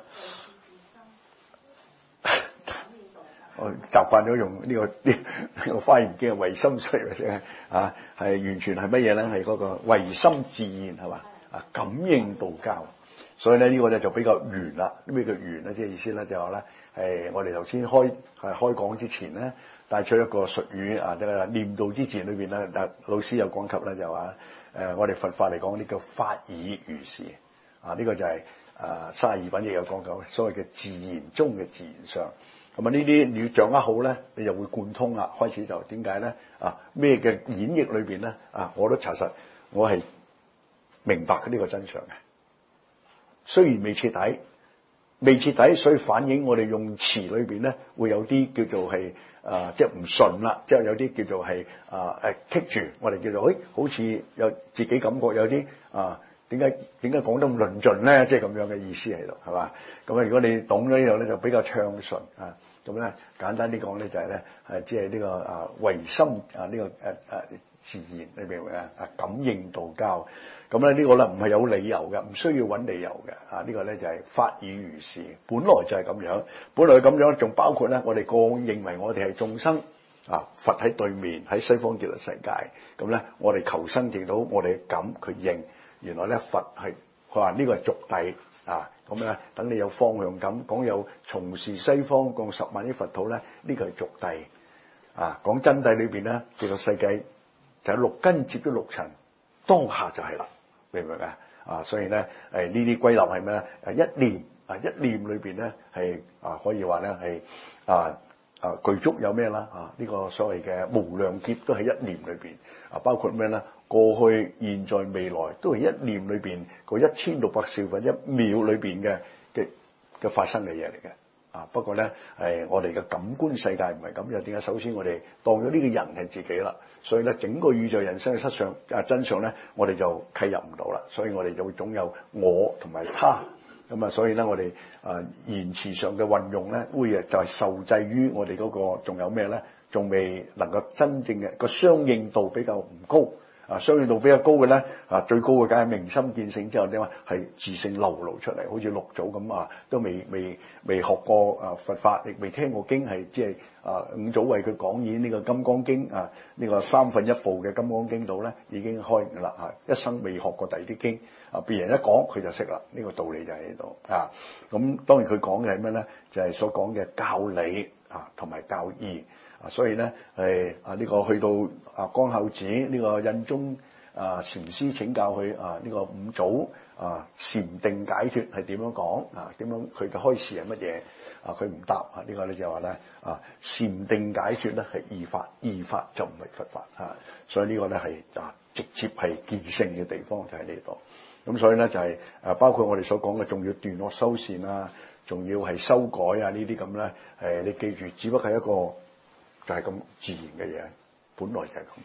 我習慣咗用呢個華嚴經嘅唯心水係完全係乜嘢咧？係嗰個唯心自然係嘛感應道交。所以咧呢個咧就比較圓啦。咩叫圓咧？即係意思咧就係話咧我哋頭先開講之前咧帶出一個術語即係念道之前裏邊咧，老師有講及咧就話我哋佛法嚟講呢叫法爾如是呢個就係32品亦有講究所謂嘅自然中嘅自然相。咁呢啲你要掌握好咧，你就會貫通啦。開始就點解咧咩嘅演繹裏邊咧我都查實我係明白呢個真相嘅。雖然未徹底，所以反映我哋用詞裏邊咧會有啲叫做係即係唔順啦，即係有啲叫做係棘住，我哋叫做好似有自己感覺有啲點解講得咁論盡咧？即係咁樣嘅意思喺度係嘛？咁如果你懂咗呢度咧，就比較暢順咁咧簡單啲講咧就係咧即係呢個唯心呢個自然你明唔明感應道交。咁咧呢個咧唔係有理由嘅，唔需要揾理由嘅呢個咧就係法爾如是，本來就係咁樣，本來咁樣仲包括咧我哋個認為我哋係眾生佛喺對面喺西方極樂世界，咁咧我哋求生見到我哋感佢認，原來咧佛係佢話呢個係俗諦咁咧等你有方向感，講有從事西方共10萬億佛土咧，呢個係俗諦講真諦裏邊咧，這個世界就有6根接咗6塵，當下就係啦。明唔明所以咧呢啲歸納係咩咧？一念裏邊咧係可以話咧係具足有咩啦呢個所謂嘅無量劫都係一念裏邊包括咩咧？過去、現在、未來都係一念裏邊個1600兆分一秒裏邊嘅發生嘅嘢嚟嘅。不過咧我哋嘅感官世界唔係咁樣。點解？首先我哋當咗呢個人係自己啦，所以咧整個宇宙人生嘅實相真相咧，我哋就契入唔到啦。所以我哋就會總有我同埋他咁所以咧我哋言辭上嘅運用咧，會就係受制於我哋嗰個仲有咩咧？仲未能夠真正嘅個相應度比較唔高。相應度比較高嘅咧，最高嘅梗係明心見性之後點啊？係自性流露出嚟，好似六祖咁都未學過佛法，亦未聽過經，係即係五祖為佢講演呢個金剛經呢個1/3部嘅金剛經度咧，已經開啦一生未學過第二啲經別人一講佢就識啦，呢個道理就喺呢度咁當然佢講嘅係咩咧？就係所講嘅教理同埋教義。所以咧呢個去到光孝子呢個印宗禪師請教佢呢個五祖禪定解脫係點樣講點樣佢嘅開示係乜嘢佢唔答呢個咧就話咧禪定解脫咧係異法就唔係佛法所以呢個咧係直接係見性嘅地方就喺呢度。咁所以咧就係包括我哋所講嘅仲要斷惡修善仲要係修改呢啲咁咧你記住只不過係一個就係咁自然嘅嘢，本來就係咁。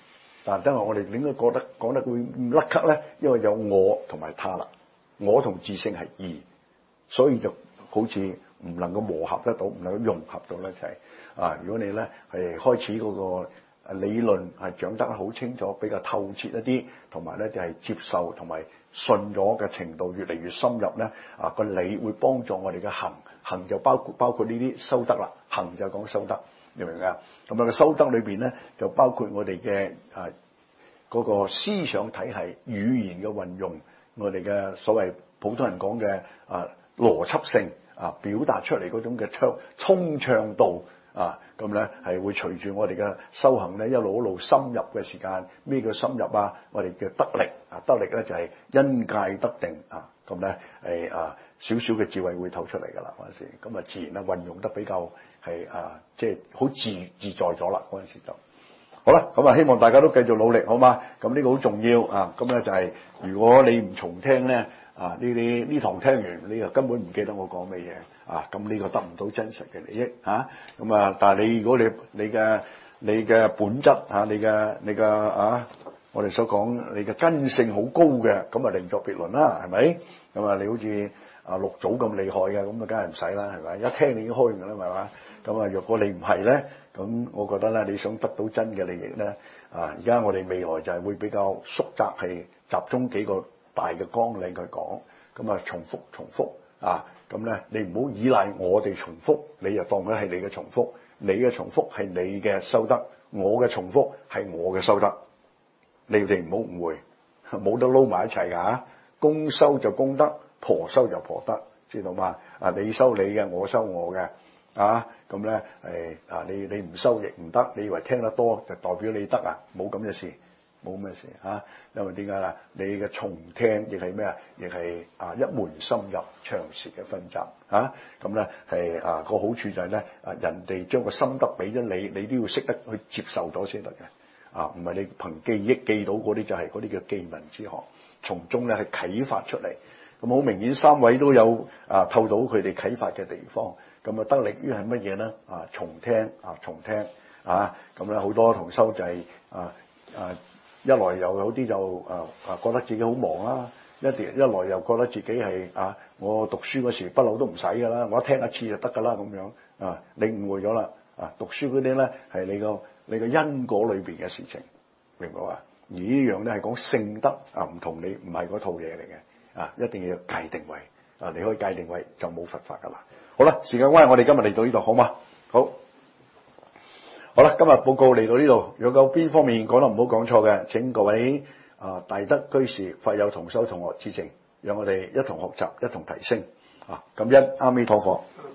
但係因為我哋點解講得會甩咳咧？因為有我同埋他啦，我同自性係二，所以就好似唔能夠磨合得到，唔能夠融合到咧，就係如果你咧係開始嗰個理論係掌得好清楚，比較透徹一啲，同埋咧就係接受同埋信咗嘅程度越嚟越深入咧，個理會幫助我哋嘅行就包括呢啲修德啦，行就講修德，你明唔明啊？咁個修德裏邊咧就包括我哋嘅嗰個思想體系、語言嘅運用，我哋嘅所謂普通人講嘅邏輯性表達出嚟嗰種嘅通暢度咁咧係會隨住我哋嘅修行咧一路深入嘅時間。咩叫深入啊？我哋嘅得力得力咧就係因戒得定咁咧係少少嘅智慧會透出嚟㗎啦嗰陣時，咁自然咧運用得比較係即係好自在咗啦嗰陣時就。好啦，咁希望大家都繼續努力，好嘛？咁呢個好重要咁咧就係如果你唔重聽咧呢堂聽完你又根本唔記得我講咩嘢咁呢個得唔到真實嘅利益但係你如果你嘅本質你嘅我哋所講你嘅根性好高嘅，咁另作別論啦，係咪？咁你好似六祖咁厲害嘅，咁梗係唔使啦，係咪？一聽你已經開㗎啦，係嘛？咁若果你唔係咧，咁我覺得咧，你想得到真嘅利益咧，而家我哋未來就係會比較縮窄，係集中幾個大嘅綱領去講，咁重複咁咧，你唔好依賴我哋重複，你就當佢係你嘅重複，你嘅重複係你嘅修德，我嘅重複係我嘅修德，你哋唔好誤會，冇得撈埋一齊㗎，公修就公德，婆修就婆德，知道嘛？你修你嘅，我修我嘅。咁咧你唔收亦唔得，你以為聽得多就代表你得啊？冇咁嘅事，冇咁嘅事因為點解啦？你嘅重聽亦係咩啊？亦係一門深入長時嘅分集咁咧係個好處就係咧人哋將個心得俾咗你，你都要識得去接受咗先得嘅唔係你憑記憶記到嗰啲就係嗰啲叫記文之學，從中咧係啟發出嚟。咁好明顯三位都有透到佢哋啟發嘅地方。咁得力於係乜嘢咧？重聽咁咧好多同修就係一來又有啲就覺得自己好忙啦，一來又覺得自己係我讀書嗰時不嬲都唔使㗎啦，我一聽一次就得㗎啦咁樣你誤會咗啦讀書嗰啲咧係你個因果裏邊嘅事情，明白啊？而呢樣咧係講聖德唔同你唔係嗰套嘢嚟嘅一定要界定位你可以界定位就冇佛法㗎啦。好啦，時間關係，我哋今日嚟到呢度，好嘛？好啦，今日報告嚟到呢度，如果有邊方面講得唔好講錯嘅，請各位大德居士、法友同修同學指正，讓我哋一同學習，一同提升感恩阿彌陀佛。